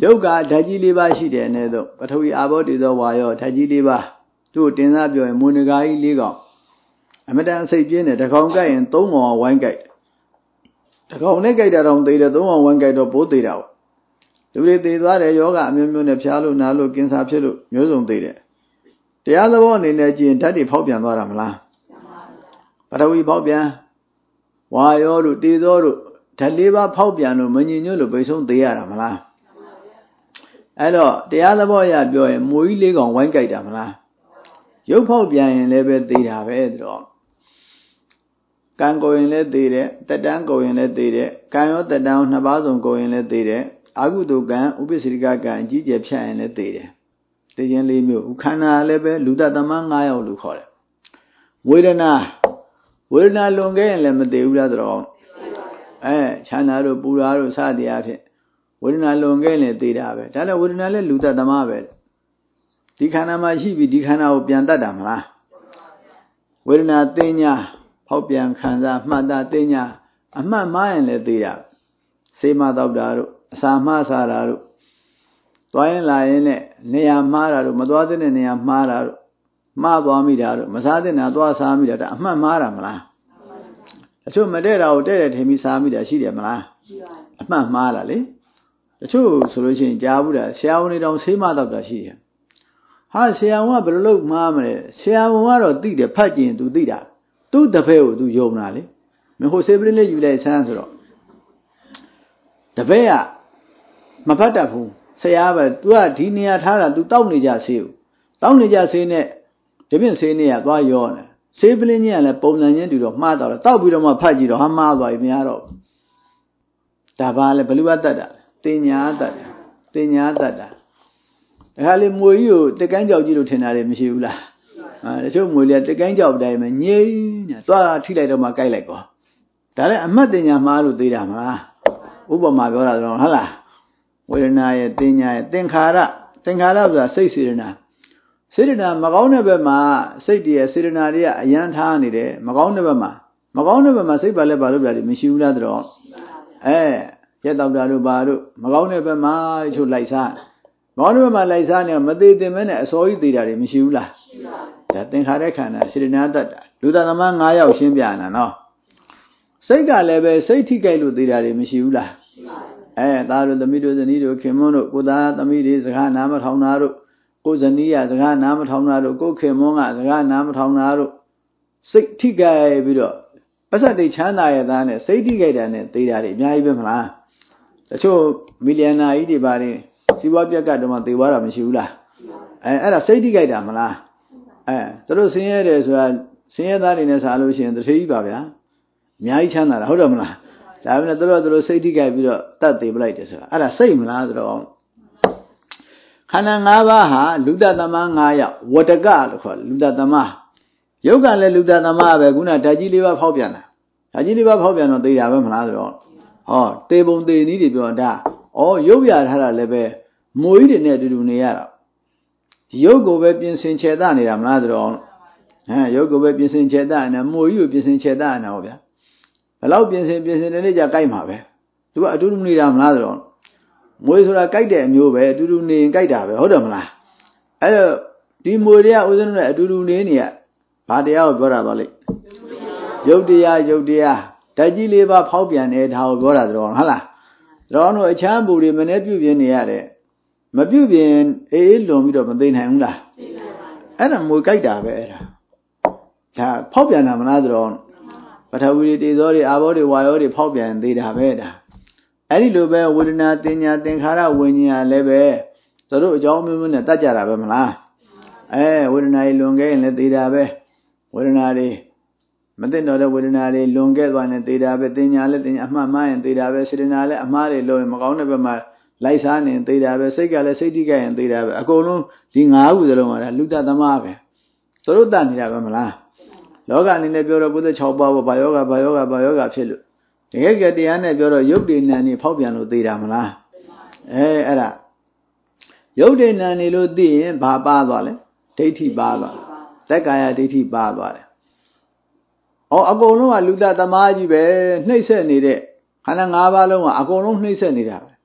ရုပ်ကဓာတ်ကြီးလေးပါးရှိတယ်နဲ့တော့ပထဝီအာဘောတေဇောဝါယောဓာတ်ကြီးလေးပါးသူ့တင်စားပြောရင်မွေနဂါကြီးလေးကောင်အမတန်စိတ်ပြင်းတယ်တကောင်ကြိုက်ရင်သုံးကောင်ဝိုင်းကြိုက်တကောင်နဲ့ကြိုက်တာတော့သေးတယ်သုံးကောင်ဝိုင်းကြိုက်တော့ပိုးသေးတာပေါ့လူတွေသေသွားတယ်ယောဂအမျိုးမျိုးနဲ့ဖျားလို့နားလို့ကင်ဆာဖြစ်လို့မျိုးစုံသေးတယ်တရားသဘောအနေနဲ့ကြည့်ရင်ဓာတ်တွေဖောက်ပြန်သွားတာမလားပထဝီဖောက်ပြန်ဝါယောတို့တေဇောတို့ဓာတ်လေးပါးဖောက်ပြန်လို့မညင်ညွတ်လို့ပိတ်ဆုံးသေးရတာမလားအဲ့တော့တရားသဘောအရပြောရင်မွေကြီးလေးကောင်ဝိုင်းကြိုက်တာမလားရုပ်ဖောက်ပြန်ရင်လည်းပဲသေးတာပဲတော့ကံကိုရင်လည်းသေးတယ်တက်တန်းကိုရင်လည်းသေးတယ်ကံရောတက်တန်းနှစ်ပါးစုံကိုရင်လည်းသေးတယ်အာဟုတုကံဥပ္ပစ္စရိကကံအကြီးကျယ်ဖြတ်ရင်လည်းသေးတယ်သိခြင်းလေးမျိုးခန္ဓာလည်းပဲလူတသမ၅ယောက်လို့ခေါ်တယ်ဝေဒနာဝေဒနာလွန်ခဲ့ရင်လည်းမသေးဘူးလားတော့အဲချမ်းသာတို့ပူရာတို့စသည်အဖြစ်ဝေဒနာလွန်ခဲ့ရင်သေးတာပဲဒါလည်းဝေဒနာလည်းလူတသမပဲဒီခန္ဓာမှာရှိပြီးဒီခန္ဓာကိုပြန်တတ်တာမလားဝေဒနာသိညာဖောက်ပြန်ခံစားမှတ်တာသိညာအမှတ်မှားရင်လည်းသေးတာစေမတောက်တာတို့အစာမှားစားတာတို့သွားရင်လာရင်နဲ့နေရာမှားတာတို့မသွားတဲ့နေရာမှားတာတို့မှားသွားမိတာတို့မစားတဲ့နေရာသွားစားမိတာဒါအမှတ်မှားတာမလားတချို့မတဲ့တာကိုတဲ့တဲ့ထင်ပြီးစားမိတာရှိတယ်မလားရှိပါတယ်အမှတ်မှားတာလေတချို့ဆိုလို့ရှိရင်ကြားဘူးတာဆရာဝန်တွေတောင်ဆေးမတောက်တာရှိတယ်ဟာဆရာဝန်ကဘယ်လိုလုပ်မှားမလဲဆရာဝန်ကတော့သိတယ်ဖတ်ကြည့်ရင် तू သိတာသူ့တပည့်ကို तू ယုံတာလေမဟုတ်ဆေးပရင်းလေးယူလိုက်ဆန်းဆိုတော့တပည့်ကမဖတ်တတ်ဘူးဆရာပဲ तू ကဒီနေရာထားတာ तू တောက်နေကြဆေးကိုတောက်နေကြဆေးနဲ့ဒီပြင်ဆေးနေရသွားရောနေဆေးပလင်းကြီးကလည်းပုံစံချင်းတူတော့မှားတော့တယ်တောက်ပြီးတော့မှဖတ်ကြည့်တော့ဟာမှားသွားပြီမရတော့ဒါပါလေဘလူကတတ်တာတင်ညာတတ်တာတင်ညာတတ်တာဒါခါလေမွေကြီးကိုတက်ကန်းကြောက်ကြီးလို့ထင်တာလေမရှိဘူးလားအဲတချို့မွေလေးတက်ကန်းကြောက်တိုင်းမှာငြိမ့်နေသွားထိလိုက်တော့မှကြိုက်လိုက်ကောဒါလည်းအမှတ်တင်ညာမှားလို့သေးတာမလားဥပမာပြောတာတော့ဟုတ်လားဝေဒနာရဲ့တင်ညာရဲ့သင်္ခါရသင်္ခါရဆိုတာစိတ်စေတနာစေတနာမကောင်းတဲ့ဘက်မှာစိတ်တည်းရဲ့စေတနာတွေကအယံထားနေတယ်မကောင်းတဲ့ဘက်မှာမကောင်းတဲ့ဘက်မှာစိတ်ပါလဲပါလို့ပြတယ်မရှိဘူးလားတော့အဲရက်တော့တာတို့ပါတို့မကောင်းတဲ့ဘက်မှာချို့လိုက်စားမကောင်းတဲ့ဘက်မှာလိုက်စားနေမသေးတင်မဲနဲ့အစောကြီးသေးတာတွေမရှိဘူးလားရှိပါဘူးဒါသင်္ခါရခန္ဓာစေတနာတတ်တာလူသားသမား၅ယောက်ရှင်းပြနေတာနော်စိတ်ကလည်းပဲစိတ်ထိကြိုက်လို့သေးတာတွေမရှိဘူးလားရှိပါဘူးအဲသားတို့သမီးတို့ဇနီးတို့ခင်မွန်းတို့ကိုသားသမီးတွေစကားနားမထောင်တာတို့ကိုဇနီးရစကားနားမထောင်တာတို့ကိုခင်မွန်းကစကားနားမထောင်တာတို့စိတ်ထိကြိုက်ပြီးတော့ပစ္စတိချမ်းသာရသားနဲ့စိတ်ထိကြိုက်တာနဲ့သေးတာတွေအများကြီးပဲမလားတချို့မီလီယံနာကြီးတွေပါတယ်စီးပွားပြတ်ကတော့မှသေသွားတာမရှိဘူးလားအဲအဲ့ဒါစိတ်ထိကြိုက်တာမလားအဲသူတို့ဆင်းရဲတယ်ဆိုတာဆင်းရဲသားတွေနဲ့စားလို့ရှိရင်တစ်ထေးကြီးပါဗျာအများကြီးချမ်းသာတာဟုတ်တယ်မလားဒါပေမဲ့သူတို့သူတို့စိတ်ထိကြိုက်ပြီးတော့တတ်သေးပလိုက်တယ်ဆိုတာအဲ့ဒါစိတ်မလားဆိုတော့ခန္ဓာ၅ပါးဟာလူတသမ၅ယောက်ဝတ္တကလို့ခေါ်တယ်လူတသမယုတ်ကလည်းလူတသမပဲခုနဓာတ်ကြီးလေးပါဖောက်ပြန်တာဓာတ်ကြီးလေးပါဖောက်ပြန်တော့သိတာပဲမလားဆိုတော့ဟောသေပုံသေနည်းတွေပြောတာဩရုပ်ရထားတာလည်းပဲမွေးကြီးတွေနဲ့အတူတူနေရတာရုပ်ကိုပဲပြင်ဆင်ခြေတနေတာမလားဆိုတော့ဟမ်ရုပ်ကိုပဲပြင်ဆင်ခြေတနေမွေးကြီးကိုပြင်ဆင်ခြေတနေဟောဗျာဘယ်လောက်ပြင်ဆင်ပြင်ဆင်တဲ့နေ့ကျကြိုက်မှာပဲသူကအတူတူနေတာမလားဆိုတော့မွေဆိုတာကြိုက်တဲ့အမျိုးပဲအတူတူနေရင်ကြိုက်တာပဲဟုတ်တယ်မလားအဲ့တော့ဒီမွေတွေကဦးဇင်းတို့နဲ့အတူတူနေနေရဘာတရားကိုပြောတာပါလိမ့်ယုတ်တရားယုတ်တရားဓာတ်ကြီးလေးပါဖောက်ပြန်တယ်ဒါကိုပြောတာတော့ဟုတ်လားတော့တို့အခြားဘူတွေမနေ့ပြုတ်ပြင်းနေရတယ်မပြုတ်ပြင်းအေးအေးလွန်ပြီးတော့မသိနိုင်ဘူးလားသိနိုင်ပါဘူးအဲ့ဒါမွေကြိုက်တာပဲအဲ့ဒါဒါဖောက်ပြန်တာမလားဆိုတော့ပထဝီတွေတေဇောတွေအာဘောတွေဝါယောတွေဖောက်ပြန်သေးတာပဲဒါအဲ့ဒီလိုပဲဝေဒနာတင်ညာသင်္ခါရဝิญญาလည်းပဲသူတို့အကြောင်းမျိုးမျိုးနဲ့တတ်ကြတာပဲမလားအဲဝေဒနာတွေလွန်ခဲ့ရင်လည်းသေးတာပဲဝေဒနာတွေမသိတော့တဲ့ဝေဒနာတွေလွန်ခဲ့သွားရင်သေးတာပဲတင်ညာလည်းတင်ညာအမှတ်မှားရင်သေးတာပဲစေတနာလည်းအမှားတွေလို့ရင်မကောင်းတဲ့ဘက်မှာလိုက်စားနေသေးတာပဲစိတ်ကလည်းစိတ်တိကရင်သေးတာပဲအကုန်လုံးဒီ၅ခုစလုံးကလူတသမားပဲသူတို့တတ်နေတာပဲမလားလောကအနေနဲ့ပြောတော့၉၆ပါးဘာယောဂဘာယောဂဘာယောဂဖြစ်လို့တကယ်ကတရားနဲ့ပြောတော့ယုတ်တိဏ္ဏနေဖောက်ပြန်လို့သေးတာမလားအဲအဲ့ဒါယုတ်တိဏ္ဏနေလို့သိရင်ဘာပါသွားလဲဒိဋ္ဌိပါသွားသက်ကာယဒိဋ္ဌိပါသွားတယ်ဟောအကုန်လုံးကလူတသမားကြီးပဲနှိမ့်ဆက်နေတဲ့ခန္ဓာ၅ပါးလုံးကအကုန်လုံးနှိမ့်ဆက်နေတာပဲယ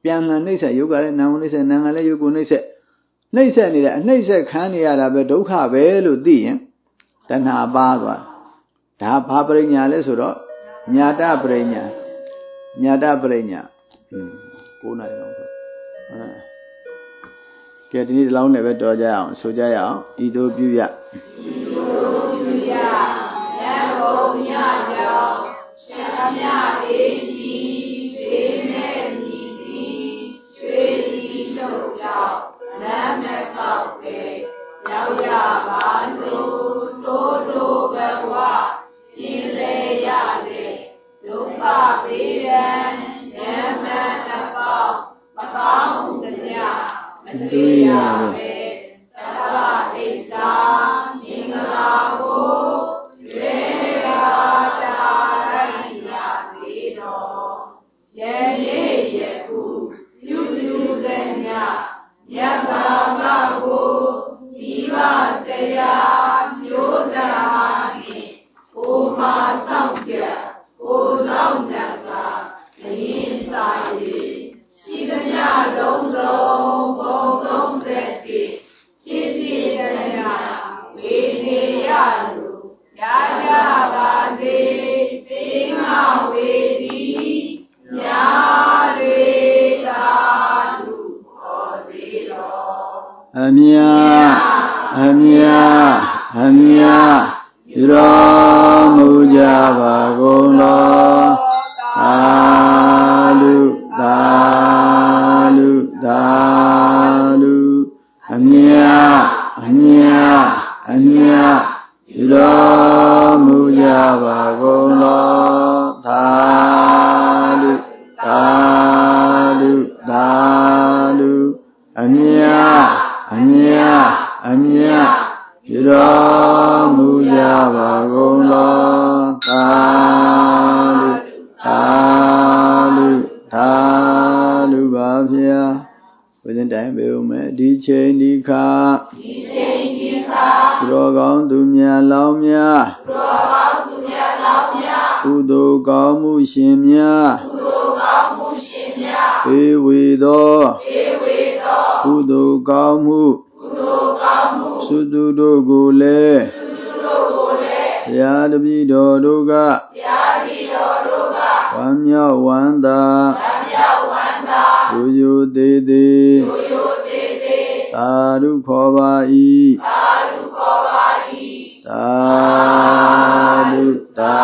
ပြန်လာနှိမ့်ဆက်ယုတ်ကလည်းနာမ်ကိုနှိမ့်ဆက်နာမ်ကလည်းယုတ်ကိုနှိမ့်ဆက်နှိမ့်ဆက်နေတယ်အနှိမ့်ဆက်ခံနေရတာပဲဒုက္ခပဲလို့သိရင်တဏှာပါသွားဒါဘာပရိညာလဲဆိုတော့ညာတပရိညာညာတပရိညာကိုးနိုင်တော့ဆိုအဲကဲဒီနေ့ဒီလောက်နဲ့ပဲတော်ကြရအောင်ဆိုကြရအောင်ဤသို့ပြုရဤသို့ပြုရဉာဏ်ဘုံညကြောင့်ရှင်အမြအေးကြီးဘေးမဲ့မြည်သည်ရွှေသည်တို့ကြောင့်နမ်းမဲ့ကောက်ပဲရောက်ရပါစို့တိုးတိုးဘဝပြင်းလေရလေဒုက္ခဘေးရန်ဉာဏ်မှန်အပေါင်းမကောင်းကြမတွေ့ရပဲသဗ္ဗဣစ္ဆာမင်္ဂလာကိုရေရာတာရိယာစေတော်ယနေ့ယခုပြုပြုတဲ့ညမြတ်ဘာသာကိုဒီပါတရားမျိုးသားနှင့်ကိုမာဆောင်ကြကိုလောက်နံကသရင်စာ၍ရှိသမျှလုံးစုံဘုံသုံးဆက်တည်းဖြစ်စီတရားဝေနေရလို့ရကြပါစေသိငါဝေဒီညာတွေသာလူခေါ်စေတော်အမြအမြအမြပြုတော်မူကြပါကုန်လောသာလူသာလူသာလူအမြအမြအမြပြုတော်မူကြပါကုန်လောသာလူသာလူသာလူအမြအမြအမြပြုတော်မူကြပါကုန်လောသာလူသာလူသာလူပါဗျာဘုရင်တိုင်းပေဦးမယ်ဒီချိန်ဒီခါဒီချိန်ဒီခါသူတော်ကောင်းသူများလောင်းများသူတော်ကောင်းသူများလောင်းများကုသိုလ်ကောင်းမှုရှင်များကုသိုလ်ကောင်းမှုရှင်များပေဝေသောပေဝေသောကုသိုလ်ကောင်းမှုကုသိုလ်ကောင်းမှုသုတုတို့ကိုလည်းသုတုတို့ကိုလည်းဘုရားတပည့်တော်တို့ကဘုရားတပည့်တော်တို့ကဝမ်းမြောက်ဝမ်းသာဝမ်းမြောက်ဝမ်းသာရိုးရိုးသေးသေးရိုးရိုးသေးသေးသာဓုခေါ်ပါ၏သာဓုခေါ်ပါ၏သာဓုသာ